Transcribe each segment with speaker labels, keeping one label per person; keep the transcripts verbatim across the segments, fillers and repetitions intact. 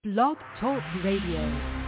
Speaker 1: Blog Talk Radio.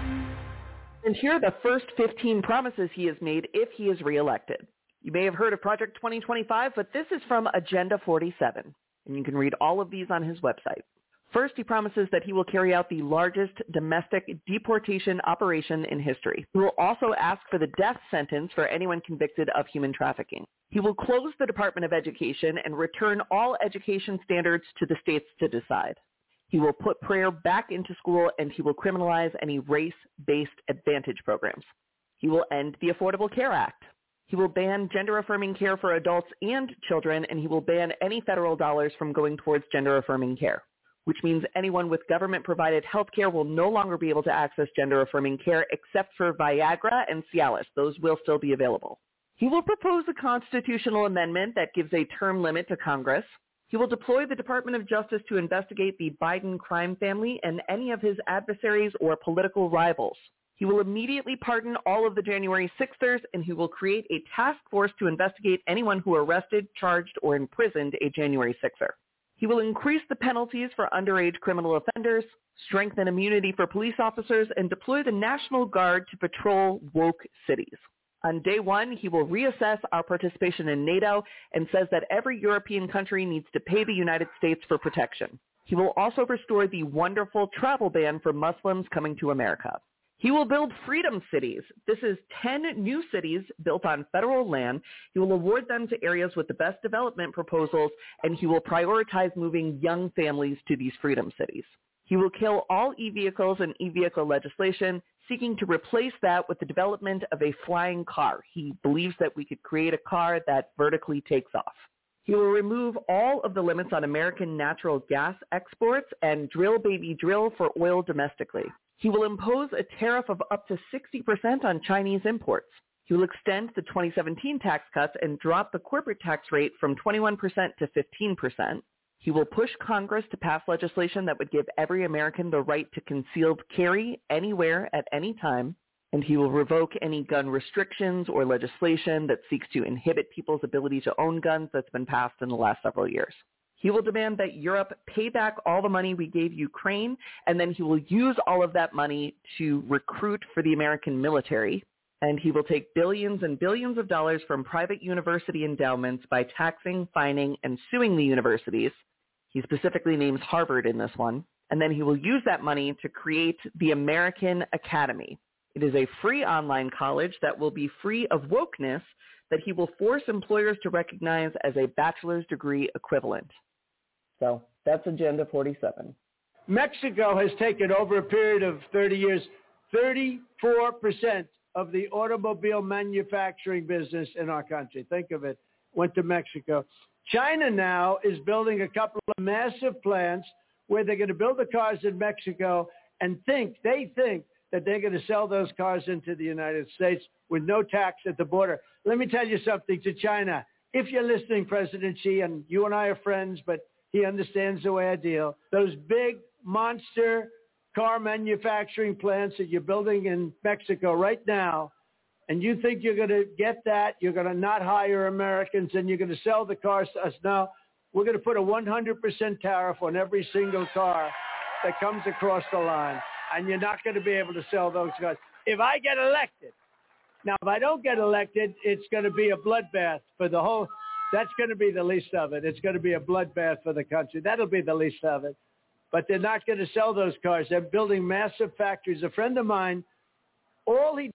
Speaker 2: And here are the first fifteen promises he has made if he is reelected. You may have heard of Project twenty twenty-five, but this is from Agenda forty-seven, and you can read all of these on his website. First, he promises that he will carry out the largest domestic deportation operation in history. He will also ask for the death sentence for anyone convicted of human trafficking. He will close the Department of Education and return all education standards to the states to decide. He will put prayer back into school, and he will criminalize any race-based advantage programs. He will end the Affordable Care Act. He will ban gender-affirming care for adults and children, and he will ban any federal dollars from going towards gender-affirming care, which means anyone with government-provided health care will no longer be able to access gender-affirming care except for Viagra and Cialis. Those will still be available. He will propose a constitutional amendment that gives a term limit to Congress. He will deploy the Department of Justice to investigate the Biden crime family and any of his adversaries or political rivals. He will immediately pardon all of the January sixers, and he will create a task force to investigate anyone who arrested, charged, or imprisoned a January sixer. He will increase the penalties for underage criminal offenders, strengthen immunity for police officers, and deploy the National Guard to patrol woke cities. On day one, he will reassess our participation in NATO and says that every European country needs to pay the United States for protection. He will also restore the wonderful travel ban for Muslims coming to America. He will build freedom cities. This is ten new cities built on federal land. He will award them to areas with the best development proposals, and he will prioritize moving young families to these freedom cities. He will kill all e-vehicles and e-vehicle legislation, seeking to replace that with the development of a flying car. He believes that we could create a car that vertically takes off. He will remove all of the limits on American natural gas exports and drill, baby, drill for oil domestically. He will impose a tariff of up to sixty percent on Chinese imports. He will extend the twenty seventeen tax cuts and drop the corporate tax rate from twenty-one percent to fifteen percent. He will push Congress to pass legislation that would give every American the right to concealed carry anywhere at any time. And he will revoke any gun restrictions or legislation that seeks to inhibit people's ability to own guns that's been passed in the last several years. He will demand that Europe pay back all the money we gave Ukraine, and then he will use all of that money to recruit for the American military. And he will take billions and billions of dollars from private university endowments by taxing, fining, and suing the universities. He specifically names Harvard in this one. And then he will use that money to create the American Academy. It is a free online college that will be free of wokeness that he will force employers to recognize as a bachelor's degree equivalent. So that's Agenda forty-seven.
Speaker 3: Mexico has taken over a period of thirty years, thirty-four percent of the automobile manufacturing business in our country. Think of it. Went to Mexico. China now is building a couple of massive plants where they're going to build the cars in Mexico and think, they think that they're going to sell those cars into the United States with no tax at the border. Let me tell you something to China. If you're listening, President Xi, and you and I are friends, but he understands the way I deal, those big monster car manufacturing plants that you're building in Mexico right now, and you think you're going to get that, you're going to not hire Americans, and you're going to sell the cars to us. Now, we're going to put a one hundred percent tariff on every single car that comes across the line, and you're not going to be able to sell those cars. If I get elected, now, if I don't get elected, it's going to be a bloodbath for the whole, that's going to be the least of it. It's going to be a bloodbath for the country. That'll be the least of it. But they're not going to sell those cars. They're building massive factories. A friend of mine, all he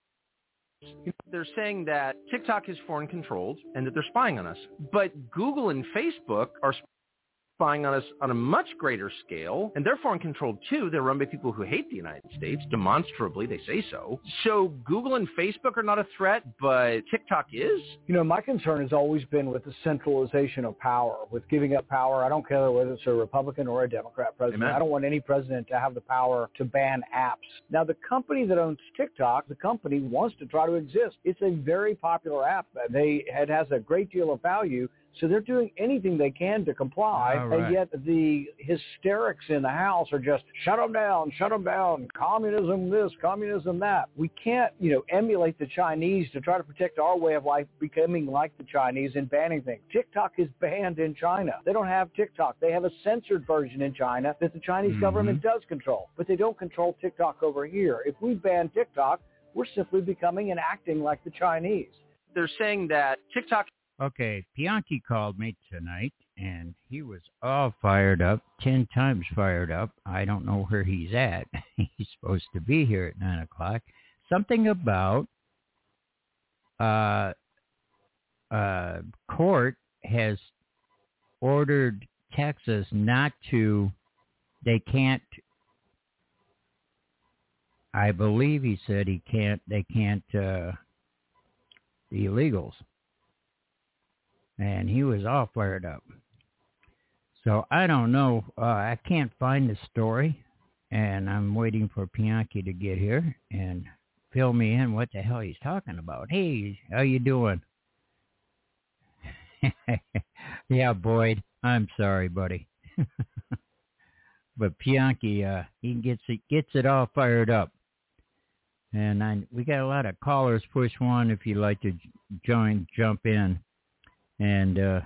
Speaker 4: They're saying that TikTok is foreign controlled and that they're spying on us. But Google and Facebook are spying on us on a much greater scale, and they're foreign controlled too. They're run by people who hate the United States, demonstrably, they say so. So Google and Facebook are not a threat, but TikTok is?
Speaker 5: You know, my concern has always been with the centralization of power, with giving up power. I don't care whether it's a Republican or a Democrat president.
Speaker 4: Amen.
Speaker 5: I don't want any president to have the power to ban apps. Now, the company that owns TikTok, the company wants to try to exist. It's a very popular app. They, it has a great deal of value. So they're doing anything they can to comply,
Speaker 1: All right.
Speaker 5: and yet the hysterics in the House are just shut them down, shut them down, communism this, communism that. We can't, you know, emulate the Chinese to try to protect our way of life becoming like the Chinese and banning things. TikTok is banned in China. They don't have TikTok. They have a censored version in China that the Chinese mm-hmm. government does control, but they don't control TikTok over here. If we ban TikTok, we're simply becoming and acting like the Chinese.
Speaker 4: They're saying that TikTok...
Speaker 1: Okay, Bianchi called me tonight, and he was all fired up, ten times fired up. I don't know where he's at. He's supposed to be here at nine o'clock. Something about uh, uh, court has ordered Texas not to, they can't, I believe he said he can't, they can't, uh, the illegals. And he was all fired up. So I don't know. Uh, I can't find the story, and I'm waiting for Bianchi to get here and fill me in what the hell he's talking about. Hey, how you doing? Yeah, Boyd. I'm sorry, buddy. But Bianchi, uh, he gets it gets it all fired up. And I, we got a lot of callers. Push one if you'd like to join, jump in. And uh,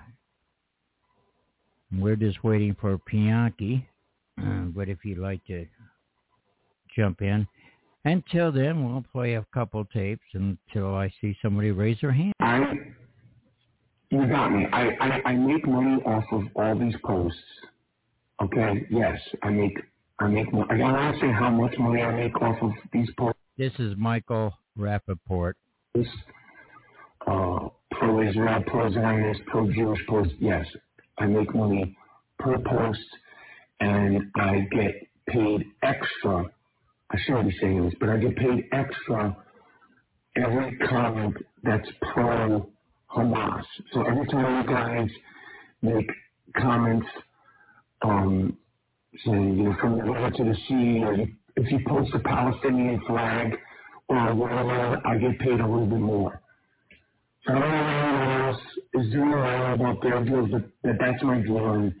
Speaker 1: we're just waiting for Bianchi. Uh, but if you'd like to jump in. Until then, we'll play a couple tapes until I see somebody raise their hand.
Speaker 6: I, you got me. I, I, I make money off of all these posts. Okay, yes, I make I make money. I don't want to say how much money I make off of these posts.
Speaker 1: This is Michael Rappaport.
Speaker 6: Uh, pro-Israel, pro-Zionist, pro-Jewish posts. Yes, I make money per post, and I get paid extra. I shouldn't be saying this, but I get paid extra every comment that's pro-Hamas. So every time you guys make comments um, saying, you know, from the river to the sea, or if you post a Palestinian flag or whatever, I get paid a little bit more. So I don't know what anyone else is doing around about their deals, but that, that's my deal. And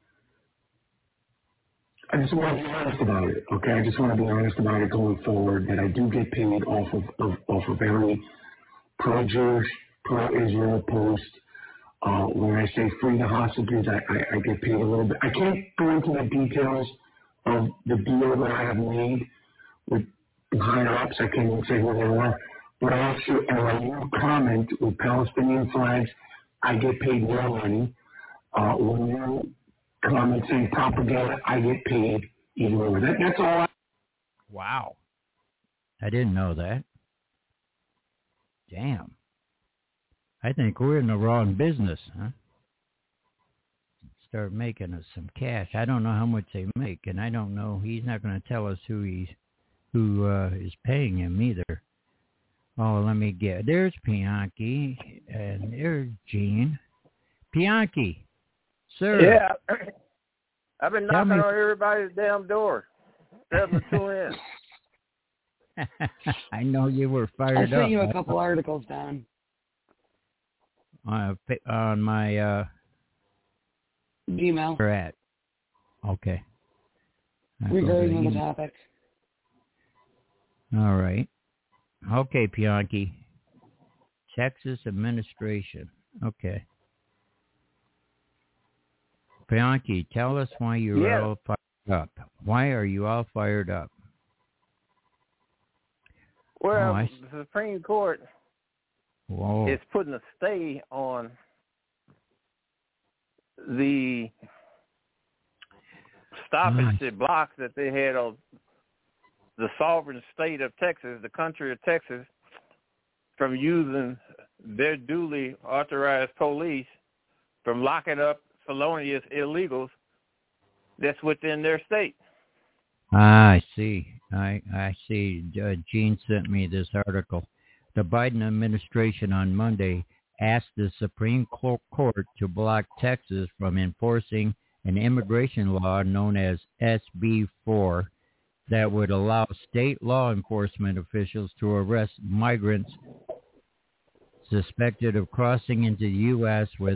Speaker 6: I just want to be honest about it, okay? I just want to be honest about it going forward, that I do get paid off of, of off of every pro-Jewish, pro-Israel post. Uh, when I say free the hostages, I, I, I get paid a little bit. I can't go into the details of the deal that I have made with higher-ups. I can't even say who they are. But also, and when you comment with Palestinian flags, I get paid more money. Uh, when you comment saying propaganda, I get paid even more. That, that's all I...
Speaker 1: Wow. I didn't know that. Damn. I think we're in the wrong business, huh? Start making us some cash. I don't know how much they make, and I don't know. He's not going to tell us who he's, who uh, is paying him either. Oh, let me get. There's Bianchi, and there's Gene. Bianchi, sir.
Speaker 7: Yeah, I've been
Speaker 1: Tell
Speaker 7: knocking
Speaker 1: me.
Speaker 7: on everybody's damn door. Seven two in.
Speaker 1: I know you were fired
Speaker 8: I
Speaker 1: up.
Speaker 8: sent you a couple articles, Don.
Speaker 1: On, uh, on my uh,
Speaker 8: Gmail.
Speaker 1: where at? Okay. I'll go to
Speaker 8: Regarding the
Speaker 1: email.
Speaker 8: topic.
Speaker 1: All right. Okay, Bianchi. Texas administration. Okay. Bianchi, tell us why you're
Speaker 7: Yeah.
Speaker 1: all fired up. Why are you all fired up?
Speaker 7: Well,
Speaker 1: Oh, I s-
Speaker 7: the Supreme Court
Speaker 1: Whoa.
Speaker 7: is putting a stay on the stoppage
Speaker 1: Nice.
Speaker 7: the blocks that they had on the sovereign state of Texas, the country of Texas, from using their duly authorized police from locking up felonious illegals that's within their state.
Speaker 1: Ah, I see. I I see. Uh, Gene sent me this article. The Biden administration on Monday asked the Supreme Court to block Texas from enforcing an immigration law known as S B four that would allow state law enforcement officials to arrest migrants suspected of crossing into the U S without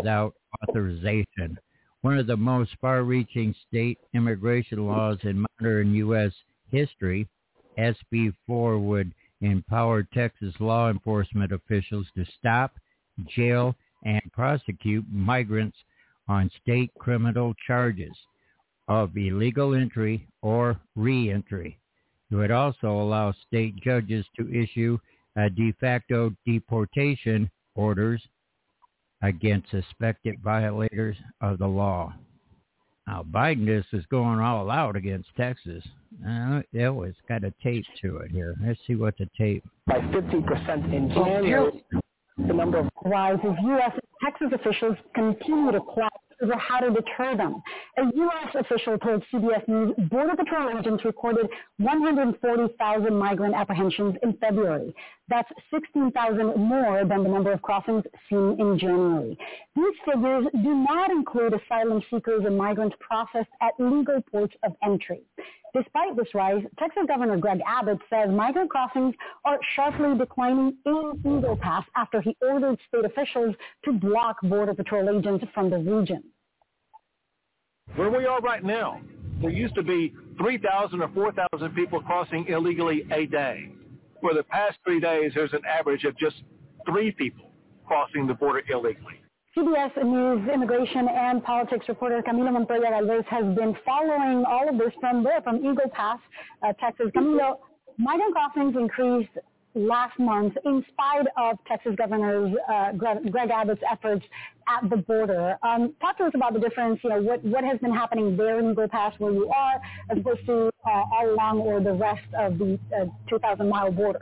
Speaker 1: authorization. One of the most far-reaching state immigration laws in modern U S history, S B four would empower Texas law enforcement officials to stop, jail, and prosecute migrants on state criminal charges of illegal entry or re-entry. It would also allow state judges to issue a de facto deportation orders against suspected violators of the law. Now, Biden just is going all out against Texas. Uh, it was got a tape to it here. Let's see what the tape.
Speaker 9: By fifty percent in January, the number of rises, U S Texas officials continue to plot over how to deter them. A U S official told C B S News Border Patrol agents recorded one hundred forty thousand migrant apprehensions in February. That's sixteen thousand more than the number of crossings seen in January. These figures do not include asylum seekers and migrants processed at legal ports of entry. Despite this rise, Texas Governor Greg Abbott says migrant crossings are sharply declining in Eagle Pass after he ordered state officials to block Border Patrol agents from the region.
Speaker 10: Where we are right now, there used to be three thousand or four thousand people crossing illegally a day. For the past three days, there's an average of just three people crossing the border illegally.
Speaker 11: C B S News immigration and politics reporter Camilo Montoya Galvez has been following all of this from there, from Eagle Pass, uh, Texas. Camilo, migrant crossings increased last month in spite of Texas Governor uh, Greg Abbott's efforts at the border. Um, talk to us about the difference, you know, what, what has been happening there in Eagle Pass where you are as opposed to uh, all along or the rest of the uh, two thousand mile border.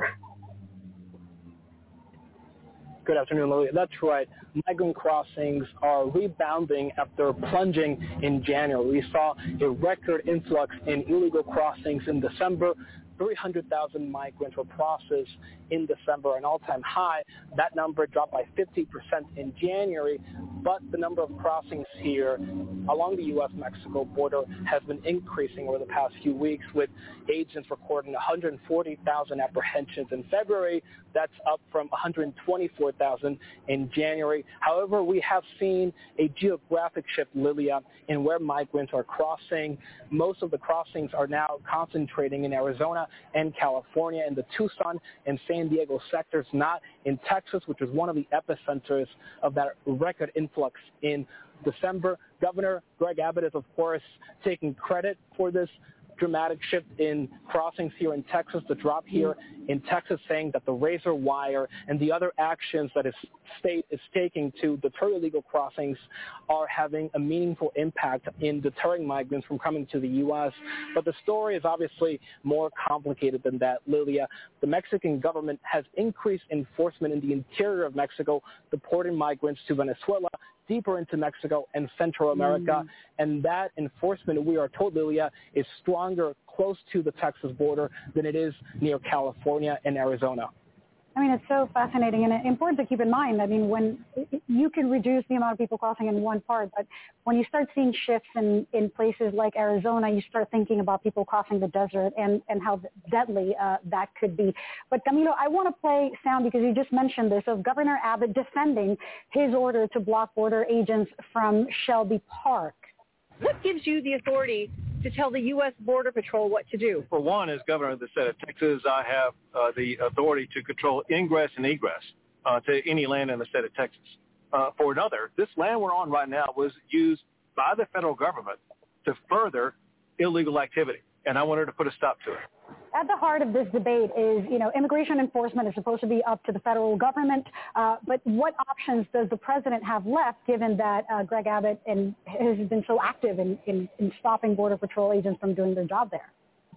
Speaker 9: Good afternoon, Lily. That's right. Migrant crossings are rebounding after plunging in January. We saw a record influx in illegal crossings in December. three hundred thousand migrants were processed in December, an all-time high. That number dropped by fifty percent in January, but the number of crossings here along the U S Mexico border has been increasing over the past few weeks, with agents recording one hundred forty thousand apprehensions in February. That's up from one hundred twenty-four thousand in January. However, we have seen a geographic shift, Lilia, in where migrants are crossing. Most of the crossings are now concentrating in Arizona and California, in the Tucson and San Diego sectors, not in Texas, which is one of the epicenters of that record influx in December. Governor Greg Abbott is, of course, taking credit for this dramatic shift in crossings here in Texas, the drop here in Texas, saying that the razor wire and the other actions that his state is taking to deter illegal crossings are having a meaningful impact in deterring migrants from coming to the U S. But the story is obviously more complicated than that, Lilia. The Mexican government has increased enforcement in the interior of Mexico, deporting migrants to Venezuela, deeper into Mexico and Central America. Mm. And that enforcement, we are told, Lilia, is stronger close to the Texas border than it is near California and Arizona.
Speaker 11: I mean, it's so fascinating and important to keep in mind. I mean, when you can reduce the amount of people crossing in one part, but when you start seeing shifts in, in places like Arizona, you start thinking about people crossing the desert and, and how deadly uh, that could be. But Camilo, I want to play sound because you just mentioned this of Governor Abbott defending his order to block border agents from Shelby Park.
Speaker 12: What gives you the authority to tell the U S Border Patrol what to do?
Speaker 10: For one, as governor of the state of Texas, I have uh, the authority to control ingress and egress uh, to any land in the state of Texas. Uh, for another, this land we're on right now was used by the federal government to further illegal activity, and I wanted to put a stop to it.
Speaker 11: At the heart of this debate is, you know, immigration enforcement is supposed to be up to the federal government, uh, but what options does the president have left given that uh, Greg Abbott and has been so active in, in, in stopping Border Patrol agents from doing their job there?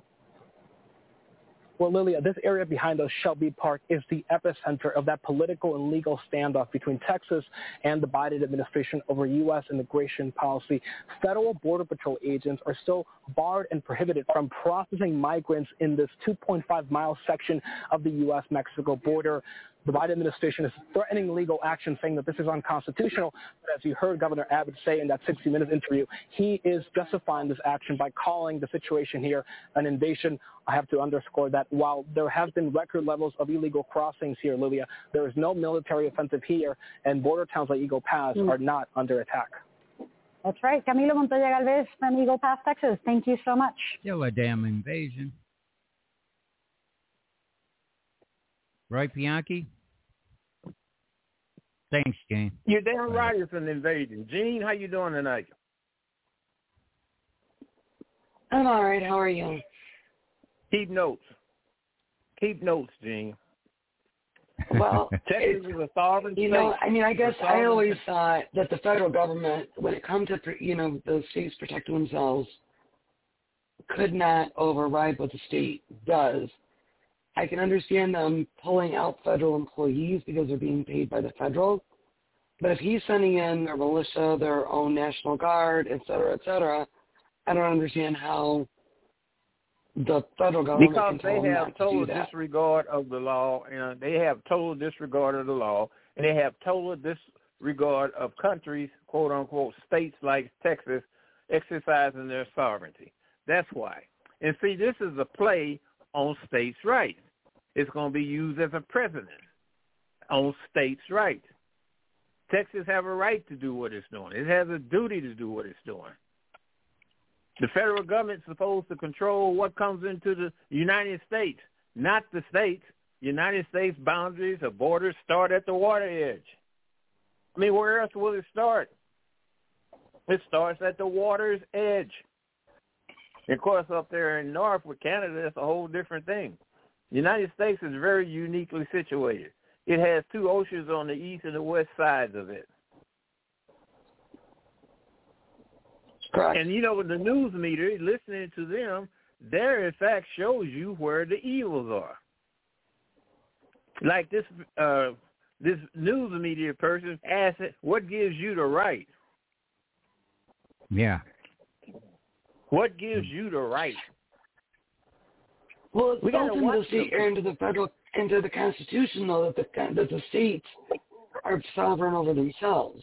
Speaker 9: Well, Lilia, this area behind us, Shelby Park, is the epicenter of that political and legal standoff between Texas and the Biden administration over U S immigration policy. Federal Border Patrol agents are still barred and prohibited from processing migrants in this two point five mile section of the U S Mexico border. The Biden administration is threatening legal action, saying that this is unconstitutional. But as you heard Governor Abbott say in that sixty minutes interview, he is justifying this action by calling the situation here an invasion. I have to underscore that while there have been record levels of illegal crossings here, Livia, there is no military offensive here, and border towns like Eagle Pass mm. are not under attack.
Speaker 11: That's right. Camilo Montoya Galvez from Eagle Pass, Texas. Thank you so much.
Speaker 1: Still a damn invasion. Right, Bianchi? Thanks, Gene.
Speaker 7: You're damn right it's an invasion. Gene, how you doing tonight?
Speaker 8: I'm all right. How are you?
Speaker 7: Keep notes. Keep notes, Gene.
Speaker 8: Well,
Speaker 7: Texas is a sovereign
Speaker 8: you
Speaker 7: state.
Speaker 8: know, I mean, I guess I always
Speaker 7: state.
Speaker 8: thought that the federal government, when it comes to, you know, those states protecting themselves, could not override what the state does. I can understand them pulling out federal employees because they're being paid by the federal. But if he's sending in their militia, their own National Guard, et cetera, et cetera, I don't understand how the federal government
Speaker 7: because
Speaker 8: can tell
Speaker 7: they
Speaker 8: them
Speaker 7: have
Speaker 8: not
Speaker 7: total
Speaker 8: to do that.
Speaker 7: disregard of the law, and they have total disregard of the law, and they have total disregard of countries, quote unquote, states like Texas exercising their sovereignty. That's why. And see, this is a play on states' rights. It's going to be used as a precedent on states' rights. Texas have a right to do what it's doing. It has a duty to do what it's doing. The federal government's supposed to control what comes into the United States, not the states. United States boundaries or borders start at the water edge. I mean, where else will it start? It starts at the water's edge. Of course, up there in north with Canada, it's a whole different thing. The United States is very uniquely situated. It has two oceans on the east and the west sides of it.
Speaker 8: Correct.
Speaker 7: And, you know, with the news meter, listening to them, there, in fact, shows you where the evils are. Like this uh, this news media person asked, what gives you the right?
Speaker 1: Yeah.
Speaker 7: What gives you the right?
Speaker 8: Well, it's
Speaker 7: we
Speaker 8: built into the state
Speaker 7: them.
Speaker 8: or into the federal, into the Constitution, though, that the that the states are sovereign over themselves.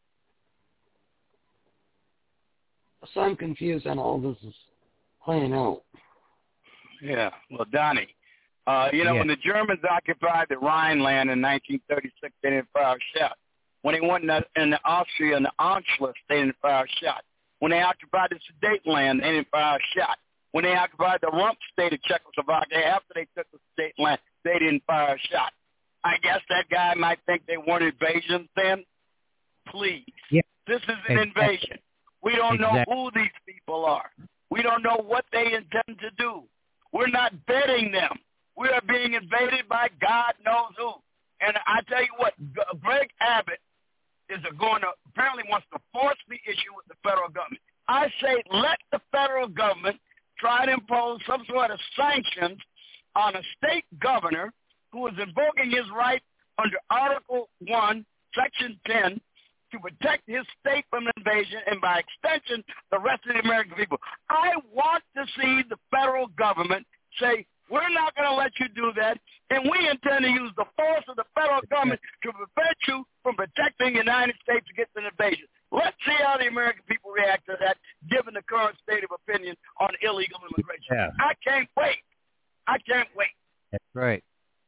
Speaker 8: So I'm confused on all this is playing out.
Speaker 13: Yeah, well, Donnie, uh, you know,
Speaker 1: yeah.
Speaker 13: when the Germans occupied the Rhineland in nineteen thirty-six, they didn't fire a shot. When they went in, the, in the Austria and the Anschluss, they didn't fire a shot. When they occupied the Sudetenland, they didn't fire a shot. When they occupied the rump state of Czechoslovakia, after they took the Sudetenland, they didn't fire a shot. I guess that guy might think they weren't invasions then. Please.
Speaker 1: Yeah.
Speaker 13: This is an
Speaker 1: exactly.
Speaker 13: invasion. We don't
Speaker 1: exactly.
Speaker 13: know who these people are. We don't know what they intend to do. We're not betting them. We are being invaded by God knows who. And I tell you what, Greg Abbott is going to apparently wants to force the issue with the federal government. I say let the federal government try to impose some sort of sanctions on a state governor who is invoking his right under Article one, Section ten, to protect his state from invasion and, by extension, the rest of the American people. I want to see the federal government say, we're not going to let you do that, and we intend to use the force of the federal government to prevent you from protecting the United States against an invasion. Let's see how the American people react to that, given the current state of opinion on illegal immigration.
Speaker 1: Yeah.
Speaker 13: I can't wait. I can't wait.
Speaker 1: That's right.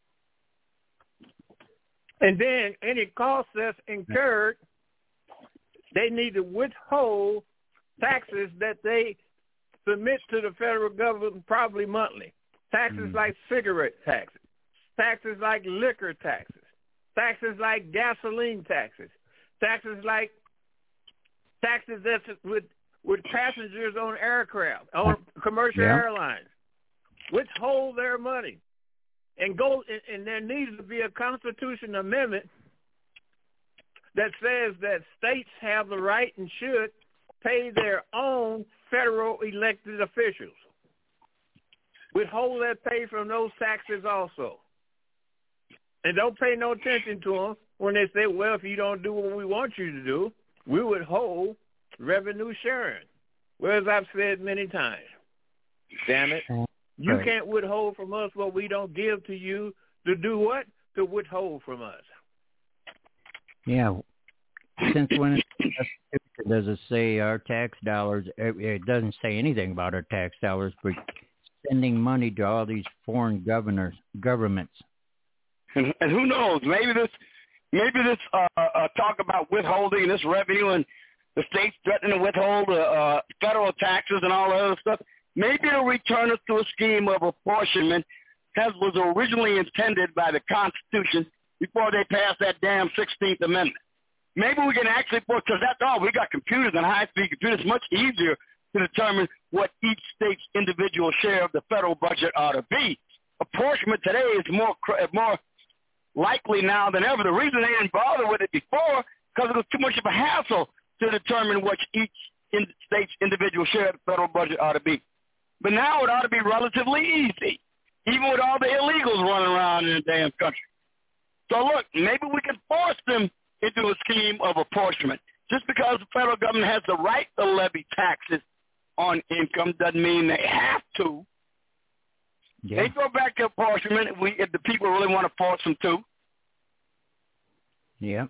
Speaker 7: And then any costs that's incurred, they need to withhold taxes that they submit to the federal government probably monthly. Taxes mm. like cigarette taxes, taxes like liquor taxes, taxes like gasoline taxes, taxes like taxes that's with with passengers on aircraft, on commercial
Speaker 1: yeah.
Speaker 7: airlines. Withhold their money. And go, and, and there needs to be a constitutional amendment that says that states have the right and should pay their own federal elected officials. Withhold that pay from those taxes also. And don't pay no attention to them when they say, well, if you don't do what we want you to do, we withhold revenue sharing. Well, as I've said many times, damn it, you
Speaker 1: right.
Speaker 7: can't withhold from us what we don't give to you to do what? to withhold from us?
Speaker 1: Yeah. Since when does it say our tax dollars? It doesn't say anything about our tax dollars, but sending money to all these foreign governors, governments.
Speaker 13: And, and who knows? Maybe this, maybe this uh, uh, talk about withholding this revenue and the states threatening to withhold uh, uh, federal taxes and all that other stuff. Maybe it'll return us to a scheme of apportionment as was originally intended by the Constitution before they passed that damn sixteenth Amendment. Maybe we can actually, because that's all, we got computers and high-speed computers. It's much easier to determine what each state's individual share of the federal budget ought to be. Apportionment today is more more likely now than ever. The reason they didn't bother with it before, because it was too much of a hassle to determine what each in state's individual share of the federal budget ought to be. But now it ought to be relatively easy, even with all the illegals running around in the damn country. So look, maybe we can force them into a scheme of apportionment. Just because the federal government has the right to levy taxes on income doesn't mean they have to. Yeah. They go back to apportionment if, we, if the people really want to force them to.
Speaker 1: Yeah.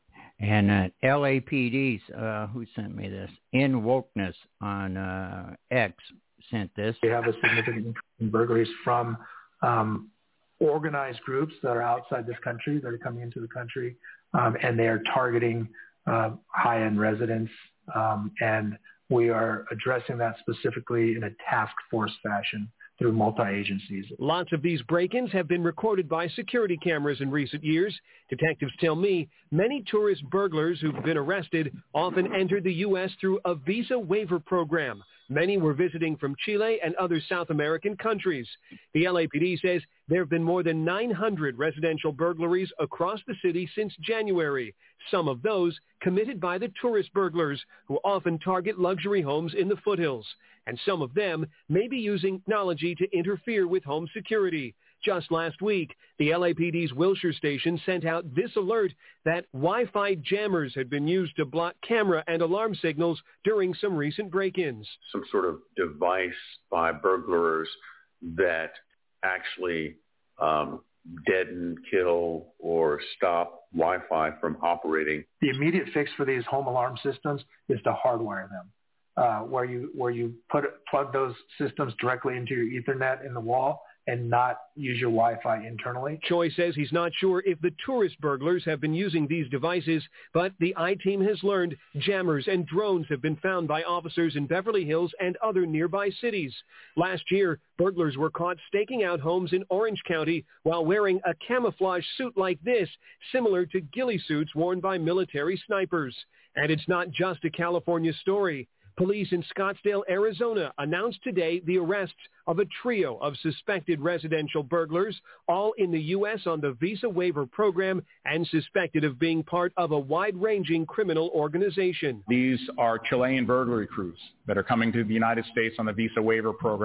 Speaker 1: And uh, L A P D's, uh, who sent me this? In Wokeness on uh, X sent this.
Speaker 14: We have a significant increase in burglaries from um, organized groups that are outside this country, that are coming into the country, um, and they are targeting uh, high-end residents. Um, and we are addressing that specifically in a task force fashion through multi-agencies.
Speaker 15: Lots of these break-ins have been recorded by security cameras in recent years. Detectives tell me many tourist burglars who've been arrested often entered the U S through a visa waiver program. Many were visiting from Chile and other South American countries. The L A P D says there have been more than nine hundred residential burglaries across the city since January, some of those committed by the tourist burglars who often target luxury homes in the foothills. And some of them may be using technology to interfere with home security. Just last week, the L A P D's Wilshire station sent out this alert that Wi-Fi jammers had been used to block camera and alarm signals during some recent break-ins.
Speaker 16: Some sort of device by burglars that actually um, deaden, kill, or stop Wi-Fi from operating.
Speaker 14: The immediate fix for these home alarm systems is to hardwire them. Uh, where you where you put plug those systems directly into your Ethernet in the wall and not use your Wi-Fi internally.
Speaker 15: Choi says he's not sure if the tourist burglars have been using these devices, but the I-Team has learned jammers and drones have been found by officers in Beverly Hills and other nearby cities. Last year, burglars were caught staking out homes in Orange County while wearing a camouflage suit like this, similar to ghillie suits worn by military snipers. And it's not just a California story. Police in Scottsdale, Arizona announced today the arrests of a trio of suspected residential burglars, all in the U S on the visa waiver program and suspected of being part of a wide-ranging criminal organization.
Speaker 17: These are Chilean burglary crews that are coming to the United States on the visa waiver program.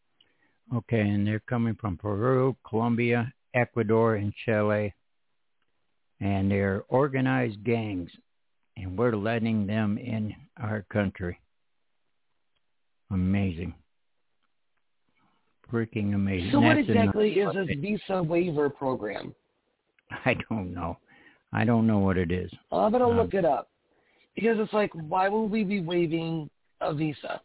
Speaker 1: Okay, and they're coming from Peru, Colombia, Ecuador, and Chile. And they're organized gangs, and we're letting them in our country. Amazing. Freaking amazing.
Speaker 8: So what
Speaker 1: That's
Speaker 8: exactly
Speaker 1: enough.
Speaker 8: is a visa waiver program?
Speaker 1: I don't know. I don't know what it is.
Speaker 8: I'm going to
Speaker 1: um,
Speaker 8: look it up. Because it's like, why would we be waiving a visa?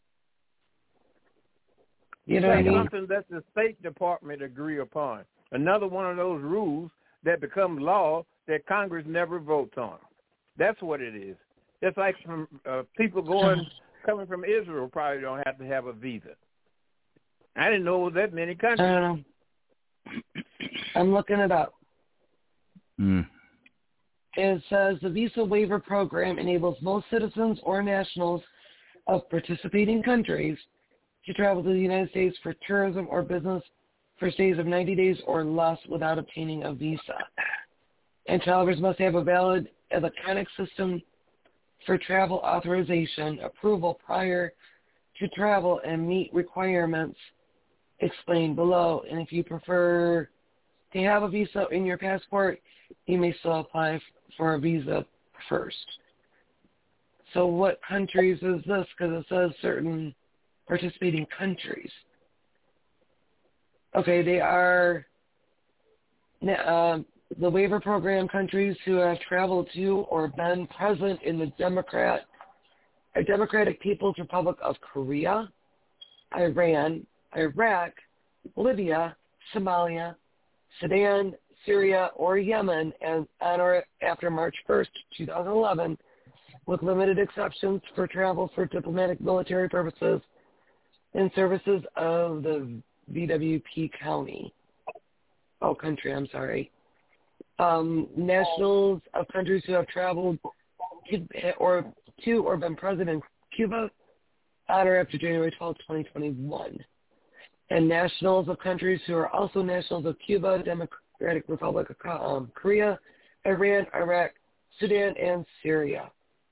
Speaker 8: You know what I mean?
Speaker 7: Something that the State Department agree upon. Another one of those rules that become law that Congress never votes on. That's what it is. It's like from uh, people going... coming from Israel probably don't have to have a visa. I didn't know it was that many countries.
Speaker 8: I don't know. I'm looking it up.
Speaker 1: Mm.
Speaker 8: It says the visa waiver program enables most citizens or nationals of participating countries to travel to the United States for tourism or business for stays of ninety days or less without obtaining a visa. And travelers must have a valid electronic system for travel authorization approval prior to travel and meet requirements explained below. And if you prefer to have a visa in your passport, you may still apply for a visa first. So what countries is this? Because it says certain participating countries. Okay, they are uh, the waiver program countries who have traveled to or been present in the Democrat, uh, Democratic People's Republic of Korea, Iran, Iraq, Libya, Somalia, Sudan, Syria, or Yemen, and on or after March first, twenty eleven, with limited exceptions for travel for diplomatic military purposes and services of the V W P county. Oh, country, I'm sorry. Um, nationals of countries who have traveled or to or been present in Cuba on or after January twelfth, twenty twenty-one. And nationals of countries who are also nationals of Cuba, Democratic Republic of um, Korea, Iran, Iraq, Sudan, and Syria.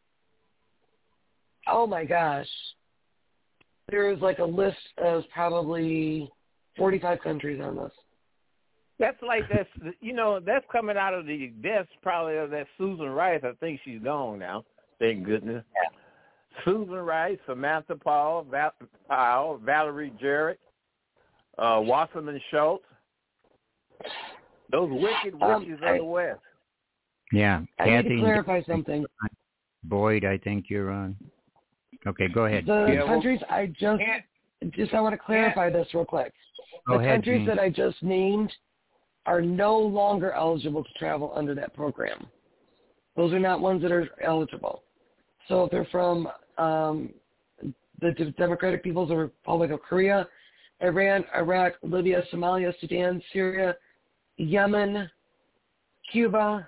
Speaker 8: Oh my gosh. There's like a list of probably forty-five countries on this.
Speaker 7: That's like that's you know that's coming out of the deaths probably of that Susan Rice. I think she's gone now. Thank goodness. Susan Rice, Samantha Powell, Val- Powell, Valerie Jarrett, uh, Wasserman Schultz. Those wicked witches
Speaker 8: Um, I-
Speaker 7: of the West.
Speaker 1: Yeah.
Speaker 8: I
Speaker 1: Kathy
Speaker 8: need to clarify something.
Speaker 1: Boyd, I think you're on. Okay, go ahead.
Speaker 8: The
Speaker 1: Yeah, well-
Speaker 8: countries I just, just I want to clarify this real quick.
Speaker 1: Go
Speaker 8: the
Speaker 1: ahead,
Speaker 8: countries
Speaker 1: Gene.
Speaker 8: that I just named are no longer eligible to travel under that program. Those are not ones that are eligible. So if they're from um, the D- Democratic People's Republic of Korea, Iran, Iraq, Libya, Somalia, Sudan, Syria, Yemen, Cuba,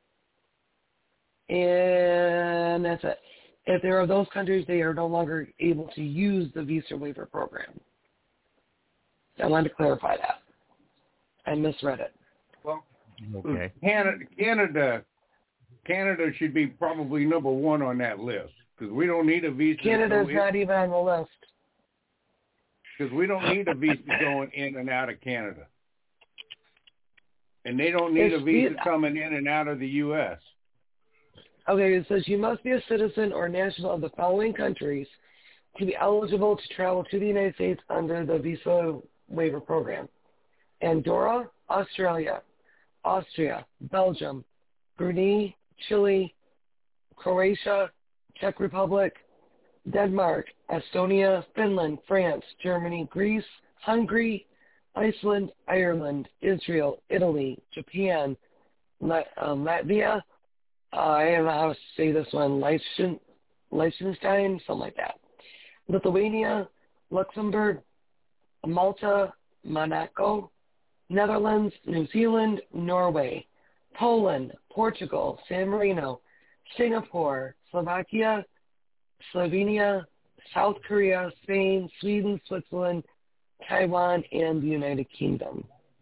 Speaker 8: and that's it. If there are those countries, they are no longer able to use the visa waiver program. I wanted to clarify that. I misread it.
Speaker 18: Well,
Speaker 1: okay.
Speaker 18: Canada, Canada, Canada should be probably number one on that list because we don't need a visa.
Speaker 8: Canada's
Speaker 18: to go
Speaker 8: not
Speaker 18: in,
Speaker 8: even on the list.
Speaker 18: because we don't need a visa going in and out of Canada, and they don't need
Speaker 8: It's
Speaker 18: a visa
Speaker 8: the-
Speaker 18: coming in and out of the U S
Speaker 8: Okay, it says you must be a citizen or national of the following countries to be eligible to travel to the United States under the visa waiver program: Andorra, Australia, Austria, Belgium, Brunei, Chile, Croatia, Czech Republic, Denmark, Estonia, Finland, France, Germany, Greece, Hungary, Iceland, Ireland, Israel, Italy, Japan, Lat- um, Latvia, uh, I don't know how to say this one, Liechten- Liechtenstein, something like that, Lithuania, Luxembourg, Malta, Monaco, Netherlands, New Zealand, Norway, Poland, Portugal, San Marino, Singapore, Slovakia, Slovenia, South Korea, Spain, Sweden, Switzerland, Taiwan, and the United Kingdom.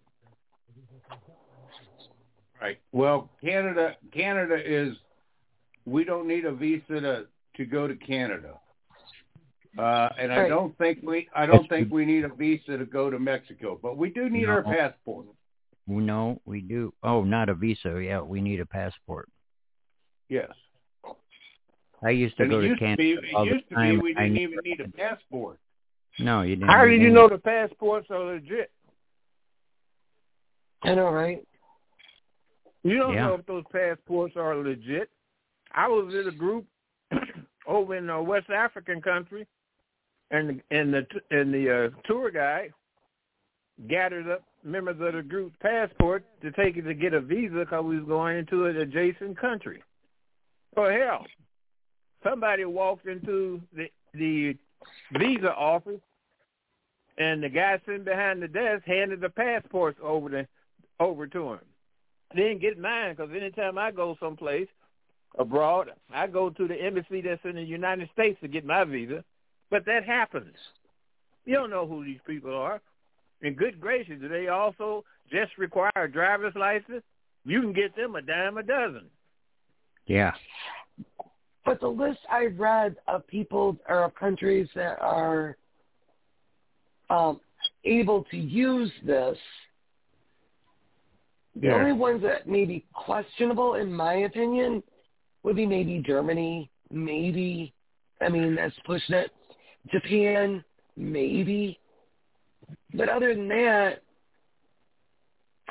Speaker 18: Right. Well, Canada, Canada is. We don't need a visa to to go to Canada, uh, and I
Speaker 8: Right.
Speaker 18: don't think we. I don't think we need a visa to go to Mexico, but we do need our
Speaker 1: No.
Speaker 18: passport.
Speaker 1: No, we do. Oh, not a visa. Yeah, we need a passport.
Speaker 18: Yes.
Speaker 1: I used to
Speaker 18: And
Speaker 1: go
Speaker 18: it
Speaker 1: to
Speaker 18: used to
Speaker 1: Canada
Speaker 18: be. It
Speaker 1: all the
Speaker 18: used to be
Speaker 1: time.
Speaker 18: we
Speaker 1: I
Speaker 18: didn't
Speaker 1: never
Speaker 18: even need a
Speaker 1: had-
Speaker 18: passport.
Speaker 1: No, you didn't.
Speaker 7: How did you
Speaker 1: need
Speaker 7: know
Speaker 1: any-
Speaker 7: the passports are legit?
Speaker 8: I know, right?
Speaker 7: You don't
Speaker 1: Yeah.
Speaker 7: know if those passports are legit. I was in a group over in a West African country, and and the and the uh, tour guide gathered up members of the group's passport to take it to get a visa because we was going into an adjacent country. Oh hell! Somebody walked into the the visa office, and the guy sitting behind the desk handed the passports over to over to him. I didn't get mine because anytime I go someplace abroad, I go to the embassy that's in the United States to get my visa. But that happens. You don't know who these people are. And good gracious, do they also just require a driver's license? You can get them a dime a dozen.
Speaker 1: Yeah.
Speaker 8: But the list I read of people or of countries that are um, able to use this, the
Speaker 18: Yeah.
Speaker 8: only ones that may be questionable, in my opinion, would be maybe Germany, maybe, I mean, that's pushing it, Japan, maybe. But other than that,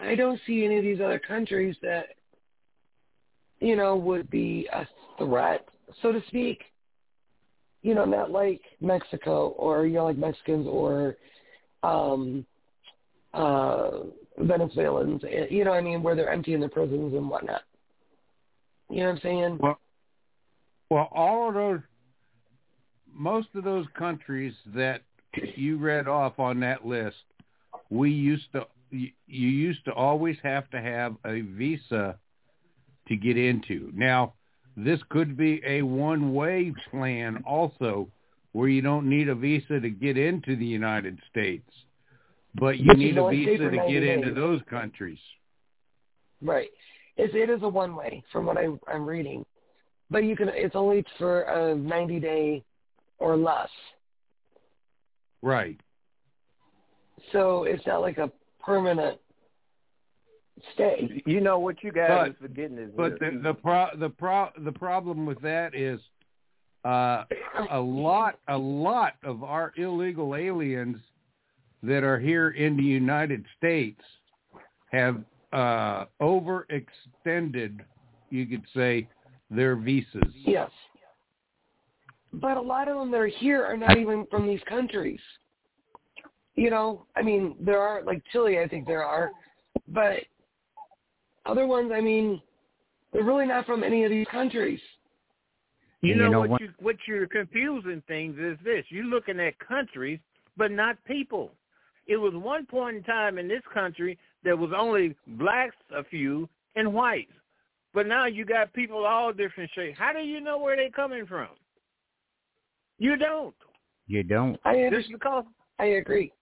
Speaker 8: I don't see any of these other countries that, you know, would be a threat, so to speak. You know, not like Mexico or, you know, like Mexicans or um, uh, Venezuelans, you know what I mean, where they're emptying their prisons and whatnot. You know what I'm saying?
Speaker 18: Well, well, all of those, most of those countries that you read off on that list, we used to, you used to always have to have a visa to get into. Now, this could be a one-way plan also, where you don't need a visa to get into the United States, but you
Speaker 8: Which
Speaker 18: need
Speaker 8: is
Speaker 18: a
Speaker 8: only
Speaker 18: visa
Speaker 8: for
Speaker 18: to
Speaker 8: ninety
Speaker 18: get
Speaker 8: days.
Speaker 18: into those countries.
Speaker 8: Right. It's, it is a one-way from what I, I'm reading. But you can. It's only for a ninety-day or less.
Speaker 18: Right.
Speaker 8: So it's not like a permanent stay.
Speaker 7: You know what you guys
Speaker 18: But-
Speaker 7: are forgetting is
Speaker 18: But the the pro, the pro, the problem with that is uh, a lot a lot of our illegal aliens that are here in the United States have uh, overextended, you could say, their visas.
Speaker 8: Yes. But a lot of them that are here are not even from these countries. You know, I mean, there are, like Chile, I think there are, but other ones, I mean, they're really not from any of these countries.
Speaker 7: You
Speaker 1: You
Speaker 7: know,
Speaker 1: know
Speaker 7: what,
Speaker 1: what-
Speaker 7: you what you're confusing things is this. You're looking at countries, but not people. It was one point in time in this country there was only blacks, a few, and whites. But now you got people all different shapes. How do you know where they're coming from? You don't.
Speaker 1: You don't.
Speaker 8: I
Speaker 7: Just because
Speaker 8: I agree.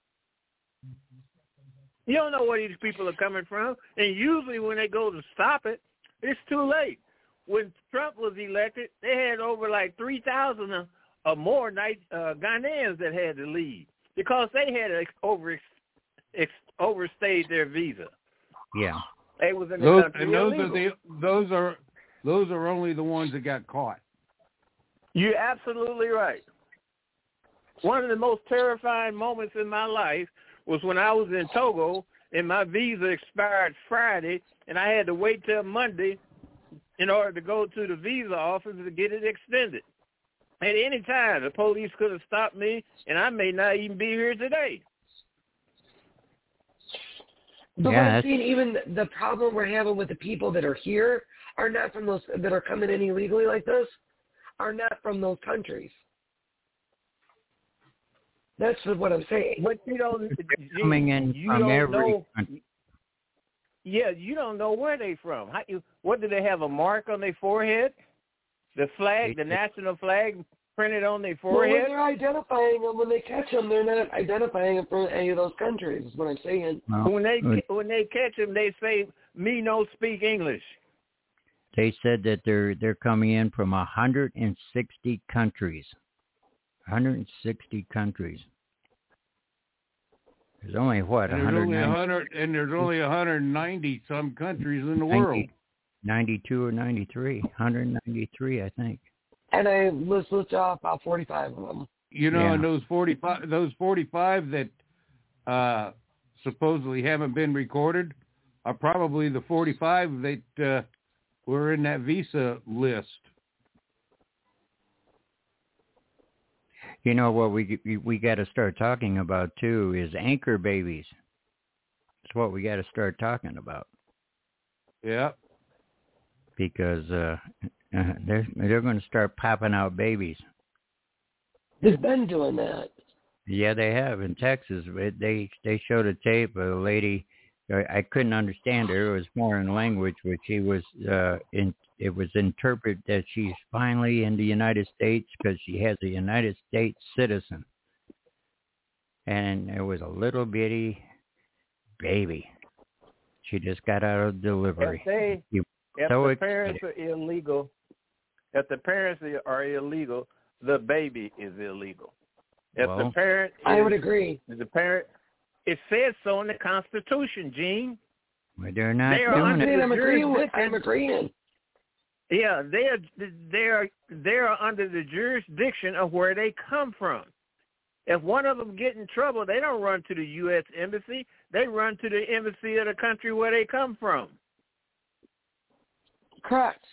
Speaker 7: you don't know where these people are coming from. And usually when they go to stop it, it's too late. When Trump was elected, they had over like three thousand or more night, uh, Ghanaians that had to leave because they had ex- over ex- overstayed their visa.
Speaker 1: Yeah.
Speaker 7: They was in the
Speaker 18: Those,
Speaker 7: country
Speaker 18: and those
Speaker 7: illegal.
Speaker 18: are the those are those are only the ones that got caught.
Speaker 7: You're absolutely right. One of the most terrifying moments in my life was when I was in Togo and my visa expired Friday, and I had to wait till Monday in order to go to the visa office to get it extended. At any time, the police could have stopped me, and I may not even be here today.
Speaker 8: But
Speaker 1: Yeah,
Speaker 8: what I'm
Speaker 1: that's-
Speaker 8: saying, even the problem we're having with the people that are here are not from those that are coming in illegally like this, are not from those countries. That's what I'm saying.
Speaker 7: But you don't
Speaker 1: Coming in
Speaker 7: you
Speaker 1: from
Speaker 7: don't
Speaker 1: every
Speaker 7: know.
Speaker 1: country.
Speaker 7: Yeah, you don't know where they from. How you? What do they have? A mark on their forehead? The flag, the national flag, printed on their
Speaker 8: Well, when
Speaker 7: forehead.
Speaker 8: they're identifying them, when they catch them, they're not identifying them from any of those countries. Is what I'm saying.
Speaker 1: Well,
Speaker 7: When they
Speaker 1: uh,
Speaker 7: when they catch them, they say, "Me no speak English."
Speaker 1: they said that they're they're coming in from one hundred sixty countries. one hundred sixty countries. There's only what
Speaker 18: And there's only
Speaker 1: one
Speaker 18: a
Speaker 1: hundred
Speaker 18: hundred, and there's only one hundred ninety some countries in the world.
Speaker 1: ninety-two or ninety-three. one hundred ninety-three, I think.
Speaker 8: And I list list off about forty-five of them.
Speaker 18: You know,
Speaker 1: Yeah.
Speaker 18: and those forty-five, those forty-five that uh, supposedly haven't been recorded are probably the forty-five that uh, were in that visa list.
Speaker 1: You know what we we, we got to start talking about too is anchor babies. That's what we got to start talking about
Speaker 18: Yeah.
Speaker 1: because uh, uh, they're they're going to start popping out babies.
Speaker 8: They've been doing that.
Speaker 1: Yeah, they have in Texas. It- They they showed a tape of a lady. I I couldn't understand her. It was foreign language, but she was uh, in. It was interpreted that she's finally in the United States because she has a United States citizen. And it was a little bitty baby. She just got out of delivery.
Speaker 7: If they,
Speaker 1: You-
Speaker 7: if
Speaker 1: so
Speaker 7: the
Speaker 1: excited.
Speaker 7: parents are illegal, if the parents are illegal, the baby is illegal. If the
Speaker 1: Well,
Speaker 7: parent, is,
Speaker 8: I would agree.
Speaker 7: The parent, it says so in the Constitution, Gene.
Speaker 1: But they're not
Speaker 7: They are
Speaker 1: doing
Speaker 7: under
Speaker 1: it.
Speaker 7: the
Speaker 8: I'm agreeing with.
Speaker 7: jurisdiction-
Speaker 8: I'm agreeing.
Speaker 7: Yeah, they are they are they are under the jurisdiction of where they come from. If one of them get in trouble, they don't run to the U S embassy. They run to the embassy of the country where they come from.
Speaker 8: Correct.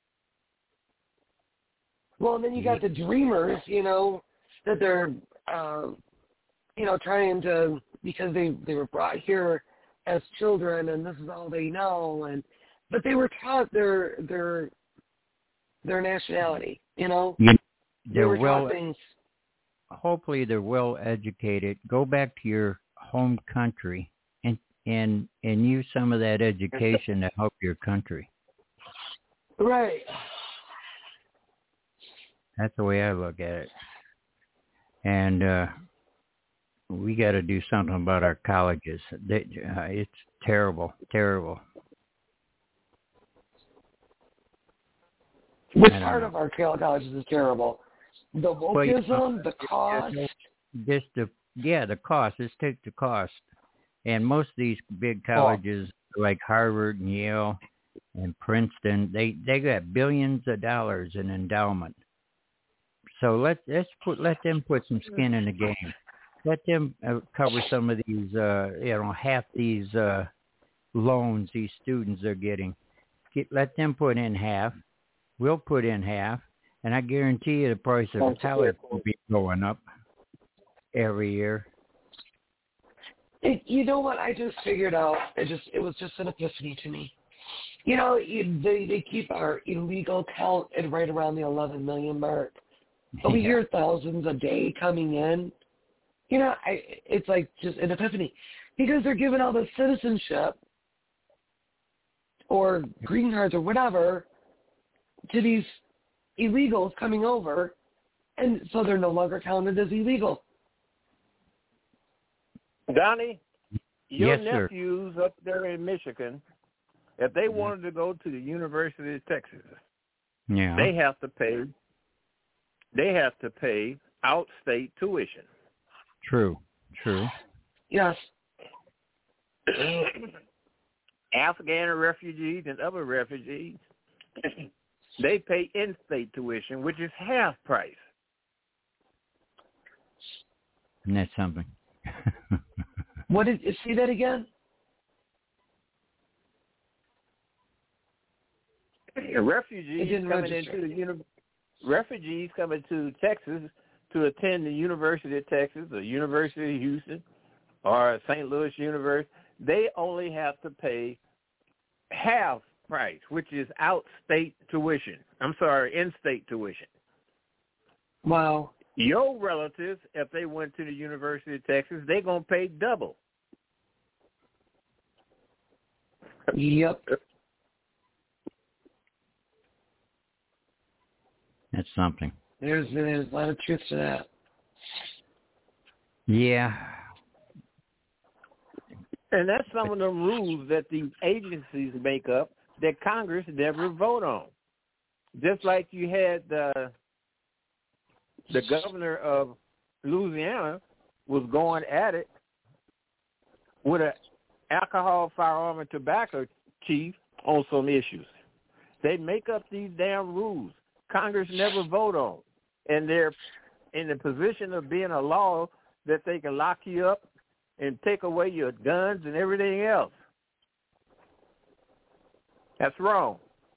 Speaker 8: Well, and then you got the dreamers, you know, that they're, uh, you know, trying to, because they, they were brought here as children and this is all they know, and but they were taught their their their nationality, you know.
Speaker 1: Yeah,
Speaker 8: they
Speaker 1: they're
Speaker 8: were
Speaker 1: well.
Speaker 8: taught things.
Speaker 1: Hopefully, they're well educated. Go back to your home country and and and use some of that education to help your country.
Speaker 8: Right.
Speaker 1: That's the way I look at it. And uh, we got to do something about our colleges. They, uh, it's terrible, terrible.
Speaker 8: Which part know. of our colleges is terrible? The wokeism,
Speaker 1: well, you know,
Speaker 8: the cost?
Speaker 1: Just the, yeah, the cost. Let's take the cost. And most of these big colleges oh. like Harvard and Yale and Princeton, they, they got billions of dollars in endowment. So let let's put let them put some skin in the game. Let them uh, cover some of these, uh, you know, half these uh, loans these students are getting. Get, let them put in half. We'll put in half, and I guarantee you the price of a college will be going up every year.
Speaker 8: It, you know what? I just figured out. It just it was just an epiphany to me. You know, you, they they keep our illegal count at right around the eleven million mark. But we hear thousands a day coming in. You know, I, it's like just an epiphany. Because they're giving all the citizenship or green cards or whatever to these illegals coming over, and so they're no longer counted as illegal.
Speaker 7: Donnie, your
Speaker 1: yes,
Speaker 7: nephews
Speaker 1: sir.
Speaker 7: up there in Michigan, if they wanted to go to the University of Texas,
Speaker 1: yeah.
Speaker 7: they have to pay They have to pay out-state tuition.
Speaker 1: True, true.
Speaker 8: Yes.
Speaker 7: Afghan refugees and other refugees, they pay in-state tuition, which is half price.
Speaker 1: And that's something.
Speaker 8: What did you see that again?
Speaker 7: Refugees coming register. into the university. Refugees coming to Texas to attend the University of Texas, the University of Houston, or Saint Louis University, they only have to pay half price, which is out-state tuition. I'm sorry, in-state tuition.
Speaker 8: Wow.
Speaker 7: Your relatives, if they went to the University of Texas, they're going to pay double.
Speaker 8: Yep.
Speaker 1: That's something.
Speaker 8: There's, there's a lot of truth to that.
Speaker 1: Yeah.
Speaker 7: And that's some of the rules that these agencies make up that Congress never vote on. Just like you had the, the governor of Louisiana was going at it with an alcohol, firearm, and tobacco chief on some issues. They make up these damn rules. Congress never vote on, and they're in the position of being a law that they can lock you up and take away your guns and everything else. That's wrong.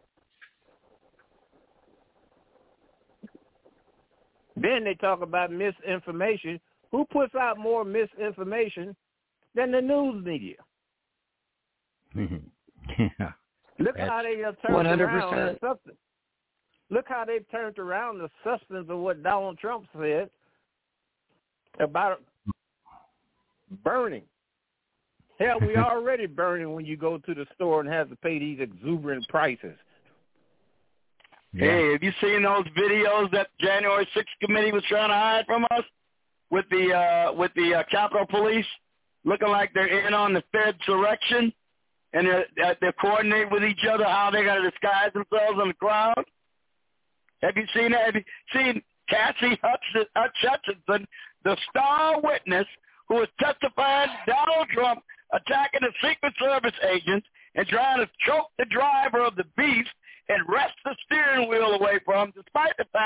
Speaker 7: Then they talk about misinformation. Who puts out more misinformation than the news media?
Speaker 1: yeah.
Speaker 7: Look how they have turned
Speaker 8: one hundred percent.
Speaker 7: around the substance. Look how they've turned around the substance of what Donald Trump said about burning. Hell, we already burning when you go to the store and have to pay these exuberant prices.
Speaker 13: Yeah. Hey, have you seen those videos that the January sixth committee was trying to hide from us with the uh, with the uh, Capitol Police looking like they're in on the Fed insurrection, and they're, they're coordinating with each other how they're going to disguise themselves in the crowd? Have you seen that? Have you seen Cassie Hutchinson, the star witness who was testifying to Donald Trump attacking the Secret Service agents and trying to choke the driver of the Beast and wrest the steering wheel away from him, despite the fact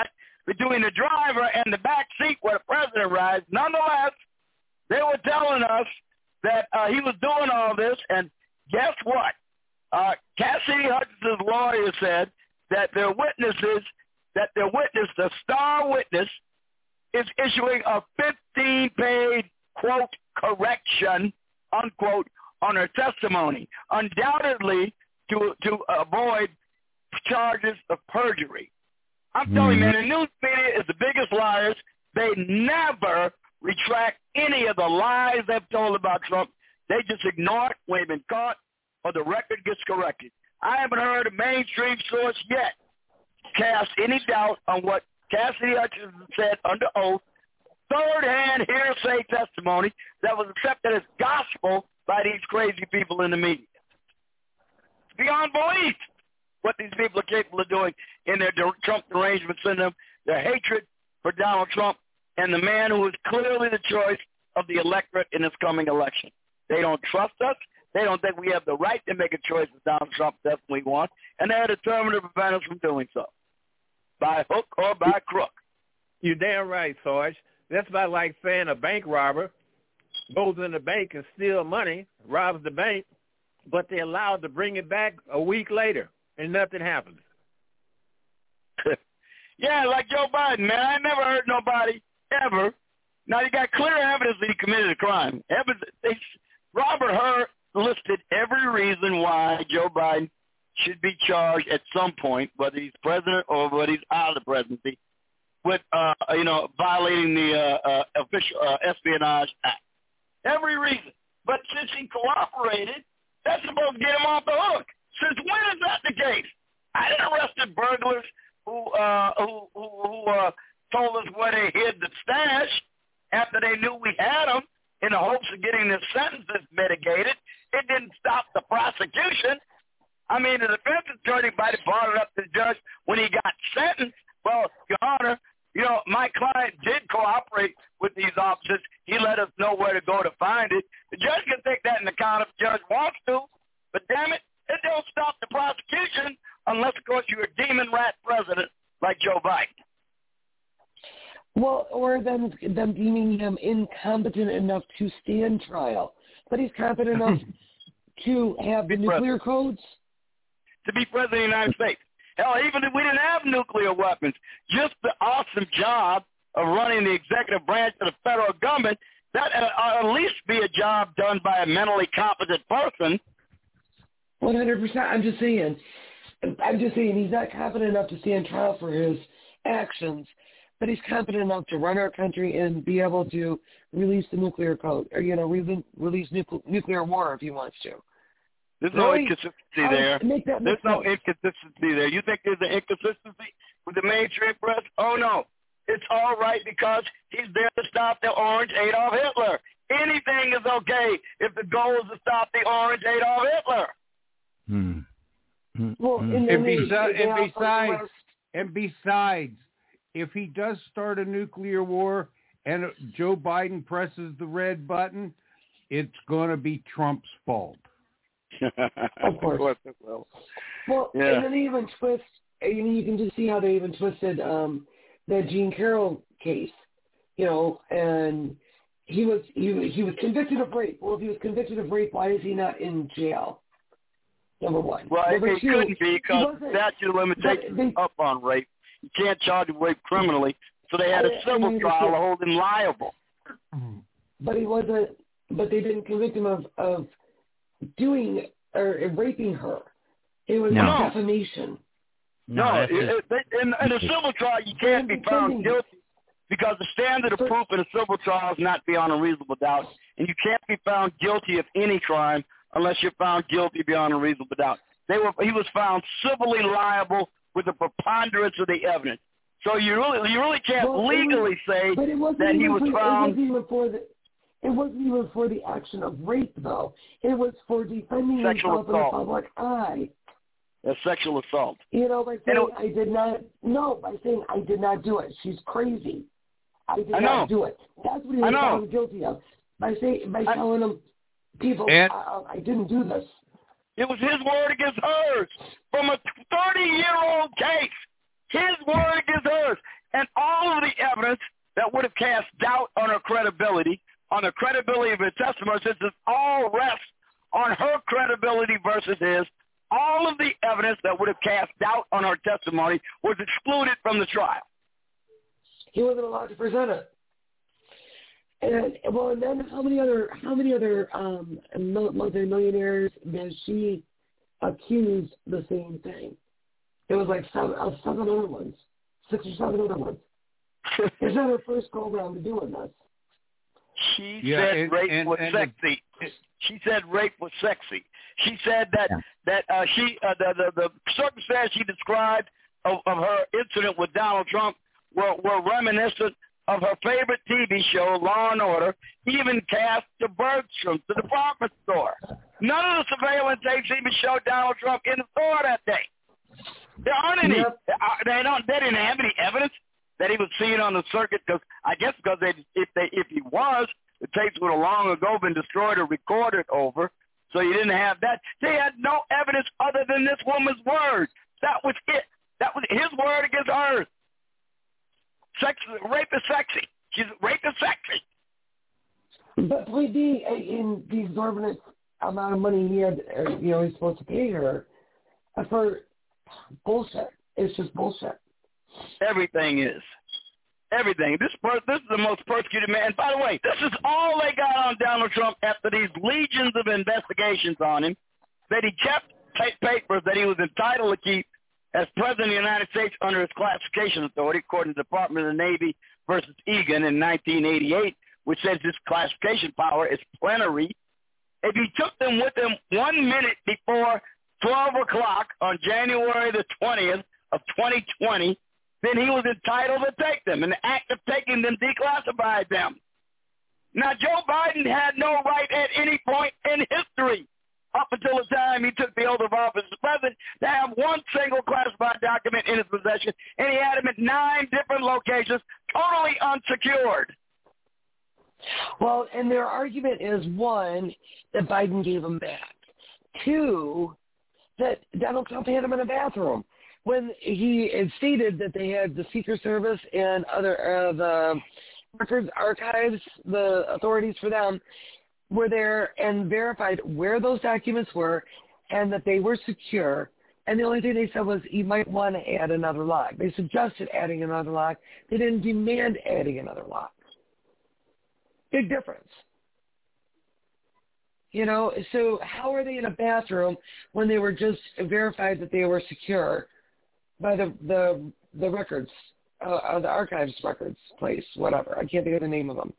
Speaker 13: between the driver and the back seat where the president rides. Nonetheless, they were telling us that uh, he was doing all this, and guess what? Uh, Cassidy Hutchinson's lawyer said that their witnesses, that their witness, the star witness, is issuing a fifteen-page, quote, correction, unquote, on her testimony, undoubtedly to to avoid charges of perjury. I'm telling you, man, the news media is the biggest liars. They never retract any of the lies they've told about Trump. They just ignore it when they've been caught or the record gets corrected. I haven't heard a mainstream source yet cast any doubt on what Cassidy Hutchinson said under oath, third-hand hearsay testimony that was accepted as gospel by these crazy people in the media. It's beyond belief what these people are capable of doing in their Trump derangement syndrome, their hatred for Donald Trump, and the man who is clearly the choice of the electorate in this coming election. They don't trust us. They don't think we have the right to make a choice that Donald Trump definitely wants, and they're determined to prevent us from doing so, by hook or by crook.
Speaker 7: You're damn right, Sarge. That's about like saying a bank robber goes in the bank and steals money, robs the bank, but they're allowed to bring it back a week later, and nothing happens.
Speaker 13: Yeah, like Joe Biden, man. I never heard nobody ever. Now, you got clear evidence that he committed a crime. Evidence, they, Robert Hur listed every reason why Joe Biden should be charged at some point, whether he's president or whether he's out of the presidency, with, uh, you know, violating the uh, uh, official uh, Espionage Act. Every reason. But since he cooperated, that's supposed to get him off the hook. Since when is that the case? I didn't arrested burglars who uh, who who, who uh, told us where they hid the stash after they knew we had them in the hopes of getting their sentences mitigated. It didn't stop the prosecution. I mean, the defense attorney might have brought it up to the judge when he got sentenced. Well, Your Honor, you know, my client did cooperate with these officers. He let us know where to go to find it. The judge can take that into account if the judge wants to, but damn it, it don't stop the prosecution unless, of course, you're a demon rat president like Joe Biden.
Speaker 8: Well, or them them deeming him incompetent enough to stand trial, but he's competent enough to have the nuclear codes
Speaker 13: to be president of the United States. Hell, even if we didn't have nuclear weapons, just the awesome job of running the executive branch of the federal government, that uh, at least be a job done by a mentally competent person.
Speaker 8: One hundred percent. I'm just saying. I'm just saying he's not competent enough to stand trial for his actions, but he's competent enough to run our country and be able to release the nuclear code, or, you know, re- release nucle- nuclear war if he wants to.
Speaker 13: There's no right? inconsistency there. There's no
Speaker 8: sense.
Speaker 13: inconsistency there. You think there's an inconsistency with the mainstream press? Oh, no. It's all right because he's there to stop the orange Adolf Hitler. Anything is okay if the goal is to stop the orange Adolf Hitler.
Speaker 18: Hmm.
Speaker 8: Well,
Speaker 18: and,
Speaker 8: and,
Speaker 18: and,
Speaker 8: they,
Speaker 18: besides,
Speaker 8: they
Speaker 18: and besides,
Speaker 8: arrest...
Speaker 18: and besides, if he does start a nuclear war and Joe Biden presses the red button, it's going to be Trump's fault.
Speaker 8: Of course.
Speaker 13: Of course it will.
Speaker 8: Well,
Speaker 13: yeah.
Speaker 8: and then they even twist. You know, you can just see how they even twisted um, that Jean Carroll case. You know, and he was he he was convicted of rape. Well, if he was convicted of rape, why is he not in jail? Number one.
Speaker 13: Well,
Speaker 8: Number
Speaker 13: it
Speaker 8: two,
Speaker 13: couldn't be because statute of limitations is up on rape. You can't charge him rape criminally, so they had a civil trial to hold him liable.
Speaker 8: But he wasn't. But they didn't convict him of of doing or raping her. It was
Speaker 13: no.
Speaker 8: defamation.
Speaker 13: No, no it, it, in, in a civil trial, you can't be found guilty because the standard of proof in a civil trial is not beyond a reasonable doubt, and you can't be found guilty of any crime unless you're found guilty beyond a reasonable doubt. They were he was found civilly liable with the preponderance of the evidence. So you really you really can't
Speaker 8: well,
Speaker 13: legally
Speaker 8: was,
Speaker 13: say that he was
Speaker 8: for,
Speaker 13: found.
Speaker 8: It wasn't even for the, it wasn't even for the action of rape, though. It was for defending
Speaker 13: sexual
Speaker 8: himself
Speaker 13: assault.
Speaker 8: in the public eye.
Speaker 13: That's sexual assault.
Speaker 8: You know, by saying
Speaker 13: it,
Speaker 8: I did not. No, by saying I did not do it. She's crazy. I did
Speaker 13: I
Speaker 8: not do it. That's what he was found guilty of. By saying by I, telling him, people, and, I, I didn't do this.
Speaker 13: It was his word against hers from a thirty-year-old case. His word against hers. And all of the evidence that would have cast doubt on her credibility, on the credibility of her testimony, since it all rests on her credibility versus his, all of the evidence that would have cast doubt on her testimony was excluded from the trial.
Speaker 8: He wasn't allowed to present it. And well, and then how many other how many other um, multi-millionaires does she accuse the same thing? It was like seven, uh, seven other ones, six or seven other ones. It's not her first go around to doing this.
Speaker 13: She
Speaker 18: Yeah,
Speaker 13: said
Speaker 18: and-
Speaker 13: rape
Speaker 18: and-
Speaker 13: was
Speaker 18: and
Speaker 13: sexy. She said rape was sexy. She said that that uh, she uh, the, the the circumstance she described of, of her incident with Donald Trump were, were reminiscent of her favorite T V show, Law and Order, even cast to Bergstrom, the department store. None of the surveillance tapes even showed Donald Trump in the store that day. There aren't any.
Speaker 8: Yep.
Speaker 13: They don't. They didn't have any evidence that he was seen on the circuit because I guess because they, if they if he was, the tapes would have long ago been destroyed or recorded over. So you didn't have that. They had no evidence other than this woman's word. That was it. That was his word against hers. Sex, rape is sexy. She's rape is sexy.
Speaker 8: But point being, in the exorbitant amount of money he had, uh, you know, he's supposed to pay her for bullshit. It's just bullshit.
Speaker 13: Everything is. Everything. This per- this is the most persecuted man. And by the way, this is all they got on Donald Trump after these legions of investigations on him, that he kept papers that he was entitled to keep as President of the United States under his classification authority, according to the Department of the Navy versus Egan in nineteen eighty-eight, which says this classification power is plenary. If he took them with him one minute before twelve o'clock on January the twentieth of twenty twenty, then he was entitled to take them, and the act of taking them declassified them. Now, Joe Biden had no right at any point in history, up until the time he took the oath of office as president, to have one single classified document in his possession, and he had them at nine different locations, totally unsecured.
Speaker 8: Well, and their argument is, one, that Biden gave them back. Two, that Donald Trump had them in a bathroom. When he had stated that they had the Secret Service and other uh, the records archives, the authorities for them, were there and verified where those documents were and that they were secure. And the only thing they said was you might want to add another lock. They suggested adding another lock. They didn't demand adding another lock. Big difference. You know, so how are they in a bathroom when they were just verified that they were secure by the the, the records, uh, the archives records place, whatever. I can't think of the name of them.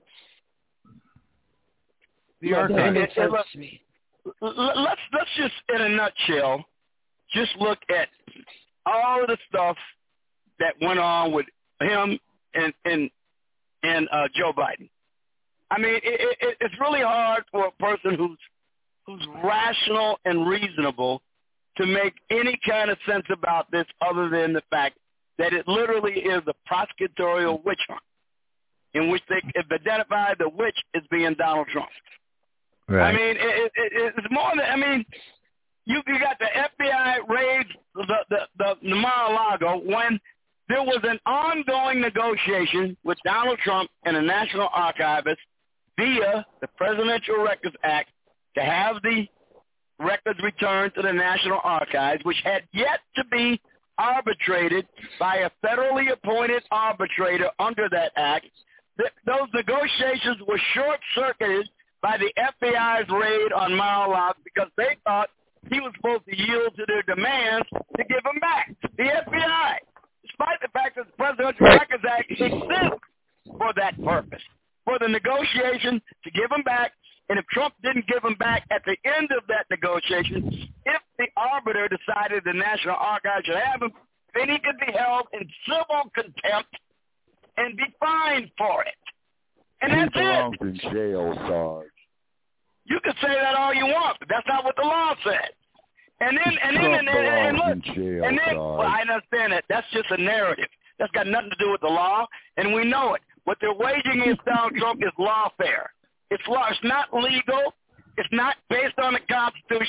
Speaker 18: The archives.
Speaker 13: It, it, it, let's, let's just, in a nutshell, just look at all of the stuff that went on with him and and, and uh, Joe Biden. I mean, it, it, it's really hard for a person who's who's rational and reasonable to make any kind of sense about this other than the fact that it literally is a prosecutorial witch hunt in which they have identified the witch as being Donald Trump.
Speaker 1: Right.
Speaker 13: I mean, it, it, it's more than, I mean, you, you got the F B I raids the, the, the, the Mar-a-Lago when there was an ongoing negotiation with Donald Trump and the National Archivist via the Presidential Records Act to have the records returned to the National Archives, which had yet to be arbitrated by a federally appointed arbitrator under that act. Th- those negotiations were short-circuited by the F B I's raid on Mar-a-Lago because they thought he was supposed to yield to their demands to give them back. The F B I, despite the fact that the Presidential Records Act exists for that purpose, for the negotiation to give them back. And if Trump didn't give them back at the end of that negotiation, if the arbiter decided the National Archives should have him, then he could be held in civil contempt and be fined for it. And
Speaker 19: he
Speaker 13: that's
Speaker 19: belongs
Speaker 13: it.
Speaker 19: in jail, Sarge.
Speaker 13: You can say that all you want, but that's not what the law said. And then, and then, and, and, and, and look,
Speaker 19: jail,
Speaker 13: and then, well, I understand that. That's just a narrative. That's got nothing to do with the law, and we know it. What they're waging against Donald Trump is lawfare. It's law. It's not legal. It's not based on the Constitution.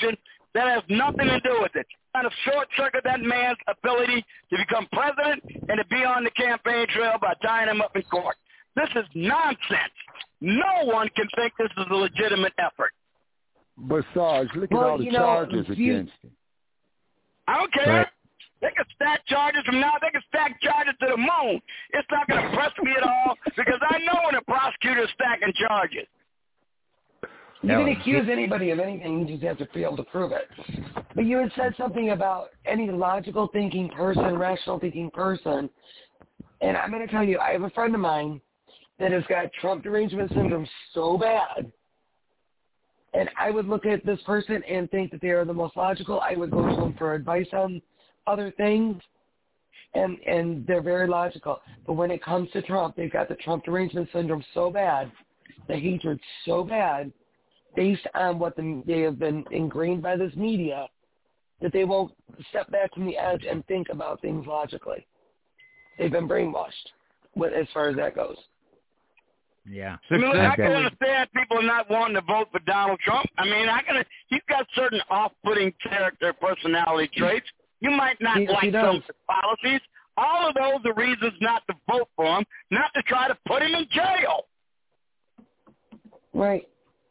Speaker 13: That has nothing to do with it. Trying to short-circuit that man's ability to become president and to be on the campaign trail by tying him up in court. This is nonsense. No one can think this is a legitimate effort.
Speaker 19: But Sarge, look
Speaker 13: Well,
Speaker 19: at all the
Speaker 13: you know,
Speaker 19: charges
Speaker 13: you-
Speaker 19: against him.
Speaker 13: I don't care.
Speaker 19: Right.
Speaker 13: They can stack charges from now. They can stack charges to the moon. It's not going to press me at all because I know when a prosecutor is stacking charges.
Speaker 8: You can accuse anybody of anything, you just have to be able to prove it. But you had said something about any logical thinking person, rational thinking person, and I'm going to tell you, I have a friend of mine that has got Trump derangement syndrome so bad, and I would look at this person and think that they are the most logical. I would go to them for advice on other things, and and they're very logical. But when it comes to Trump, they've got the Trump derangement syndrome so bad, the hatred so bad, based on what the, they have been ingrained by this media, that they won't step back from the edge and think about things logically. They've been brainwashed with, as far as that goes.
Speaker 1: Yeah.
Speaker 13: I mean, I can understand people not wanting to vote for Donald Trump. I mean, I can. He's got certain off-putting character, personality traits. You might not
Speaker 8: He- he
Speaker 13: like
Speaker 8: does.
Speaker 13: some of his policies. All of those are reasons not to vote for him, not to try to put him in jail.
Speaker 8: Right.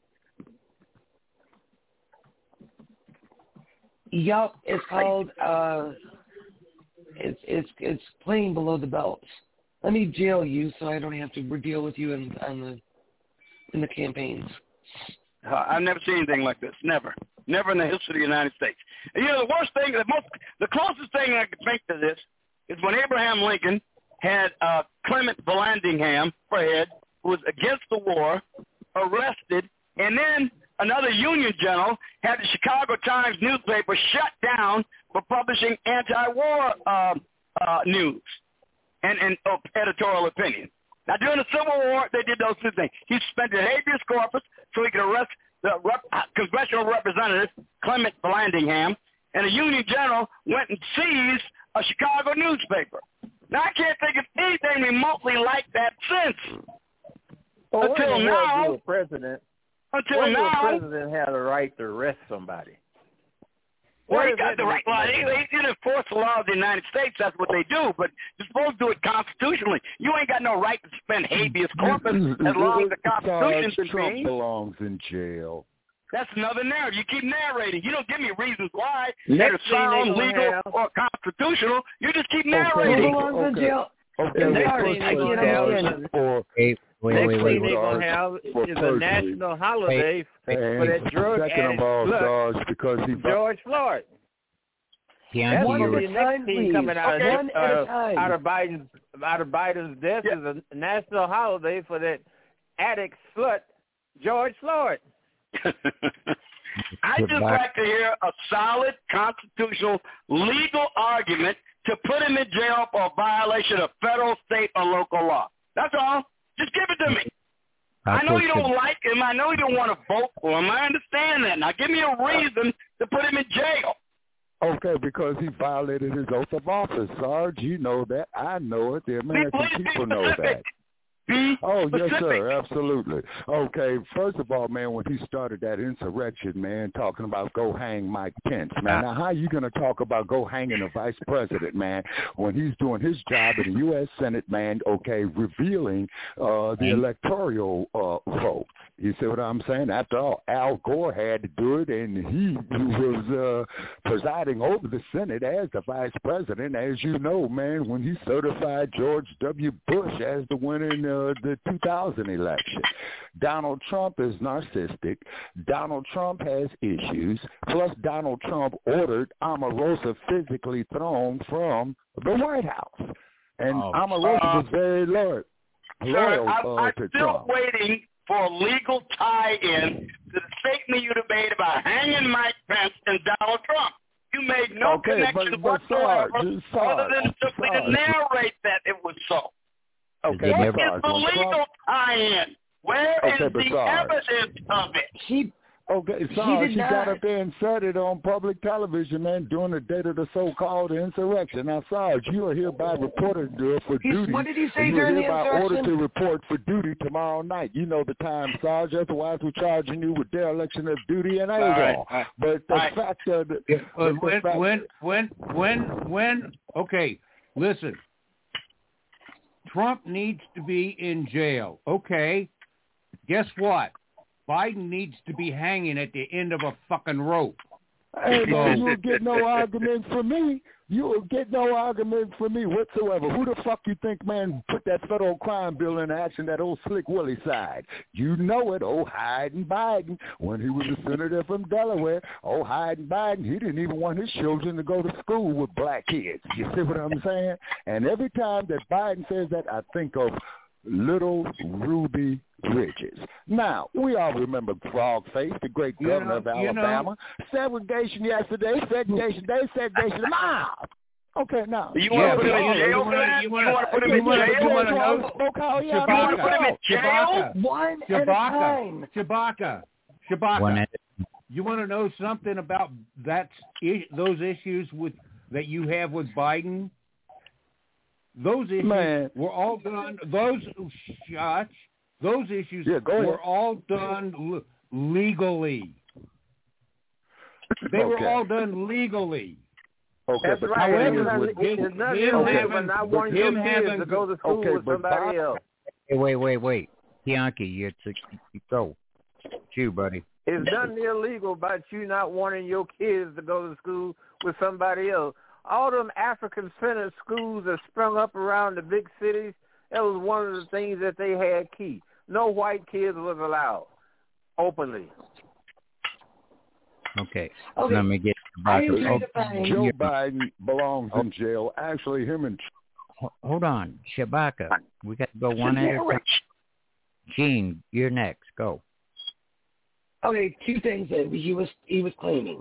Speaker 8: Yup, it's called uh it's it's it's playing below the belt. Let me jail you so I don't have to deal with you in on the in the campaigns.
Speaker 13: Uh, I've never seen anything like this. Never. Never in the history of the United States. And you know, the worst thing, the most, the closest thing I could think to this is when Abraham Lincoln had uh, Clement Vallandigham for head, who was against the war, arrested, and then another Union general had the Chicago Times newspaper shut down for publishing anti-war uh, uh, news and, and uh, editorial opinion. Now, during the Civil War, they did those two things. He suspended habeas corpus so he could arrest the rep- uh, congressional representative, Clement Vallandigham, and a Union general went and seized a Chicago newspaper. Now, I can't think of anything remotely like that since.
Speaker 7: Well,
Speaker 13: Until
Speaker 7: when the hell
Speaker 13: now,
Speaker 7: do a president,
Speaker 13: until
Speaker 7: when
Speaker 13: now,
Speaker 7: do a president have the right to arrest somebody?
Speaker 13: well,
Speaker 7: What
Speaker 13: he
Speaker 7: is
Speaker 13: got
Speaker 7: it
Speaker 13: the right law.
Speaker 7: that-
Speaker 13: He, he didn't enforce the law of the United States. That's what they do. But you're supposed to do it constitutionally. You ain't got no right to suspend habeas corpus as long as the Constitution
Speaker 19: Sarge, Trump
Speaker 13: supreme.
Speaker 19: belongs in jail.
Speaker 13: That's another narrative. You keep narrating. You don't give me reasons why
Speaker 7: Next
Speaker 13: it's
Speaker 7: thing they
Speaker 13: sound,
Speaker 7: gonna
Speaker 13: legal,
Speaker 7: have-
Speaker 13: or constitutional. You just keep
Speaker 19: Okay,
Speaker 13: narrating.
Speaker 19: okay, okay.
Speaker 7: The next
Speaker 19: well,
Speaker 7: thing
Speaker 19: first
Speaker 7: they
Speaker 19: of
Speaker 7: gonna
Speaker 19: all,
Speaker 7: have-
Speaker 19: for-
Speaker 1: Wait, wait,
Speaker 7: Next
Speaker 1: wait,
Speaker 7: thing
Speaker 1: wait.
Speaker 7: they're
Speaker 19: Sarge,
Speaker 7: going to have
Speaker 19: for
Speaker 7: is a
Speaker 19: personally-
Speaker 7: national holiday for
Speaker 19: And
Speaker 7: that drug
Speaker 19: second
Speaker 7: addict
Speaker 19: of all,
Speaker 7: slut,
Speaker 19: Sarge, because he
Speaker 7: George Floyd.
Speaker 1: Bianchi,
Speaker 7: That's
Speaker 8: One
Speaker 1: you
Speaker 8: at
Speaker 7: going
Speaker 1: were,
Speaker 7: to
Speaker 8: a
Speaker 7: be the next
Speaker 8: time,
Speaker 7: thing
Speaker 8: please.
Speaker 7: coming out of,
Speaker 8: One
Speaker 7: this,
Speaker 8: at a
Speaker 7: uh,
Speaker 8: time.
Speaker 7: out of Biden's out of Biden's death is a national holiday for that addict slut, George Floyd.
Speaker 13: I just like to hear a solid constitutional legal argument to put him in jail for a violation of federal, state, or local law. That's all. Just give it to me. I know you don't like him. I know you don't want to vote for him. I understand that. Now give me a reason to put him in jail.
Speaker 19: Okay, because he violated his oath of office, Sarge. You know that. I know it. The American people know that. Oh, yes, sir. Absolutely. Okay, first of all, man, when he started that insurrection, man, talking about go hang Mike Pence, man. Now, how are you going to talk about go hanging a vice president, man, when he's doing his job in the U S Senate, man, okay, revealing uh, the electoral uh, vote? You see what I'm saying? After all, Al Gore had to do it, and he was uh, presiding over the Senate as the vice president, as you know, man, when he certified George W. Bush as the winner in uh, the two thousand election. Donald Trump is narcissistic. Donald Trump has issues. Plus, Donald Trump ordered Omarosa physically thrown from the White House. And
Speaker 13: Oh,
Speaker 19: Omarosa
Speaker 13: uh,
Speaker 19: was very loyal,
Speaker 13: Sir,
Speaker 19: loyal
Speaker 13: I'm,
Speaker 19: uh,
Speaker 13: I'm
Speaker 19: to
Speaker 13: still
Speaker 19: Trump.
Speaker 13: waiting for a legal tie-in to the statement you made about hanging Mike Pence and Donald Trump. You made no
Speaker 19: Okay,
Speaker 13: connection
Speaker 19: but- but
Speaker 13: whatsoever
Speaker 19: Sarge, Sarge,
Speaker 13: other than simply to
Speaker 19: Sarge.
Speaker 13: narrate that it was so.
Speaker 19: Okay,
Speaker 13: What
Speaker 19: but
Speaker 13: is
Speaker 19: Sarge,
Speaker 13: the
Speaker 19: when
Speaker 13: legal
Speaker 19: Trump-
Speaker 13: tie-in? Where
Speaker 19: Okay,
Speaker 13: is
Speaker 19: but
Speaker 13: the
Speaker 19: Sarge.
Speaker 13: evidence of it?
Speaker 8: He
Speaker 19: Okay, Sarge,
Speaker 8: did
Speaker 19: he got
Speaker 8: not.
Speaker 19: up there and said it on public television, man, during the date of the so-called insurrection. Now, Sarge, you are hereby reported for
Speaker 8: He's,
Speaker 19: duty.
Speaker 8: what did he say
Speaker 19: and
Speaker 8: during
Speaker 19: you're
Speaker 8: the
Speaker 19: hereby ordered
Speaker 8: insurrection?
Speaker 19: to report for duty tomorrow night. You know the time, Sarge. Otherwise, we're charging you with dereliction of duty and AWOL.
Speaker 18: Right, right.
Speaker 19: But the
Speaker 18: Right.
Speaker 19: fact of the,
Speaker 18: Yeah, uh,
Speaker 19: the
Speaker 18: when,
Speaker 19: fact,
Speaker 18: when, when, when, when, okay, listen. Trump needs to be in jail. Okay. Guess what? Biden needs to be hanging at the end of a fucking rope.
Speaker 19: Hey,
Speaker 18: So-
Speaker 19: man, you'll get no argument from me. You'll get no argument from me whatsoever. Who the fuck you think, man, put that federal crime bill in action, that old Slick Willie side? You know it, oh, Hyden Biden. When he was a senator from Delaware, oh, Hyden Biden, he didn't even want his children to go to school with black kids. You see what I'm saying? And every time that Biden says that, I think of Little Ruby Bridges. Now, we all remember Frogface, the great
Speaker 18: You
Speaker 19: governor
Speaker 18: know-
Speaker 19: of
Speaker 18: you know-
Speaker 19: Alabama. Segregation yesterday, segregation today, segregation tomorrow. Okay, now.
Speaker 13: You
Speaker 18: Yeah,
Speaker 13: want to put him in
Speaker 18: you-
Speaker 13: jail
Speaker 18: you
Speaker 13: for
Speaker 18: wanna-
Speaker 13: that?
Speaker 18: you
Speaker 13: You
Speaker 18: wanna-
Speaker 13: want to put him
Speaker 18: you
Speaker 13: in
Speaker 18: wanna-
Speaker 13: jail?
Speaker 18: you wanna know-
Speaker 19: Chewbacca,
Speaker 13: You want to put him in jail?
Speaker 18: Chewbacca,
Speaker 8: One at a
Speaker 18: Chewbacca,
Speaker 8: time.
Speaker 18: Chewbacca,
Speaker 1: One
Speaker 18: Chewbacca.
Speaker 1: at
Speaker 18: You want to know something about that? Those issues with that you have with Biden? Those issues
Speaker 19: Man.
Speaker 18: were all done. Those shots, those issues
Speaker 19: Yeah, go ahead.
Speaker 18: were all done l- legally. They were
Speaker 19: Okay.
Speaker 18: all done legally.
Speaker 19: Okay,
Speaker 7: That's
Speaker 19: but
Speaker 7: right.
Speaker 18: however,
Speaker 7: It's not,
Speaker 18: him-
Speaker 7: it's not
Speaker 18: him
Speaker 7: illegal,
Speaker 18: having-
Speaker 7: but not
Speaker 18: but
Speaker 7: wanting your
Speaker 18: him
Speaker 7: kids
Speaker 18: having-
Speaker 7: to go to school
Speaker 19: okay,
Speaker 7: with
Speaker 19: but
Speaker 7: somebody
Speaker 19: Bob-
Speaker 7: else.
Speaker 1: Wait, wait, wait. Bianchi, you go. It's you, buddy.
Speaker 7: It's nothing illegal about you not wanting your kids to go to school with somebody else. All them African-centered schools that sprung up around the big cities, that was one of the things that they had key. No white kids was allowed openly.
Speaker 1: Okay.
Speaker 8: Okay.
Speaker 1: Let me get
Speaker 8: I am
Speaker 1: Chewbacca.
Speaker 8: trying to
Speaker 1: Oh,
Speaker 8: find-
Speaker 19: Joe
Speaker 1: you-
Speaker 19: Biden belongs in jail. Actually, him and
Speaker 1: ho- hold on, Chewbacca. We got to go one at a time. Gene, you're next. Go.
Speaker 8: Okay, two things that he was he was claiming.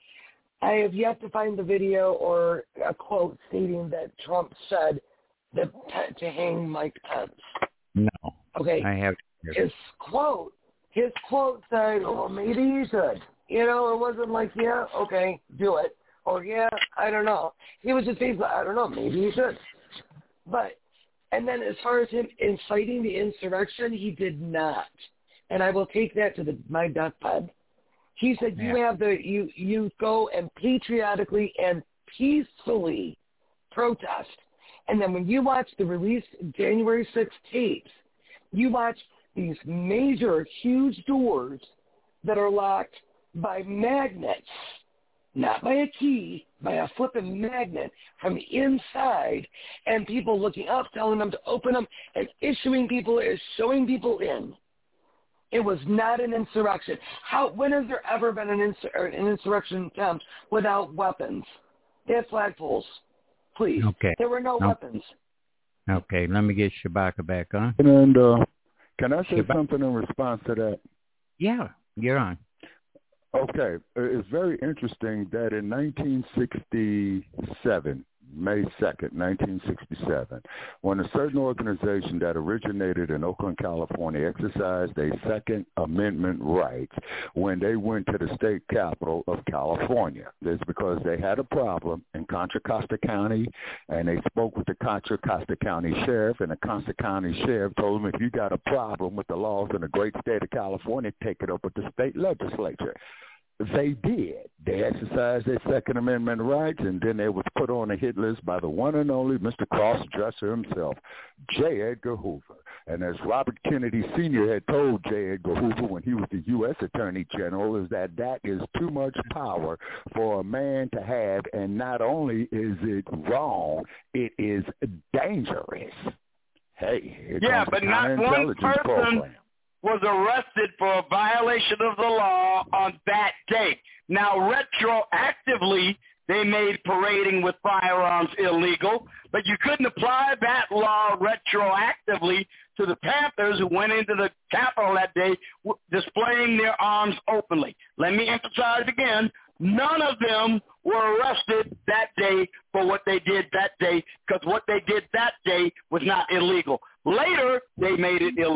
Speaker 8: I have yet to find the video or a quote stating that Trump said that to hang Mike Pence.
Speaker 1: No.
Speaker 8: Okay,
Speaker 1: I have.
Speaker 8: his quote, his quote said, "Oh, maybe you should." You know, it wasn't like, "Yeah, okay, do it," or "Yeah, I don't know." He was just basically, "I don't know, maybe you should." But, and then as far as him inciting the insurrection, he did not. And I will take that to the, my deathbed. He said, you
Speaker 1: Yeah.
Speaker 8: have the, you, you go and patriotically and peacefully protest. And then when you watch the release January sixth tapes, you watch these major, huge doors that are locked by magnets, not by a key, by a flipping magnet from the inside, and people looking up, telling them to open them, and issuing people, showing people in. It was not an insurrection. How? When has there ever been an, insur- an insurrection attempt without weapons? They had flagpoles. Please.
Speaker 1: Okay.
Speaker 8: There were no
Speaker 1: No.
Speaker 8: weapons.
Speaker 1: Okay, let me get Chewbacca back on.
Speaker 19: And uh, can I say
Speaker 1: Chewbacca.
Speaker 19: something in response to that?
Speaker 1: Yeah, you're on.
Speaker 19: Okay, it's very interesting that in nineteen sixty-seven, May second, nineteen sixty-seven, when a certain organization that originated in Oakland, California, exercised a Second Amendment right when they went to the state capital of California. It's because they had a problem in Contra Costa County, and they spoke with the Contra Costa County Sheriff, and the Contra County Sheriff told them, if you got a problem with the laws in the great state of California, take it up with the state legislature. They did. They exercised their Second Amendment rights, and then they was put on a hit list by the one and only Mister Cross-Dresser himself, J. Edgar Hoover. And as Robert Kennedy Senior had told J. Edgar Hoover when he was the U S Attorney General, is that that is too much power for a man to have, and not only is it wrong, it is dangerous. Hey, here
Speaker 13: Yeah,
Speaker 19: comes
Speaker 13: but
Speaker 19: the
Speaker 13: not one
Speaker 19: counterintelligence
Speaker 13: person
Speaker 19: program.
Speaker 13: was arrested for a violation of the law on that date. Now, retroactively, they made parading with firearms illegal, but you couldn't apply that law retroactively to the Panthers who went into the Capitol that day w- displaying their arms openly. Let me emphasize again, none of them were arrested that day for what they did that day, because what they did that day was not illegal. Later, they made it illegal.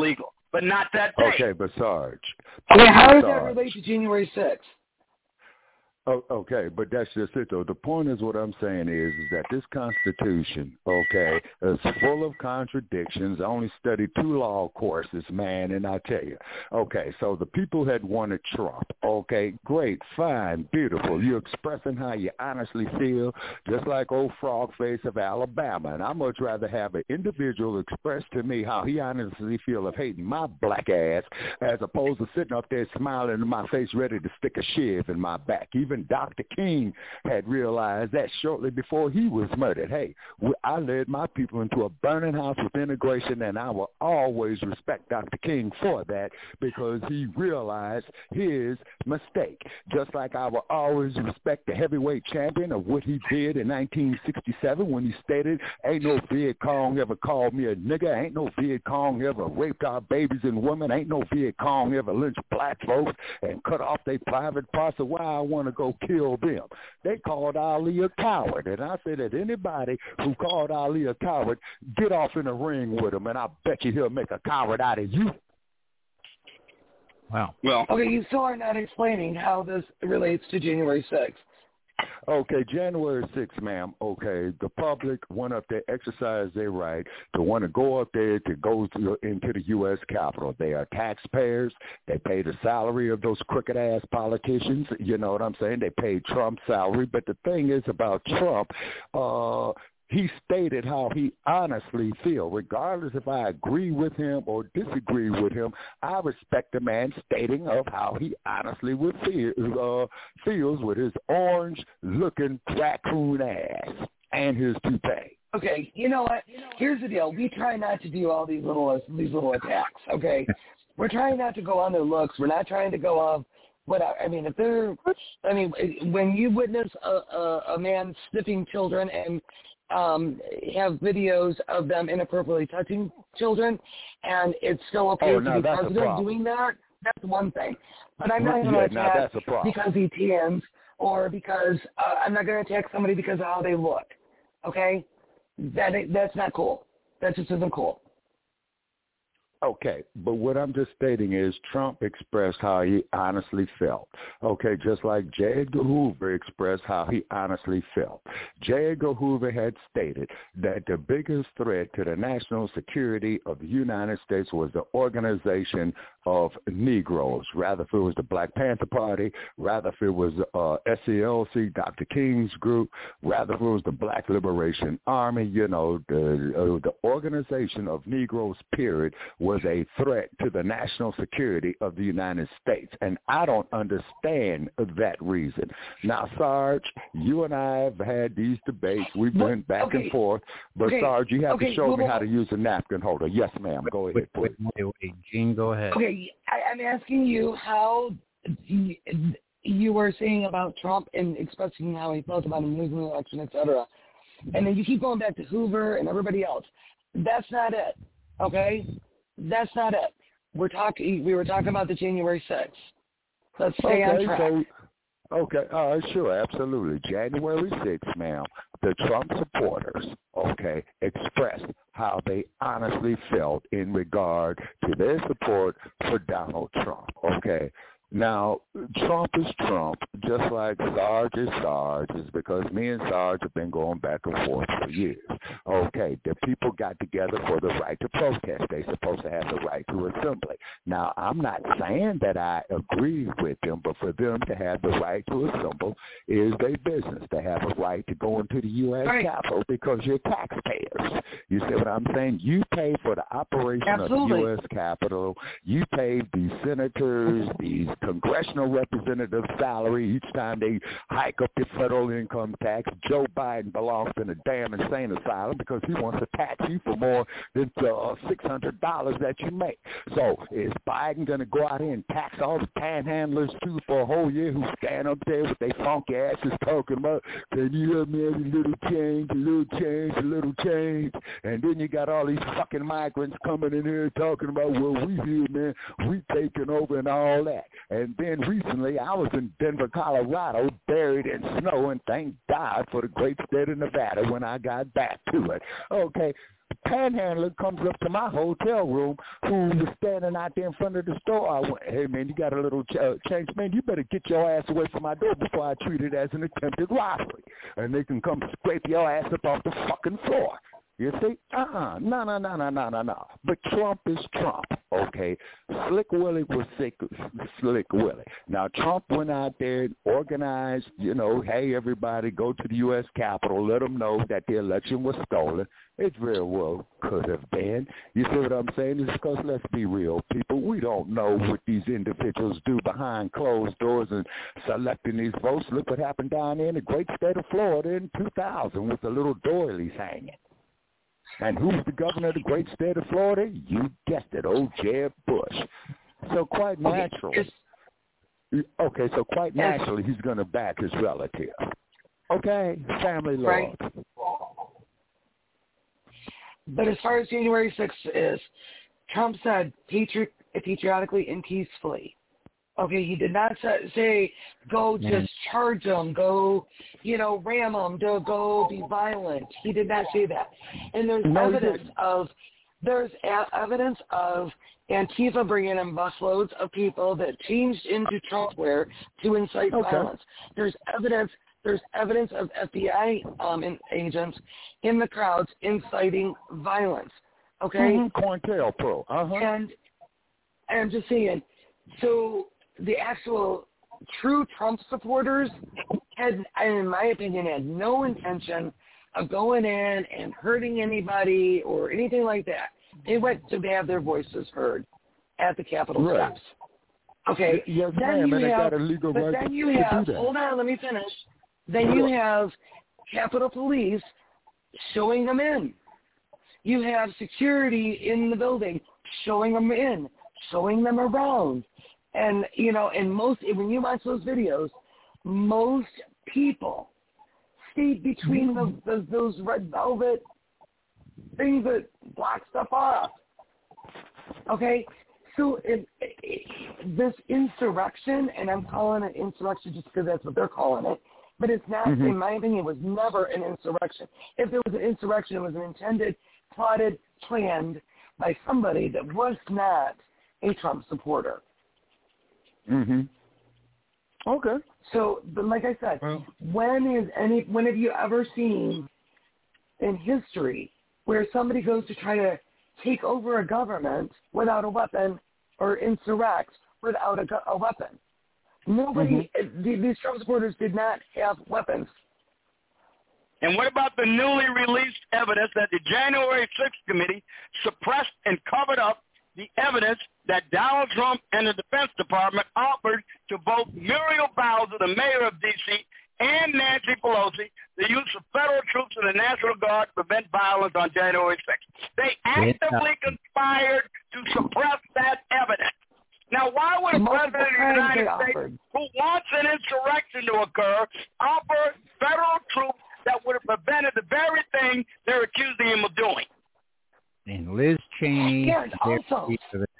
Speaker 13: but not that day.
Speaker 19: Okay, but Sarge.
Speaker 8: Okay, how does
Speaker 19: Sarge.
Speaker 8: that relate to January sixth?
Speaker 19: Oh, okay, but that's just it, though. The point is what I'm saying is, is that this Constitution, okay, is full of contradictions. I only studied two law courses, man, and I tell you. Okay, so the people had wanted Trump. Okay, great, fine, beautiful. You're expressing how you honestly feel, just like old frog face of Alabama. And I'd much rather have an individual express to me how he honestly feel of hating my black ass as opposed to sitting up there smiling in my face ready to stick a shiv in my back. Even Doctor King had realized that shortly before he was murdered. Hey, I led my people into a burning house with integration, and I will always respect Doctor King for that because he realized his mistake. Just like I will always respect the heavyweight champion of what he did in nineteen sixty-seven when he stated, ain't no Viet Cong ever called me a nigger, ain't no Viet Cong ever raped our babies and women, ain't no Viet Cong ever lynched black folks and cut off their private parts, so why I want to go kill them. They called Ali a coward, and I said that anybody who called Ali a coward, get off in the ring with him, and I bet you he'll make a coward out of you.
Speaker 1: Wow.
Speaker 8: Well, okay, you still are not explaining how this relates to January sixth.
Speaker 19: Okay, January sixth, ma'am. Okay, the public went up there, exercised their right to want to go up there to go to, into the U S Capitol. They are taxpayers. They pay the salary of those crooked-ass politicians. You know what I'm saying? They paid Trump's salary. But the thing is about Trump, uh, he stated how he honestly feels. Regardless if I agree with him or disagree with him, I respect the man stating of how he honestly would feel, uh, feels with his orange-looking raccoon ass and his toupee.
Speaker 8: Okay, you know what? Here's the deal. We try not to do all these little these little attacks, okay? We're trying not to go on their looks. We're not trying to go off what I mean, if they're, I mean, when you witness a, a, a man sniffing children and um, have videos of them inappropriately touching children, and it's still okay
Speaker 19: oh,
Speaker 8: to
Speaker 19: no,
Speaker 8: be
Speaker 19: that's
Speaker 8: president doing that, that's one thing. But I'm not going to
Speaker 19: yeah,
Speaker 8: attack
Speaker 19: no,
Speaker 8: because he tans or because uh, I'm not going to attack somebody because of how they look. Okay? That That's not cool. That just isn't cool.
Speaker 19: Okay, but what I'm just stating is Trump expressed how he honestly felt. Okay, just like J. Edgar Hoover expressed how he honestly felt. J. Edgar Hoover had stated that the biggest threat to the national security of the United States was the organization of Negroes, rather if it was the Black Panther Party, rather if it was uh, S C L C, Doctor King's group, rather if it was the Black Liberation Army, you know, the, uh, the organization of Negroes, period, was a threat to the national security of the United States. And I don't understand that reason. Now, Sarge, you and I have had these debates. We've been back
Speaker 8: okay.
Speaker 19: and forth. But,
Speaker 8: okay.
Speaker 19: Sarge, you have
Speaker 8: okay.
Speaker 19: to show
Speaker 8: well,
Speaker 19: me how to use a napkin holder. Yes, ma'am. Go ahead, please.
Speaker 1: Wait, wait, wait. Gene, go ahead.
Speaker 8: Okay, I, I'm asking you how you, you were saying about Trump and expressing how he felt about him losing the election, et cetera. And then you keep going back to Hoover and everybody else. That's not it, okay? That's not it. We're talking. We were talking about the January sixth. Let's stay
Speaker 19: okay,
Speaker 8: on track.
Speaker 19: So, okay, all right, sure, absolutely. January sixth, ma'am, the Trump supporters, okay, expressed how they honestly felt in regard to their support for Donald Trump, okay? Now, Trump is Trump, just like Sarge is Sarge, is because me and Sarge have been going back and forth for years. Okay, the people got together for the right to protest. They're supposed to have the right to assembly. Now, I'm not saying that I agree with them, but for them to have the right to assemble is their business. They have a right to go into the U S right. Capitol because you're taxpayers. You see what I'm saying? You pay for the operation
Speaker 8: Absolutely.
Speaker 19: of the U S Capitol. You pay these senators, these congressional representative salary each time they hike up the federal income tax. Joe Biden belongs in a damn insane asylum because he wants to tax you for more than uh, six hundred dollars that you make. So is Biden going to go out here and tax all the panhandlers too for a whole year who stand up there with their funky asses talking about, can you help me have a little change, a little change, a little change? And then you got all these fucking migrants coming in here talking about, well, we here, man, we taking over and all that. And then recently I was in Denver, Colorado, buried in snow, and thank God for the great state of Nevada when I got back to it. Okay. Panhandler comes up to my hotel room who was standing out there in front of the store. I went, hey, man, you got a little ch- uh, change? Man, you better get your ass away from my door before I treat it as an attempted robbery. And they can come scrape your ass up off the fucking floor. You see? Uh-uh. No, no, no, no, no, no, no. But Trump is Trump, okay? Slick Willie was sick, Slick Willie. Now, Trump went out there and organized, you know, hey, everybody, go to the U S Capitol. Let them know that the election was stolen. It very well could have been. You see what I'm saying? It's because, let's be real, people, we don't know what these individuals do behind closed doors and selecting these votes. Look what happened down there in the great state of Florida in two thousand with the little doilies hanging. And who's the governor of the great state of Florida? You guessed it, old Jeb Bush. So quite naturally, okay, so quite naturally he's going to back his relative. Okay, family law.
Speaker 8: Right. But as far as January sixth is, Trump said patri- patriotically and peacefully. Okay, he did not say, go just charge them, go, you know, ram them, to go be violent. He did not say that. And there's no, evidence of, there's a- evidence of Antifa bringing in busloads of people that changed into Trump wear to incite okay. violence. There's evidence, there's evidence of F B I um, in, agents in the crowds inciting violence. Okay?
Speaker 19: Mm-hmm. COINTELPRO. Uh-huh.
Speaker 8: And I'm just saying, so the actual true Trump supporters had, in my opinion, had no intention of going in and hurting anybody or anything like that. They went to have their voices heard at the Capitol
Speaker 19: right.
Speaker 8: steps. Okay.
Speaker 19: Yes,
Speaker 8: then
Speaker 19: ma'am,
Speaker 8: you
Speaker 19: and
Speaker 8: have,
Speaker 19: they got a legal
Speaker 8: but
Speaker 19: right
Speaker 8: then
Speaker 19: to,
Speaker 8: you
Speaker 19: to
Speaker 8: have,
Speaker 19: do that.
Speaker 8: hold on, let me finish. Then you have Capitol Police showing them in. You have security in the building showing them in, showing them around. And, you know, and most, when you watch those videos, most people stayed between the, the, those red velvet things that block stuff off. Okay? So it, it, this insurrection, and I'm calling it insurrection just because that's what they're calling it, but it's not, mm-hmm. in my opinion, it was never an insurrection. If there was an insurrection, it was an intended, plotted, planned by somebody that was not a Trump supporter.
Speaker 19: Mm-hmm. Okay.
Speaker 8: So, but like I said, well, when is any, when have you ever seen in history where somebody goes to try to take over a government without a weapon or insurrect without a, a weapon? Nobody, mm-hmm. these Trump supporters did not have weapons.
Speaker 13: And what about the newly released evidence that the January sixth committee suppressed and covered up the evidence that Donald Trump and the Defense Department offered to both Muriel Bowser, the mayor of D C, and Nancy Pelosi the use of federal troops and the National Guard to prevent violence on January sixth. They actively conspired to suppress that evidence. Now, why would a president of the United States who wants an insurrection to occur offer federal troops that would have prevented the very thing they're accusing him of doing?
Speaker 1: And Liz Cheney.
Speaker 8: Yes, also.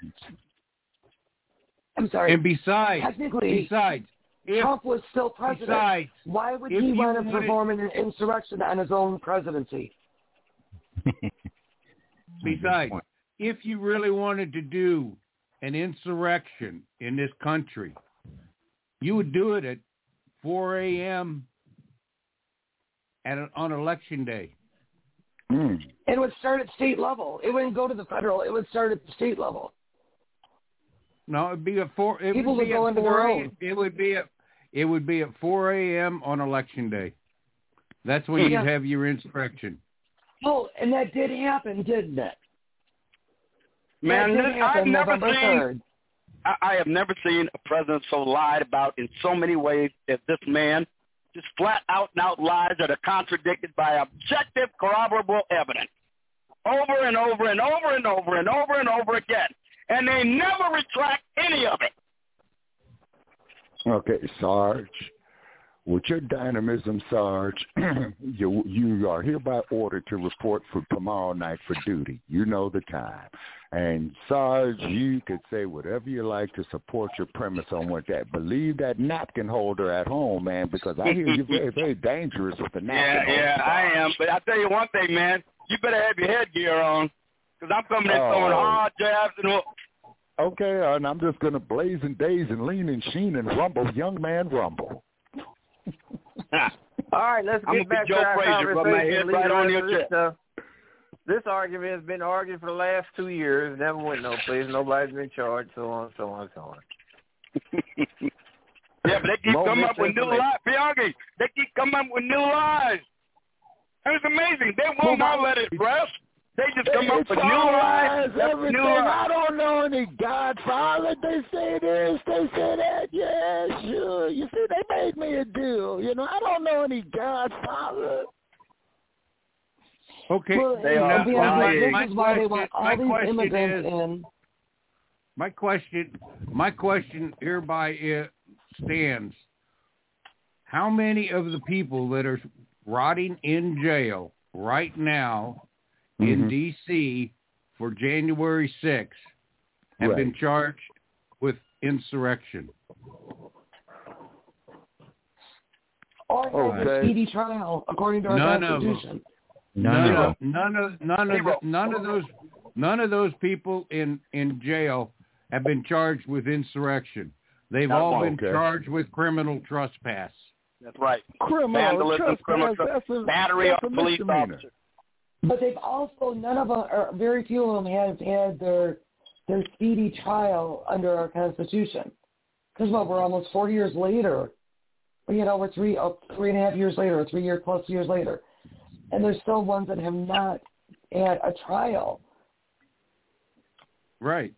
Speaker 8: I'm sorry.
Speaker 18: And besides,
Speaker 8: technically,
Speaker 18: besides, if,
Speaker 8: Trump was still president.
Speaker 18: Besides,
Speaker 8: why would he want to perform an insurrection on his own presidency?
Speaker 18: Besides, if you really wanted to do an insurrection in this country, you would do it at four a.m. at on election day.
Speaker 19: Mm.
Speaker 8: It would start at state level. It wouldn't go to the federal. It would start at the state level.
Speaker 18: No, it'd be at four. It
Speaker 8: People
Speaker 18: would,
Speaker 8: would go into their own.
Speaker 18: It would be at. It would be at four a.m. on election day. That's when
Speaker 8: yeah.
Speaker 18: you'd have your insurrection.
Speaker 8: Oh, and that did happen, didn't it?
Speaker 13: Man,
Speaker 8: that did happen
Speaker 13: I've never
Speaker 8: November
Speaker 13: seen.
Speaker 8: third.
Speaker 13: I, I have never seen a president so lied about in so many ways as this man. Just flat out and out lies that are contradicted by objective, corroborable evidence, over and over and over and over and over and over again, and they never retract any of it.
Speaker 19: Okay, Sarge, with your dynamism, Sarge, you you are hereby ordered to report for tomorrow night for duty. You know the time. And Sarge, you could say whatever you like to support your premise on what that. But leave that napkin holder at home, man, because I hear you're very, very dangerous with the napkin holder.
Speaker 13: Yeah, yeah, I am. But I tell you one thing, man. You better have your headgear on, because I'm coming in throwing
Speaker 19: Oh.
Speaker 13: hard jabs and hooks.
Speaker 19: Okay, and I'm just going to blaze and daze and lean and sheen and rumble, young man rumble.
Speaker 7: All right, let's
Speaker 13: I'm
Speaker 7: get
Speaker 13: gonna
Speaker 7: back
Speaker 13: be
Speaker 7: to
Speaker 13: Joe
Speaker 7: our
Speaker 13: Frazier, but my
Speaker 7: conversation.
Speaker 13: head
Speaker 7: Leave
Speaker 13: right
Speaker 7: the
Speaker 13: on
Speaker 7: rest
Speaker 13: your
Speaker 7: of this
Speaker 13: chest.
Speaker 7: stuff. This argument has been argued for the last two years. Never went no place. Nobody's been charged. So on, so on, so on.
Speaker 13: Yeah, but they keep
Speaker 7: More
Speaker 13: coming up with new
Speaker 7: misinformation.
Speaker 13: lies. Bianchi, they keep coming up with new lies. And it's amazing. They will not let it rest. They just come up
Speaker 19: It's
Speaker 13: with new
Speaker 19: all
Speaker 13: lies.
Speaker 19: lies, everything.
Speaker 13: New
Speaker 19: I
Speaker 13: lies.
Speaker 19: don't know any Godfather. They say this, they say that. Yeah, sure. You see, they made me a deal. You know, I don't know any Godfather.
Speaker 18: Okay.
Speaker 8: Well,
Speaker 18: They
Speaker 8: and
Speaker 18: are
Speaker 8: this
Speaker 18: lying.
Speaker 8: is why they want
Speaker 18: My
Speaker 8: all these
Speaker 18: question
Speaker 8: immigrants
Speaker 18: is-
Speaker 8: in.
Speaker 18: My question, my question hereby uh, stands. How many of the people that are rotting in jail right now in
Speaker 19: Mhm.
Speaker 18: D C for January sixth have
Speaker 19: Right.
Speaker 18: been charged with insurrection?
Speaker 8: Or have a
Speaker 19: Okay.
Speaker 8: speedy trial, according to our
Speaker 18: None of them.
Speaker 8: Constitution.
Speaker 1: None
Speaker 18: None
Speaker 1: of
Speaker 18: of none of none of the, none of those none of those people in in jail have been charged with insurrection. They've
Speaker 13: Not
Speaker 18: all
Speaker 13: one.
Speaker 18: been
Speaker 19: Okay.
Speaker 18: charged with criminal trespass.
Speaker 13: That's right.
Speaker 19: Criminal
Speaker 13: Vandalism,
Speaker 19: trespass,
Speaker 13: criminal
Speaker 19: that's a-
Speaker 13: battery
Speaker 19: that's
Speaker 13: on
Speaker 19: a
Speaker 13: police
Speaker 19: misdemeanor.
Speaker 13: officer.
Speaker 8: But they've also, none of them, or very few of them have had their their speedy trial under our Constitution. Because what, we're almost forty years later. We had over three, oh, three and a half years later, or three year plus years later. And there's still ones that have not had a trial.
Speaker 18: Right.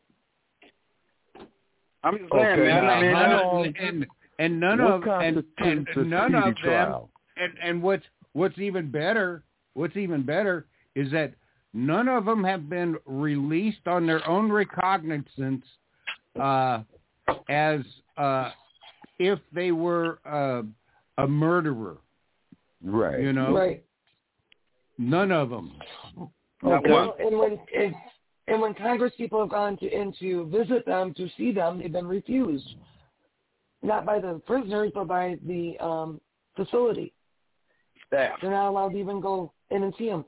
Speaker 13: I'm just saying,
Speaker 19: Okay,
Speaker 13: man.
Speaker 19: now,
Speaker 13: I mean,
Speaker 18: None
Speaker 19: how
Speaker 18: of-
Speaker 19: long-
Speaker 18: and and none
Speaker 19: what
Speaker 18: of and, and
Speaker 19: constitutes a
Speaker 18: none of
Speaker 19: speedy
Speaker 18: them
Speaker 19: trial?
Speaker 18: and and what's what's even better what's even better is that none of them have been released on their own recognizance uh, as uh, if they were uh, a murderer.
Speaker 19: Right.
Speaker 18: You know,
Speaker 8: Right.
Speaker 18: none of them.
Speaker 19: Okay.
Speaker 8: Well, and when and, and when Congress people have gone to in to visit them to see them, they've been refused, not by the prisoners, but by the um, facility.
Speaker 13: staff.
Speaker 8: They're not allowed to even go in and see them.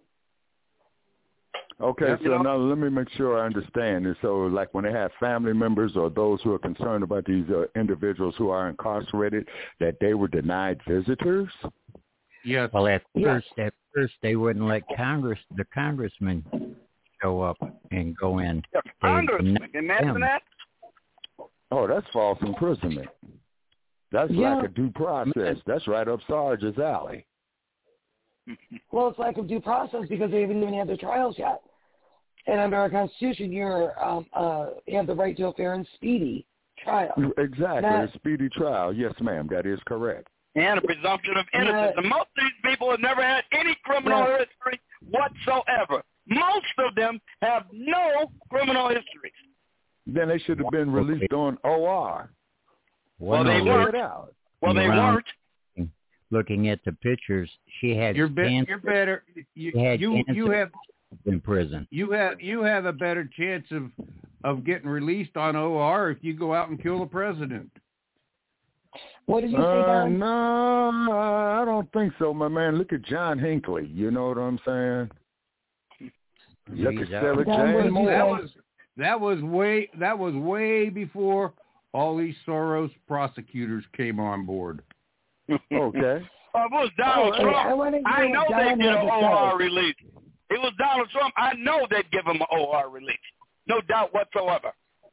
Speaker 19: Okay,
Speaker 13: Yeah.
Speaker 19: so
Speaker 13: You know-
Speaker 19: now let me make sure I understand. And so, like when they have family members or those who are concerned about these uh, individuals who are incarcerated, that they were denied visitors?
Speaker 18: Yes.
Speaker 1: Well, at
Speaker 8: Yes.
Speaker 1: first, at first they wouldn't let Congress, the congressmen, show up and go in.
Speaker 13: Yeah,
Speaker 1: They
Speaker 13: Congress.
Speaker 1: denied
Speaker 13: Imagine
Speaker 1: them.
Speaker 13: that.
Speaker 19: Oh, that's false imprisonment. That's
Speaker 8: Yeah.
Speaker 19: like a due process. That's right up Sarge's alley.
Speaker 8: Well, it's like a due process because they haven't even had their trials yet. And under our Constitution, you're um, uh, you have the right to a fair and speedy trial.
Speaker 19: Exactly,
Speaker 8: That-
Speaker 19: a speedy trial. Yes, ma'am, that is correct.
Speaker 13: And a presumption of innocence.
Speaker 8: Yeah.
Speaker 13: And most of these people have never had any criminal
Speaker 8: Yeah.
Speaker 13: history whatsoever. Most of them have no criminal history.
Speaker 19: Then they should have been released on O R.
Speaker 13: Well, they
Speaker 1: One
Speaker 19: Check
Speaker 13: weren't.
Speaker 19: it out.
Speaker 13: Well, they
Speaker 1: Around-
Speaker 13: weren't.
Speaker 1: Looking at the pictures, she had
Speaker 18: You're, be-
Speaker 1: cancer
Speaker 18: you're better. You
Speaker 1: She had
Speaker 18: you, you
Speaker 1: cancer.
Speaker 18: have
Speaker 1: in prison.
Speaker 18: you have you have a better chance of of getting released on O R if you go out and kill the president.
Speaker 8: What did you say,
Speaker 19: Uh,
Speaker 8: Don?
Speaker 19: no, I don't think so, my man. Look at John Hinckley. You know what I'm saying? Look at
Speaker 1: He's out.
Speaker 19: Sarah
Speaker 8: Don, what
Speaker 19: Jane
Speaker 8: did you
Speaker 19: Moore.
Speaker 18: That was that was way that was way before all these Soros prosecutors came on board.
Speaker 19: Okay.
Speaker 13: Well, if it was Donald
Speaker 8: Oh,
Speaker 13: Trump,
Speaker 8: I wanna hear
Speaker 13: I
Speaker 8: what
Speaker 13: know
Speaker 8: Don
Speaker 13: they'd get
Speaker 8: had
Speaker 13: an
Speaker 8: to
Speaker 13: O
Speaker 8: say.
Speaker 13: R release. If it was Donald Trump, I know they'd give him an O R release. No doubt whatsoever.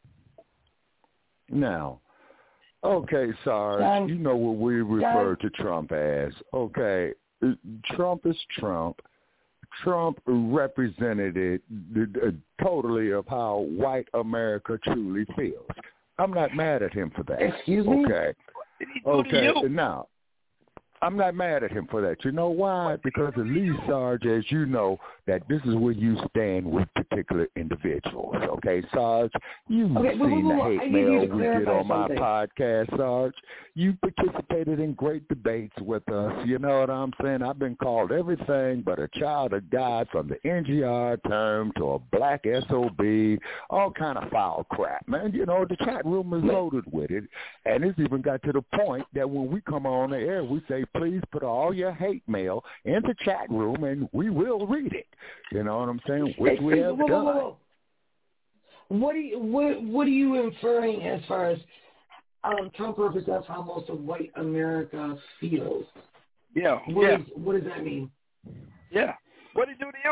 Speaker 19: Now, okay, Sarge,
Speaker 8: Don-
Speaker 19: you know what we refer to Trump as. Okay, uh, Trump is Trump. Trump represented it uh, totally of how white America truly feels. I'm not mad at him for that.
Speaker 8: Excuse me?
Speaker 19: Okay.
Speaker 13: Who do
Speaker 19: Okay.
Speaker 13: you?
Speaker 19: Now, I'm not mad at him for that. You know why? Because at least, Sarge, as you know, that this is where you stand with particular individuals. Okay, Sarge, you've
Speaker 8: okay,
Speaker 19: seen
Speaker 8: whoa, whoa, whoa.
Speaker 19: the hate mail we get on my something. podcast, Sarge. You participated in great debates with us. You know what I'm saying? I've been called everything but a child of God, from the N G R term to a black S O B, all kind of foul crap, man. You know, the chat room is loaded with it, and it's even got to the point that when we come on the air, we say, please put all your hate mail in the chat room, and we will read it. You know what I'm saying? Which we have
Speaker 8: whoa,
Speaker 19: done.
Speaker 8: Whoa, whoa. What are you what What are you inferring as far as um, Trump represents how most of white America feels?
Speaker 13: Yeah.
Speaker 8: What,
Speaker 13: yeah.
Speaker 8: Is, what does that mean?
Speaker 13: Yeah. What did he do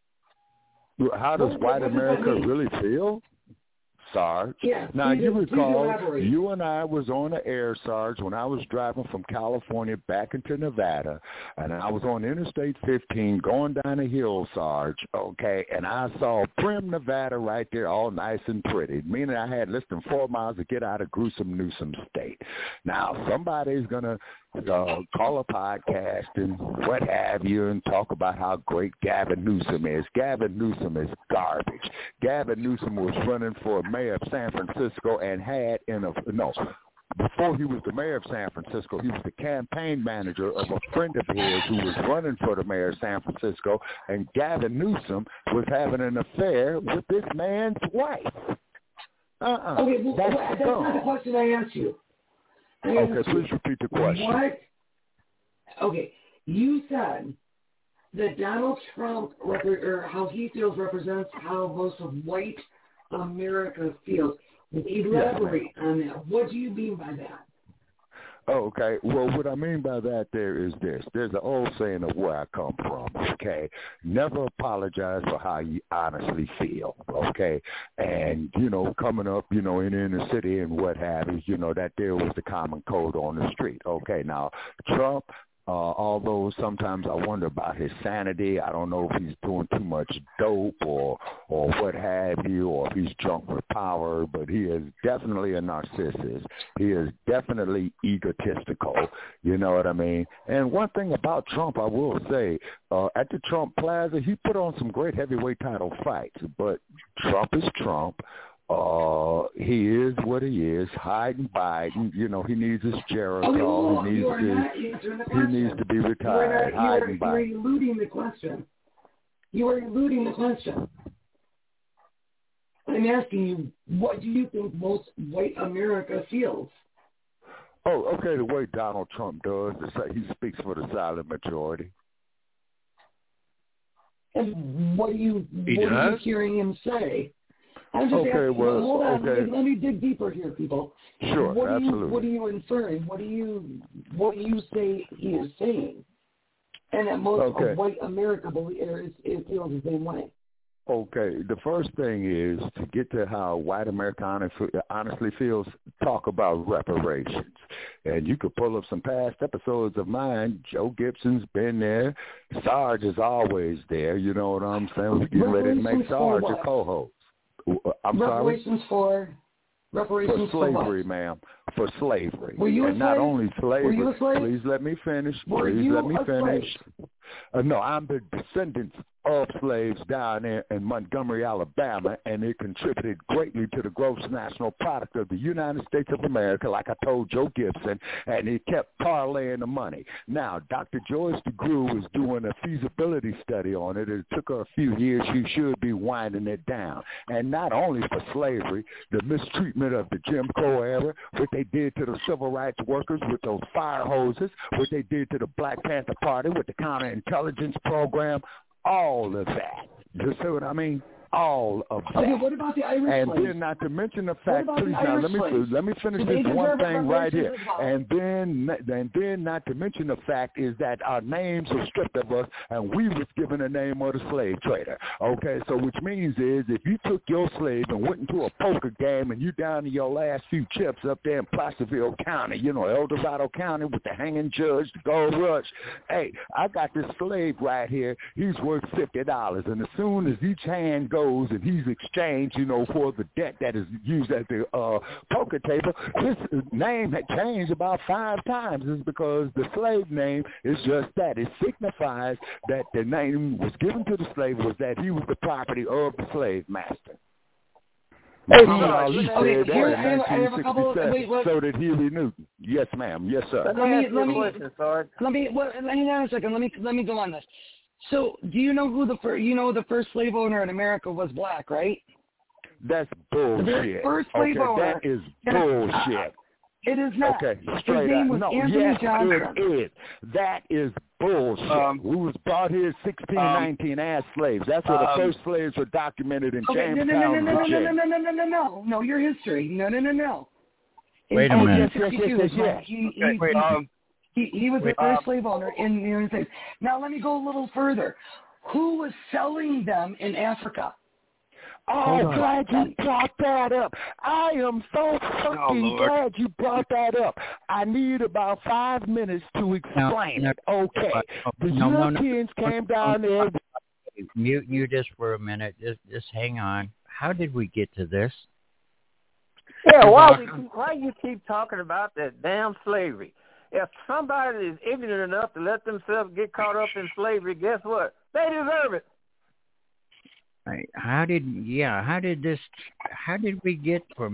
Speaker 13: to you?
Speaker 19: How does
Speaker 8: what,
Speaker 19: white
Speaker 8: what
Speaker 19: America
Speaker 8: does
Speaker 19: really feel? Sarge.
Speaker 8: Yeah,
Speaker 19: now,
Speaker 8: please,
Speaker 19: you recall
Speaker 8: please
Speaker 19: you and I was on the air, Sarge, when I was driving from California back into Nevada, and I was on Interstate fifteen going down the hill, Sarge, okay, and I saw Prim, Nevada right there, all nice and pretty, meaning I had less than four miles to get out of gruesome Newsom State. Now, somebody's going to uh, call a podcast and what have you and talk about how great Gavin Newsom is. Gavin Newsom is garbage. Gavin Newsom was running for mayor of San Francisco and had in a no before he was the mayor of San Francisco, he was the campaign manager of a friend of his who was running for the mayor of San Francisco, and Gavin Newsom was having an affair with this man's wife. Uh-uh.
Speaker 8: Okay, well,
Speaker 19: that's,
Speaker 8: well, that's not the question I asked you. I
Speaker 19: okay,
Speaker 8: asked
Speaker 19: please
Speaker 8: you,
Speaker 19: repeat the question.
Speaker 8: What? Okay, you said that Donald Trump, rep- or how he feels, represents how most of white America feels. Elaborate yes, on that. What do you mean by that?
Speaker 19: Oh, okay. Well, what I mean by that there is this. There's an old saying of where I come from, okay? Never apologize for how you honestly feel, okay? And, you know, coming up, you know, in the inner city and what have you, you know, that there was the common code on the street. Okay, now, Trump, Uh, although sometimes I wonder about his sanity. I don't know if he's doing too much dope or or what have you, or if he's drunk with power, but he is definitely a narcissist. He is definitely egotistical, you know what I mean? And one thing about Trump, I will say, uh, at the Trump Plaza, he put on some great heavyweight title fights, but Trump is Trump. Uh, he is what he is, hiding Biden. You know, he needs his Jericho.
Speaker 8: Okay, well,
Speaker 19: he needs
Speaker 8: you are
Speaker 19: to.
Speaker 8: not answering the
Speaker 19: he
Speaker 8: question.
Speaker 19: needs to be
Speaker 8: You are,
Speaker 19: retired.
Speaker 8: not,
Speaker 19: hiding
Speaker 8: you, are,
Speaker 19: Biden.
Speaker 8: you are eluding the question. You are eluding the question. I'm asking you, what do you think most white America feels?
Speaker 19: Oh, okay. The way Donald Trump does, he speaks for the silent majority.
Speaker 8: And what are you?
Speaker 19: He
Speaker 8: what
Speaker 19: does?
Speaker 8: are you hearing him say? I'm just
Speaker 19: Okay,
Speaker 8: asking,
Speaker 19: well,
Speaker 8: hold on,
Speaker 19: okay.
Speaker 8: let, me, let me dig deeper here, people.
Speaker 19: Sure,
Speaker 8: what are
Speaker 19: absolutely.
Speaker 8: You, what are you inferring? What do you what do you say he is saying? And that most
Speaker 19: Okay.
Speaker 8: of white America believe, is, is feels the same way.
Speaker 19: Okay, the first thing is to get to how white America honestly feels, talk about reparations. And you could pull up some past episodes of mine. Joe Gibson's been there. Sarge is always there. You know what I'm saying? We're getting ready to make Sarge a co-host. I'm
Speaker 8: reparations
Speaker 19: sorry?
Speaker 8: for reparations
Speaker 19: for slavery,
Speaker 8: for
Speaker 19: ma'am. For slavery.
Speaker 8: Were you a
Speaker 19: and not
Speaker 8: slave?
Speaker 19: only slavery.
Speaker 8: Were you a slave?
Speaker 19: Please let me finish.
Speaker 8: Were
Speaker 19: Please
Speaker 8: you
Speaker 19: let me
Speaker 8: a
Speaker 19: finish.
Speaker 8: slave?
Speaker 19: Uh, no, I'm the descendant of slaves down there in Montgomery, Alabama, and it contributed greatly to the gross national product of the United States of America, like I told Joe Gibson, and it kept parlaying the money. Now, Doctor Joyce DeGruy is doing a feasibility study on it. It took her a few years. She should be winding it down. And not only for slavery, the mistreatment of the Jim Crow era, what they did to the civil rights workers with those fire hoses, what they did to the Black Panther Party with the counterintelligence program, all of that. You see what I mean? All of that.
Speaker 8: Okay, what about the Irish
Speaker 19: And
Speaker 8: slaves?
Speaker 19: then not to mention the fact,
Speaker 8: about
Speaker 19: please
Speaker 8: the
Speaker 19: now
Speaker 8: Irish
Speaker 19: let me
Speaker 8: slaves?
Speaker 19: let me finish
Speaker 8: Do they
Speaker 19: this one
Speaker 8: deserve
Speaker 19: thing right here.
Speaker 8: reparations as well?
Speaker 19: And then and then not to mention the fact is that our names were stripped of us and we was given the name of the slave trader. Okay, so which means is if you took your slave and went into a poker game and you down to your last few chips up there in Placerville County, you know, El Dorado County with the hanging judge, the gold rush. Hey, I got this slave right here. He's worth fifty dollars. And as soon as each hand goes goes and he's exchanged, you know, for the deck that is used at the uh, poker table, his name had changed about five times. It's because the slave name is just that. It signifies that the name was given to the slave was that he was the property of the slave master.
Speaker 8: Hey,
Speaker 19: Muhammad Ali
Speaker 8: okay,
Speaker 19: said
Speaker 8: here,
Speaker 19: that
Speaker 8: I have,
Speaker 19: in
Speaker 8: I have a couple. Wait, what?
Speaker 19: so did Huey Newton. Yes, ma'am. Yes, sir.
Speaker 8: Let me let me let me well, hang on a second. Let me let me go on this. So, do you know who the first? You know, the first slave owner in America was black, right?
Speaker 19: That's bullshit.
Speaker 8: The first slave
Speaker 19: okay,
Speaker 8: owner.
Speaker 19: that is bullshit.
Speaker 8: It is not.
Speaker 19: Okay,
Speaker 8: His
Speaker 19: straight
Speaker 8: name
Speaker 19: up.
Speaker 8: was
Speaker 19: No,
Speaker 8: Anthony
Speaker 19: yes,
Speaker 8: Johnson.
Speaker 19: it is. That is bullshit.
Speaker 8: Um,
Speaker 19: Who was brought here sixteen,
Speaker 8: um,
Speaker 19: nineteen as slaves. That's where the
Speaker 8: um,
Speaker 19: first slaves were documented in
Speaker 8: Okay, no,
Speaker 19: Jamestown,
Speaker 8: no, no, no, no, no,
Speaker 19: Virginia.
Speaker 8: no, no, no, no, no, no, your history. No, no, no, no.
Speaker 1: Wait a
Speaker 8: In
Speaker 1: minute.
Speaker 8: eighteen sixty-two,
Speaker 19: Yes, yes, yes,
Speaker 8: He,
Speaker 19: okay,
Speaker 8: he,
Speaker 19: wait,
Speaker 8: he,
Speaker 19: um,
Speaker 8: he, he was
Speaker 19: wait,
Speaker 8: the first
Speaker 19: um,
Speaker 8: slave owner in the United States. Now, let me go a little further. Who was selling them in Africa?
Speaker 19: Oh, glad you brought that up. I am so fucking
Speaker 8: Oh,
Speaker 19: glad you brought that up. I need about five minutes to explain it. Okay. The
Speaker 1: No, no, no.
Speaker 19: Europeans came down there.
Speaker 1: Mute you just for a minute. Just, just hang on. How did we get to this?
Speaker 7: Yeah, why we keep, why you keep talking about that damn slavery? If somebody is ignorant enough to let themselves get caught up in slavery, guess what? They deserve it.
Speaker 1: Right. How did yeah? How did this? How did we get from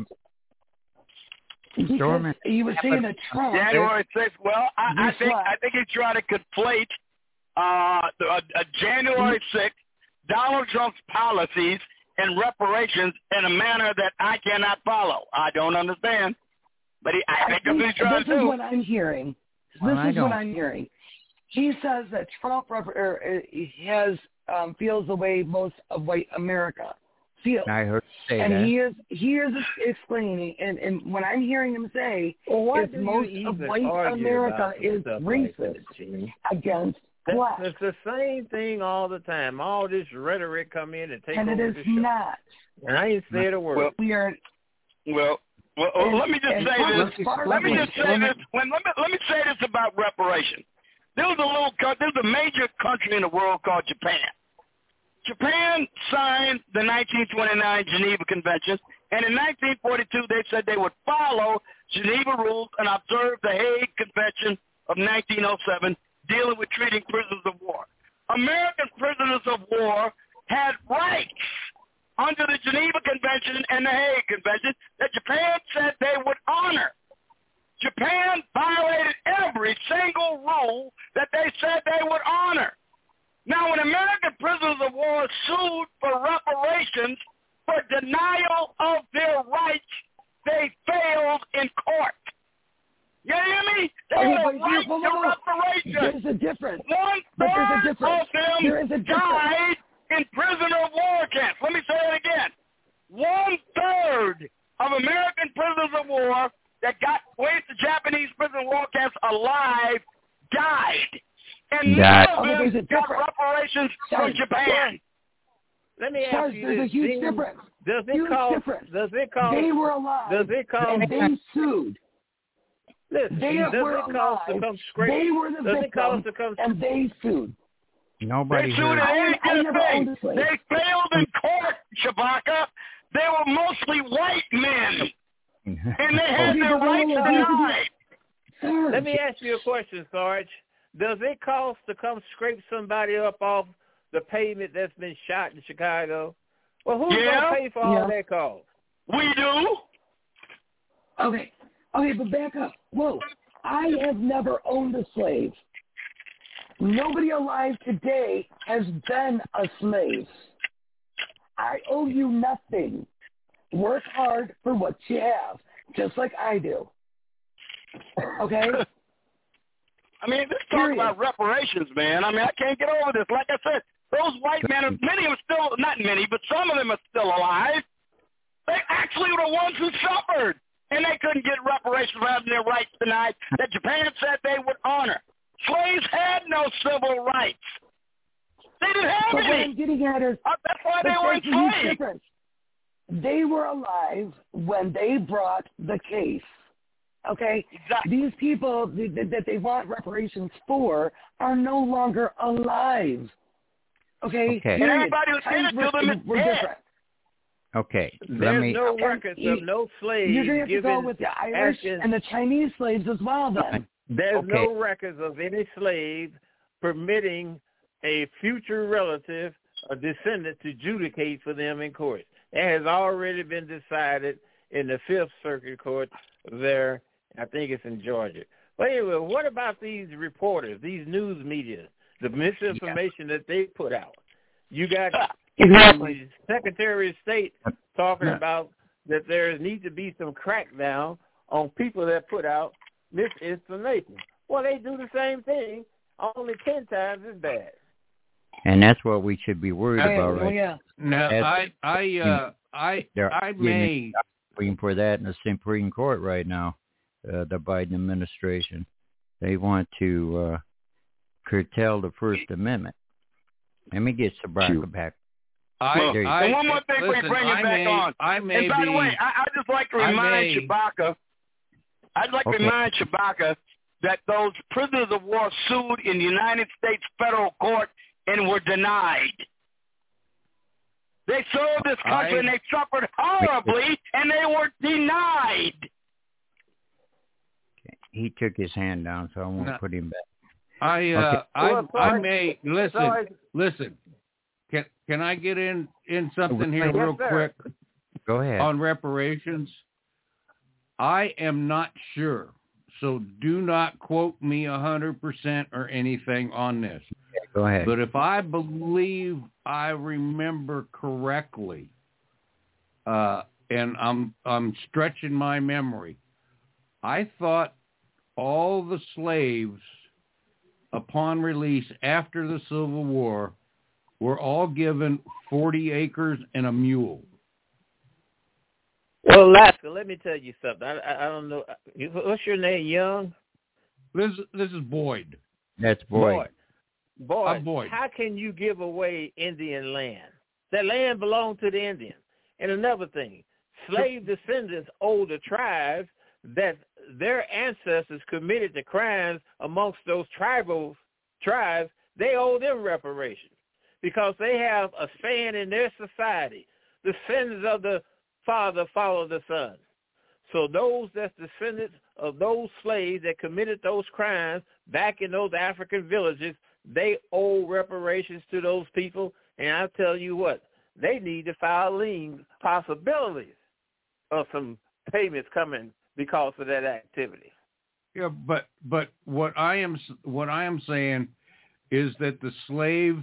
Speaker 1: storming?
Speaker 8: You were saying that Trump.
Speaker 13: January sixth. Well, I, I think I think he's trying to conflate uh, the, uh, uh, January sixth, Donald Trump's policies and reparations in a manner that I cannot follow. I don't understand, but he, I,
Speaker 8: I
Speaker 13: think
Speaker 8: think
Speaker 13: that's what he's trying
Speaker 8: this
Speaker 13: to
Speaker 8: is
Speaker 13: do.
Speaker 8: what I'm hearing.
Speaker 1: Well,
Speaker 8: This
Speaker 1: I
Speaker 8: is
Speaker 1: don't.
Speaker 8: what I'm hearing. He says that Trump rep- er, er, has um, feels the way most of white America feels.
Speaker 1: I heard you say
Speaker 8: and
Speaker 1: that.
Speaker 8: he is he is explaining, and, and what I'm hearing him say
Speaker 7: Well, why
Speaker 8: is
Speaker 7: do you
Speaker 8: most
Speaker 7: even
Speaker 8: of white
Speaker 7: argue
Speaker 8: America
Speaker 7: about
Speaker 8: is
Speaker 7: stuff
Speaker 8: racist
Speaker 7: like that, Gene?
Speaker 8: against
Speaker 7: That's,
Speaker 8: black,
Speaker 7: it's the same thing all the time. All this rhetoric come in and take
Speaker 8: and
Speaker 7: over
Speaker 8: it is
Speaker 7: the show.
Speaker 8: not.
Speaker 7: And I ain't said a word.
Speaker 13: Well,
Speaker 8: We are.
Speaker 13: Well, well,
Speaker 8: And-
Speaker 13: let me just
Speaker 8: and
Speaker 13: say
Speaker 8: Trump
Speaker 13: this.
Speaker 8: is far
Speaker 13: Let me
Speaker 8: from
Speaker 13: just say
Speaker 8: it.
Speaker 13: this. When let me let me say this about reparations. There was a little. co- There's a major country in the world called Japan. Japan signed the nineteen twenty-nine Geneva Convention, and in nineteen forty-two they said they would follow Geneva rules and observe the Hague Convention of nineteen oh seven, dealing with treating prisoners of war. American prisoners of war had rights under the Geneva Convention and the Hague Convention that Japan said they would honor. Japan violated every single rule that they said they would honor. Now, when American prisoners of war sued for reparations for denial of their rights, they failed in court. You hear me? They
Speaker 8: Okay,
Speaker 13: had a
Speaker 8: but here-
Speaker 13: right
Speaker 8: whoa,
Speaker 13: to
Speaker 8: whoa, whoa.
Speaker 13: reparations.
Speaker 8: There's a difference.
Speaker 13: One
Speaker 8: But there's a
Speaker 13: third
Speaker 8: difference.
Speaker 13: of them
Speaker 8: There is a difference.
Speaker 13: died in prisoner of war camps. Let me say it again. One third of American prisoners of war that got away to Japanese prisoner of war camps alive died. And
Speaker 1: Died.
Speaker 13: none
Speaker 8: Okay,
Speaker 13: of
Speaker 8: there's
Speaker 13: them
Speaker 8: a
Speaker 13: got
Speaker 8: difference.
Speaker 13: reparations from
Speaker 8: Sarge,
Speaker 13: Japan.
Speaker 7: Let me ask
Speaker 8: Sarge,
Speaker 7: you
Speaker 8: there's
Speaker 7: this.
Speaker 8: a huge
Speaker 7: Gene,
Speaker 8: difference.
Speaker 7: Does it
Speaker 8: Huge
Speaker 7: cost?
Speaker 8: difference.
Speaker 7: Does it cost?
Speaker 8: They were alive.
Speaker 7: Does it cost?
Speaker 8: And they sued.
Speaker 7: Listen,
Speaker 8: They
Speaker 7: does
Speaker 8: were
Speaker 7: it cost to
Speaker 8: alive.
Speaker 7: come scrape?
Speaker 8: They were the
Speaker 7: does it cost
Speaker 8: victims,
Speaker 7: to come?
Speaker 8: and they sued.
Speaker 1: Nobody
Speaker 13: They sued
Speaker 1: heard.
Speaker 13: at
Speaker 8: I-
Speaker 13: any
Speaker 8: I
Speaker 13: good
Speaker 8: never
Speaker 13: thing.
Speaker 8: owned a slave.
Speaker 13: They failed in court, Shabaka. They were mostly white men, and they had
Speaker 8: Okay,
Speaker 13: their
Speaker 8: but whoa,
Speaker 13: rights
Speaker 8: whoa, whoa,
Speaker 13: denied.
Speaker 8: Sarge,
Speaker 7: Let me ask you a question, Sarge. Does it cost to come scrape somebody up off the pavement that's been shot in Chicago? Well, who's
Speaker 13: Yeah.
Speaker 7: gonna pay for all
Speaker 8: Yeah.
Speaker 7: that cost?
Speaker 13: We do.
Speaker 8: Okay, okay, but back up. Whoa, I have never owned a slave. Nobody alive today has been a slave. I owe you nothing. Work hard for what you have, just like I do. Okay?
Speaker 13: I mean, let's talk
Speaker 8: Period.
Speaker 13: about reparations, man. I mean, I can't get over this. Like I said, those white men, are, many of them still, not many, but some of them are still alive. They actually were the ones who suffered, and they couldn't get reparations for having their rights denied that Japan said they would honor. Slaves had no civil rights. They didn't have
Speaker 8: But what
Speaker 13: any.
Speaker 8: I'm getting at is,
Speaker 13: Uh, That's why
Speaker 8: but
Speaker 13: they were
Speaker 8: that's a huge
Speaker 13: enslaved.
Speaker 8: difference. They were alive when they brought the case. Okay?
Speaker 13: Exactly.
Speaker 8: These people that, that they want reparations for are no longer alive. Okay.
Speaker 1: Okay.
Speaker 13: And everybody who did it to them is
Speaker 8: we're
Speaker 13: dead.
Speaker 8: different.
Speaker 1: Okay. Let
Speaker 7: There's
Speaker 1: me.
Speaker 7: no
Speaker 8: And
Speaker 7: records
Speaker 8: you-
Speaker 7: of no slaves
Speaker 8: You're going to have to
Speaker 7: given
Speaker 8: go with the Irish
Speaker 7: African-
Speaker 8: and the Chinese slaves as well, then.
Speaker 7: There's
Speaker 1: Okay.
Speaker 7: no records of any slave permitting a future relative or descendant to judicate for them in court. It has already been decided in the Fifth Circuit Court there. I think it's in Georgia. But anyway, what about these reporters, these news media, the misinformation yeah. that they put out? You got
Speaker 8: exactly.
Speaker 7: the Secretary of State talking
Speaker 18: Yeah.
Speaker 7: about that there needs to be some crackdown on people that put out misinformation. Well, they do the same thing, only ten times as bad.
Speaker 1: And that's what we should be worried
Speaker 8: I,
Speaker 1: about,
Speaker 8: oh,
Speaker 1: right?
Speaker 8: yeah.
Speaker 18: Now,
Speaker 1: That's,
Speaker 18: I, I, uh, I,
Speaker 1: they're
Speaker 18: I may.
Speaker 1: waiting for that in the Supreme Court right now. Uh, the Biden administration, they want to uh, curtail the First Amendment. Let me get Sabraka back.
Speaker 18: I,
Speaker 13: Well,
Speaker 18: I,
Speaker 13: and one more thing
Speaker 18: listen,
Speaker 13: we bring you
Speaker 18: I
Speaker 13: back
Speaker 18: may,
Speaker 13: on.
Speaker 18: I may
Speaker 13: and by
Speaker 18: be,
Speaker 13: the way, I, I'd just like to
Speaker 18: I
Speaker 13: remind
Speaker 18: may,
Speaker 13: Shabaka, I'd like
Speaker 1: Okay.
Speaker 13: to remind Shabaka that those prisoners of war sued in the United States federal court and were denied. They served this country
Speaker 18: I,
Speaker 13: and they suffered horribly and they were denied.
Speaker 1: Okay. He took his hand down, so I won't
Speaker 18: No.
Speaker 1: put him back.
Speaker 18: I, uh,
Speaker 1: Okay.
Speaker 18: I,
Speaker 7: Well,
Speaker 18: I
Speaker 7: sorry.
Speaker 18: may listen.
Speaker 7: Sorry.
Speaker 18: Listen. Can can I get in in something here
Speaker 7: Yes,
Speaker 18: real
Speaker 7: sir.
Speaker 18: quick
Speaker 1: Go ahead.
Speaker 18: on reparations? I am not sure, so do not quote me a hundred percent or anything on this.
Speaker 1: Go ahead.
Speaker 18: But if I believe I remember correctly, uh, and I'm I'm stretching my memory, I thought all the slaves upon release after the Civil War were all given forty acres and a mule.
Speaker 7: Well, Alaska, let me tell you something. I, I, I don't know. What's your name, Young?
Speaker 18: This this is Boyd.
Speaker 1: That's Boyd.
Speaker 7: Boyd. Boyd,
Speaker 18: I'm Boyd.
Speaker 7: How can you give away Indian land? That land belonged to the Indians. And another thing, slave descendants owe the tribes that their ancestors committed the crimes amongst those tribal tribes. They owe them reparations because they have a saying in their society: the sins of the father follow the son. So those that's descendants of those slaves that committed those crimes back in those African villages, they owe reparations to those people. And I'll tell you what, they need to file liens, possibilities of some payments coming because of that activity.
Speaker 18: Yeah, but but what I am what I am saying is that the slaves,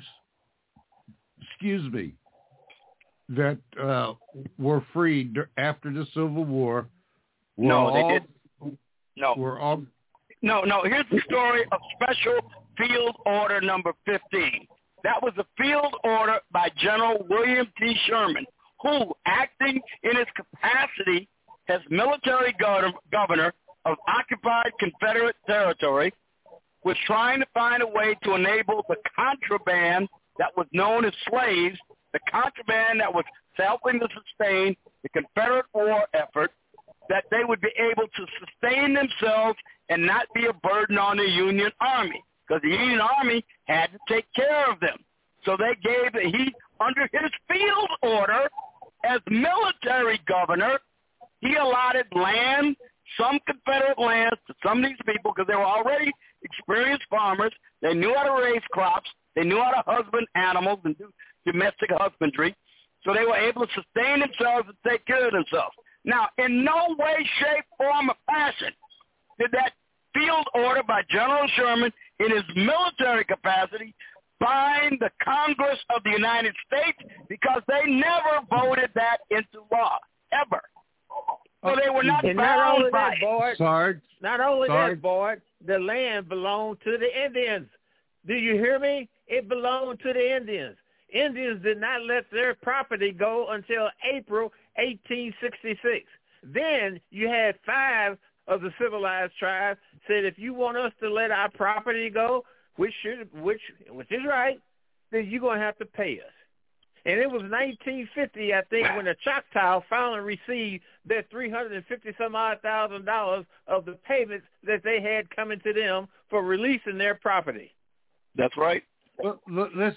Speaker 18: excuse me, that uh, were freed after the Civil War were
Speaker 13: No,
Speaker 18: all,
Speaker 13: they didn't. No.
Speaker 18: Were all
Speaker 13: No, no. Here's the story of Special Field Order Number fifteen. That was a field order by General William T. Sherman, who, acting in his capacity as military gov- governor of occupied Confederate territory, was trying to find a way to enable the contraband that was known as slaves, the contraband that was helping to sustain the Confederate war effort, that they would be able to sustain themselves and not be a burden on the Union Army, because the Union Army had to take care of them. So they gave, he, under his field order, as military governor, he allotted land, some Confederate lands, to some of these people because they were already experienced farmers. They knew how to raise crops. They knew how to husband animals and do domestic husbandry. So they were able to sustain themselves and take care of themselves. Now, in no way, shape, form, or fashion did that field order by General Sherman in his military capacity bind the Congress of the United States, because they never voted that into law, ever. So they were not
Speaker 7: And not
Speaker 13: bound
Speaker 7: only
Speaker 13: by
Speaker 7: that, Boyd,
Speaker 18: Sarge,
Speaker 7: not only
Speaker 18: Sarge.
Speaker 7: that, Boyd, the land belonged to the Indians. Do you hear me? It belonged to the Indians. Indians did not let their property go until April eighteen sixty-six. Then you had five of the civilized tribes said, if you want us to let our property go, which should, which which is right, then you're going to have to pay us. And it was nineteen fifty, I think, when the Choctaw finally received their three hundred fifty some odd thousand dollars of the payments that they had coming to them for releasing their property.
Speaker 13: That's right.
Speaker 18: Well, l- listen,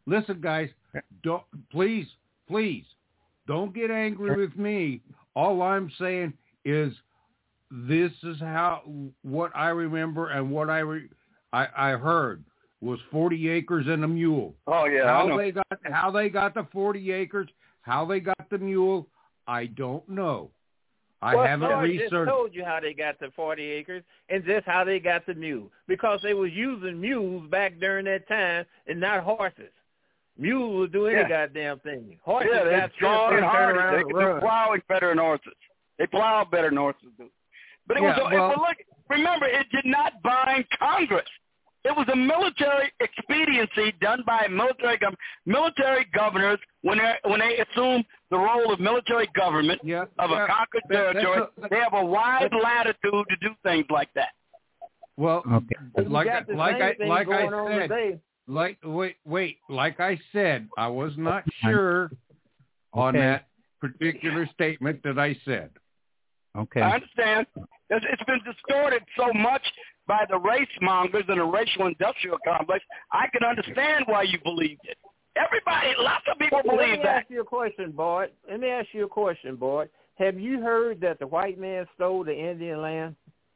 Speaker 18: listen, guys, don't please, please, don't get angry with me. All I'm saying is, this is how what I remember and what I re, I, I heard was forty acres and a mule.
Speaker 13: Oh yeah,
Speaker 18: how
Speaker 13: I know.
Speaker 18: they got how they got the forty acres, how they got the mule, I don't know. I
Speaker 7: well,
Speaker 18: haven't
Speaker 7: Sarge
Speaker 18: researched.
Speaker 7: just told you how they got the forty acres and just how they got the mule, because they was using mules back during that time and not horses. Mules will do any
Speaker 13: Yeah.
Speaker 7: goddamn thing. Horses
Speaker 13: Yeah, they're
Speaker 7: got
Speaker 13: strong
Speaker 7: strength,
Speaker 13: and
Speaker 7: turn
Speaker 13: hardy.
Speaker 7: around
Speaker 13: They
Speaker 7: and
Speaker 13: can
Speaker 7: run.
Speaker 13: do plowing better than horses. They plow better than horses do. But it
Speaker 18: Yeah,
Speaker 13: was,
Speaker 18: well-
Speaker 13: it, but look, remember, it did not bind Congress. It was a military expediency done by military gov- military governors when they when they assume the role of military government
Speaker 18: yeah,
Speaker 13: of
Speaker 18: yeah,
Speaker 13: a conquered
Speaker 18: that- that's
Speaker 13: territory.
Speaker 18: a-
Speaker 13: They have a wide latitude to do things like that.
Speaker 18: Well,
Speaker 7: You
Speaker 18: like
Speaker 7: got the
Speaker 18: like
Speaker 7: same
Speaker 18: I
Speaker 7: thing
Speaker 18: like I
Speaker 7: going on
Speaker 18: said,
Speaker 7: today.
Speaker 18: like wait wait, like I said, I was not sure on
Speaker 1: Okay.
Speaker 18: that particular statement that I said.
Speaker 1: Okay.
Speaker 13: I understand. It's, it's been distorted so much by the race mongers and the racial industrial complex. I can understand why you believed it. Everybody, lots of people
Speaker 7: Well,
Speaker 13: believe
Speaker 7: let me
Speaker 13: that.
Speaker 7: ask you a question, Boyd. Let me ask you a question, Boyd. Have you heard that the white man stole the Indian land?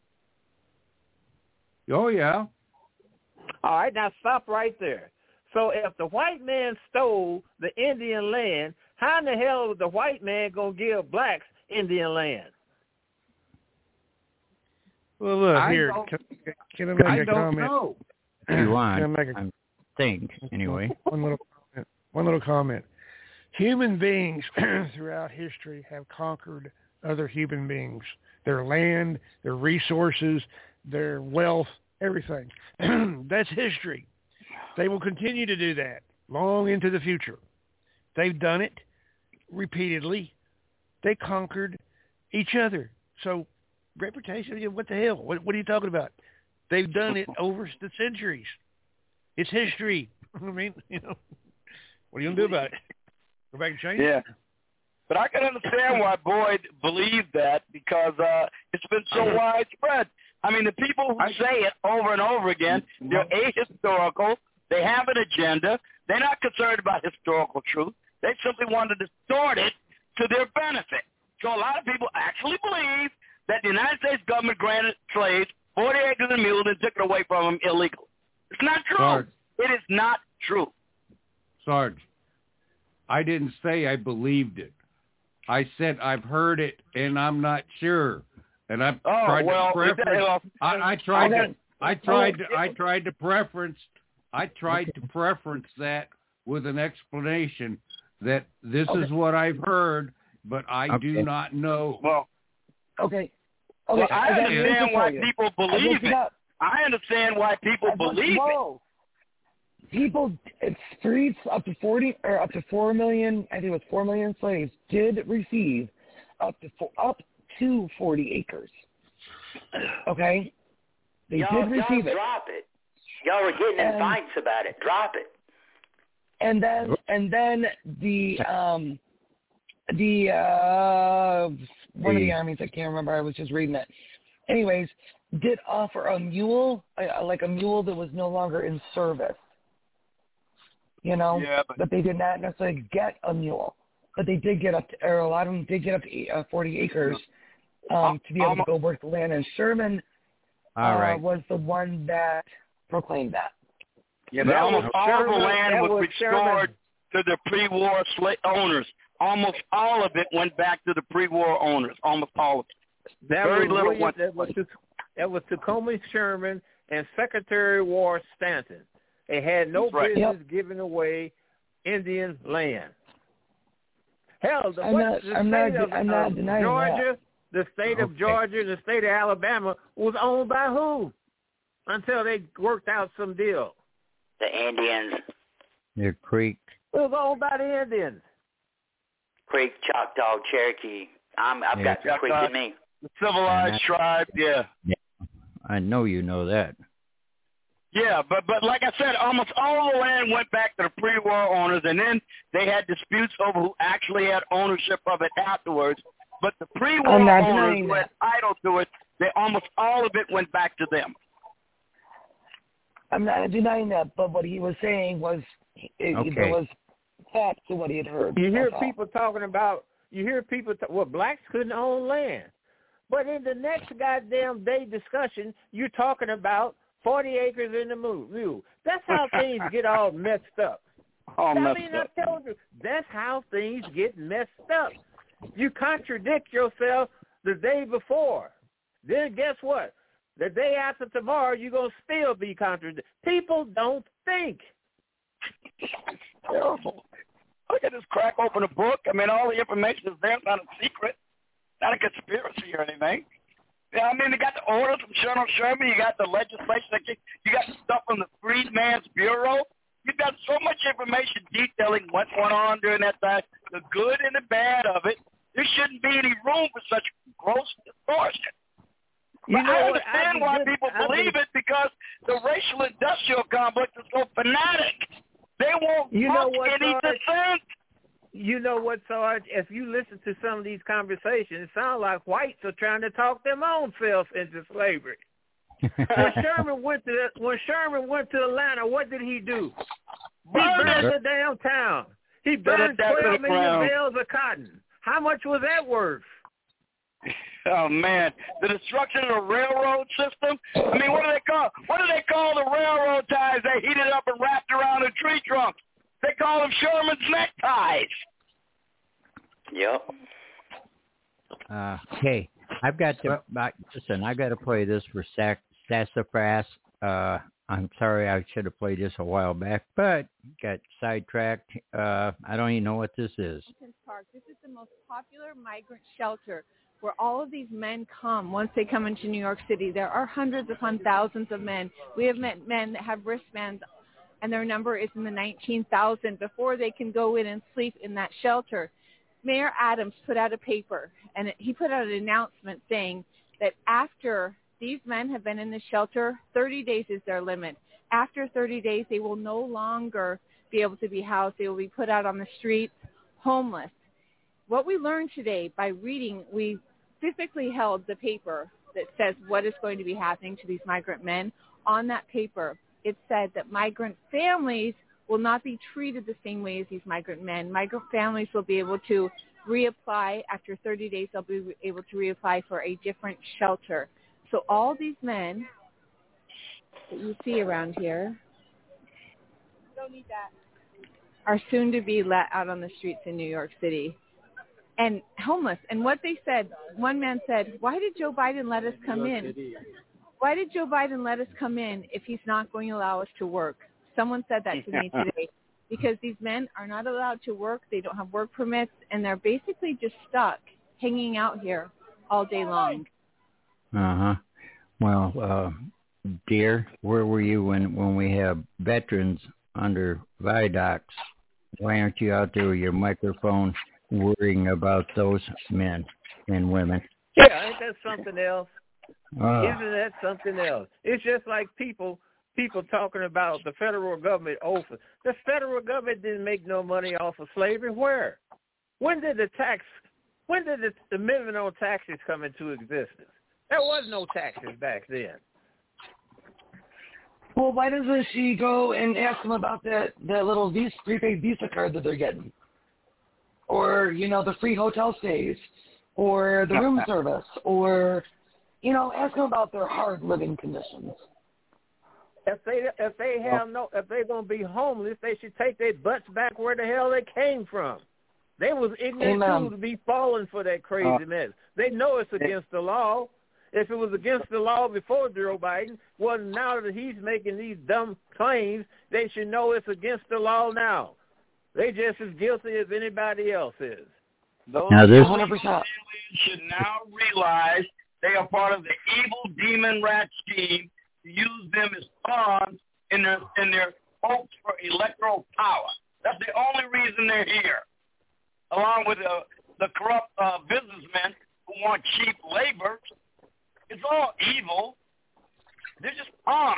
Speaker 18: Oh yeah.
Speaker 7: All right, now stop right there. So if the white man stole the Indian land, how in the hell is the white man going to give blacks Indian land?
Speaker 20: Well, look
Speaker 18: I
Speaker 20: here.
Speaker 18: don't-
Speaker 20: Can, can I make
Speaker 18: I
Speaker 20: a
Speaker 18: don't
Speaker 20: comment?
Speaker 18: know.
Speaker 1: If you
Speaker 20: Can I
Speaker 1: want,
Speaker 20: make a
Speaker 1: I think, anyway.
Speaker 20: One little comment. One little comment. Human beings throughout history have conquered other human beings. Their land, their resources, their wealth, everything. That's history. They will continue to do that long into the future. They've done it repeatedly. They conquered each other. So reputation, what the hell? What, what are you talking about? They've done it over the centuries. It's history. I mean, you know, what are you going to do about it? Go back and change it?
Speaker 13: Yeah. But I can understand why Boyd believed that, because uh, it's been so widespread. I mean, the people who say it over and over again, they're ahistorical. They have an agenda. They're not concerned about historical truth. They simply want to distort it to their benefit. So a lot of people actually believe that the United States government granted slaves forty acres and mules and took it away from them illegally. It's not true.
Speaker 18: Sarge.
Speaker 13: It is not true.
Speaker 18: Sarge, I didn't say I believed it. I said I've heard it and I'm not sure. And I've
Speaker 13: Oh,
Speaker 18: tried
Speaker 13: well,
Speaker 18: to preference.
Speaker 13: well,
Speaker 18: I, I tried
Speaker 13: okay.
Speaker 18: to. I tried. To, I tried to preference. I tried to preference that with an explanation that this
Speaker 8: Okay.
Speaker 18: is what I've heard, but I
Speaker 1: Okay.
Speaker 18: do not know.
Speaker 13: Well,
Speaker 8: Okay. Okay.
Speaker 13: well, I,
Speaker 8: I got an
Speaker 13: understand
Speaker 8: answer
Speaker 13: why
Speaker 8: for you.
Speaker 13: people
Speaker 8: I
Speaker 13: believe
Speaker 8: looked
Speaker 13: it.
Speaker 8: up.
Speaker 13: I understand why people
Speaker 8: I looked-
Speaker 13: believe it.
Speaker 8: whoa. People, it's streets up to forty or up to four million. I think it was four million slaves did receive up to four, up to forty acres. Okay, they
Speaker 21: y'all,
Speaker 8: did receive
Speaker 21: y'all
Speaker 8: it,
Speaker 21: drop it. Y'all were getting in
Speaker 8: And-
Speaker 21: fights about it. Drop it.
Speaker 8: and then and then the um the uh one of the armies, I can't remember. I was just reading it. Anyways, did offer a mule, uh, like a mule that was no longer in service. You know,
Speaker 13: Yeah, but-
Speaker 8: but they did not necessarily get a mule, but they did get up to, or a lot of them did get up to uh, forty acres um, to be able to go work the land. And Sherman
Speaker 1: All
Speaker 8: uh,
Speaker 1: right.
Speaker 8: was the one that proclaimed that.
Speaker 13: Yeah, but
Speaker 7: That
Speaker 13: almost
Speaker 7: was
Speaker 13: all of the
Speaker 7: Sherman-
Speaker 13: land
Speaker 7: that
Speaker 13: was,
Speaker 7: was
Speaker 13: restored to the pre-war slave owners. Almost all of it went back to the pre-war owners. Almost all of it.
Speaker 7: That
Speaker 13: Very
Speaker 7: was
Speaker 13: little
Speaker 7: William,
Speaker 13: went.
Speaker 7: that was that was Tacoma Sherman and Secretary of War Stanton. They had no
Speaker 13: That's right.
Speaker 7: business
Speaker 8: Yep.
Speaker 7: giving away Indian land. Hell, the,
Speaker 8: I'm
Speaker 7: what,
Speaker 8: not-
Speaker 7: the
Speaker 8: I'm
Speaker 7: state
Speaker 8: not-
Speaker 7: of
Speaker 8: I'm not
Speaker 7: uh,
Speaker 8: denying
Speaker 7: Georgia, the state of
Speaker 1: Okay.
Speaker 7: Georgia, and the state of Alabama was owned by who? Until they worked out some deal.
Speaker 21: The Indians,
Speaker 1: Your Creek.
Speaker 7: It was owned by the Indians.
Speaker 21: Creek, Choctaw, Cherokee. I'm, I've
Speaker 1: Yeah.
Speaker 21: got some Creek in me.
Speaker 13: The civilized
Speaker 1: And I-
Speaker 13: tribe, yeah.
Speaker 1: I know you know that.
Speaker 13: Yeah, but but like I said, almost all the land went back to the pre-war owners, and then they had disputes over who actually had ownership of it afterwards. But the pre-war
Speaker 8: I'm not
Speaker 13: owners
Speaker 8: denying
Speaker 13: who had title to it, they almost all of it went back to them.
Speaker 8: I'm not denying that, but what he was saying was it,
Speaker 1: Okay.
Speaker 8: there was fact to what he had heard.
Speaker 2: You hear
Speaker 8: That's all.
Speaker 2: people talking about, you hear people, t- well, blacks couldn't own land. But in the next goddamn day discussion, you're talking about forty acres in the mule. That's how things get all messed up.
Speaker 13: All
Speaker 2: I
Speaker 13: messed
Speaker 2: mean,
Speaker 13: up.
Speaker 2: I told you, that's how things get messed up. You contradict yourself the day before. Then guess what? The day after tomorrow, you're going to still be contradicted. People don't think.
Speaker 13: It's terrible. Look at this crack open a book. I mean, all the information is there. It's not a secret, not a conspiracy or anything. Yeah, I mean, they got the orders from General Sherman. You got the legislation. That you, you got the stuff from the Freedman's Bureau. You got so much information detailing what went on during that time, the good and the bad of it. There shouldn't be any room for such gross distortion.
Speaker 2: You
Speaker 13: But
Speaker 2: know
Speaker 13: I
Speaker 2: what?
Speaker 13: understand
Speaker 2: I've
Speaker 13: why
Speaker 2: been-
Speaker 13: people
Speaker 2: I've
Speaker 13: believe
Speaker 2: been-
Speaker 13: it because the racial industrial complex is so fanatic. They won't
Speaker 2: You know
Speaker 13: fuck
Speaker 2: what,
Speaker 13: any
Speaker 2: Sarge?
Speaker 13: dissent.
Speaker 2: You know what, Sarge? If you listen to some of these conversations, it sounds like whites are trying to talk them own selves into slavery. when Sherman went to when Sherman went to Atlanta, what did he do? He
Speaker 13: Burned
Speaker 2: burned
Speaker 13: it.
Speaker 2: the damn town. He
Speaker 13: Burn
Speaker 2: burned
Speaker 13: it down to the
Speaker 2: twelve million
Speaker 13: ground.
Speaker 2: bales of cotton. How much was that worth?
Speaker 13: Oh man, the destruction of the railroad system. I mean, what do they call? What do they call the railroad ties they heated up and wrapped around a tree trunk? They call them Sherman's neckties.
Speaker 21: Yep.
Speaker 1: Uh, okay, I've got to uh, listen. I got to play this for Sac- Sassafras. Uh, I'm sorry, I should have played this a while back, but got sidetracked. Uh, I don't even know what this is.
Speaker 22: Park. This is the most popular migrant shelter where all of these men come once they come into New York City. There are hundreds upon thousands of men. We have met men that have wristbands, and their number is in the nineteen thousand before they can go in and sleep in that shelter. Mayor Adams put out a paper, and he put out an announcement saying that after these men have been in the shelter, thirty days is their limit. After thirty days, they will no longer be able to be housed. They will be put out on the streets, homeless. What we learned today by reading, we physically held the paper that says what is going to be happening to these migrant men. On that paper, it said that migrant families will not be treated the same way as these migrant men. Migrant families will be able to reapply. After thirty days, they'll be able to reapply for a different shelter. So all these men that you see around here don't need that. Are soon to be let out on the streets in New York City and homeless. And what they said, one man said, why did Joe Biden let us come in? Why did Joe Biden let us come in if he's not going to allow us to work? Someone said that to me today. Because these men are not allowed to work. They don't have work permits, and they're basically just stuck hanging out here all day long.
Speaker 1: Uh-huh. Well, uh, dear, where were you when, when we have veterans under viaducts? Why aren't you out there with your microphone worrying about those men and women?
Speaker 2: Yeah, ain't that something else?
Speaker 1: Uh,
Speaker 2: Isn't that something else? It's just like people people talking about the federal government over. The federal government didn't make no money off of slavery. Where? When did the tax, when did the, the minimum taxes come into existence? There was no taxes back then.
Speaker 8: Well, why doesn't she go and ask them about that, that little Visa, prepaid Visa card that they're getting? Or, you know, the free hotel stays, or the room service, or, you know, ask them about their hard living conditions.
Speaker 2: If they if they have no if they're gonna be homeless, they should take their butts back where the hell they came from. They was ignorant
Speaker 8: Amen.
Speaker 2: too to be falling for that crazy mess. They know it's against the law. If it was against the law before Joe Biden, well, now that he's making these dumb claims, they should know it's against the law now. They just as guilty as anybody else is.
Speaker 13: Those
Speaker 1: Now this-
Speaker 13: one hundred percent should now realize they are part of the evil demon rat scheme to use them as pawns in their in their hopes for electoral power. That's the only reason they're here, along with uh, the corrupt uh, businessmen who want cheap labor. It's all evil. They're just pawns.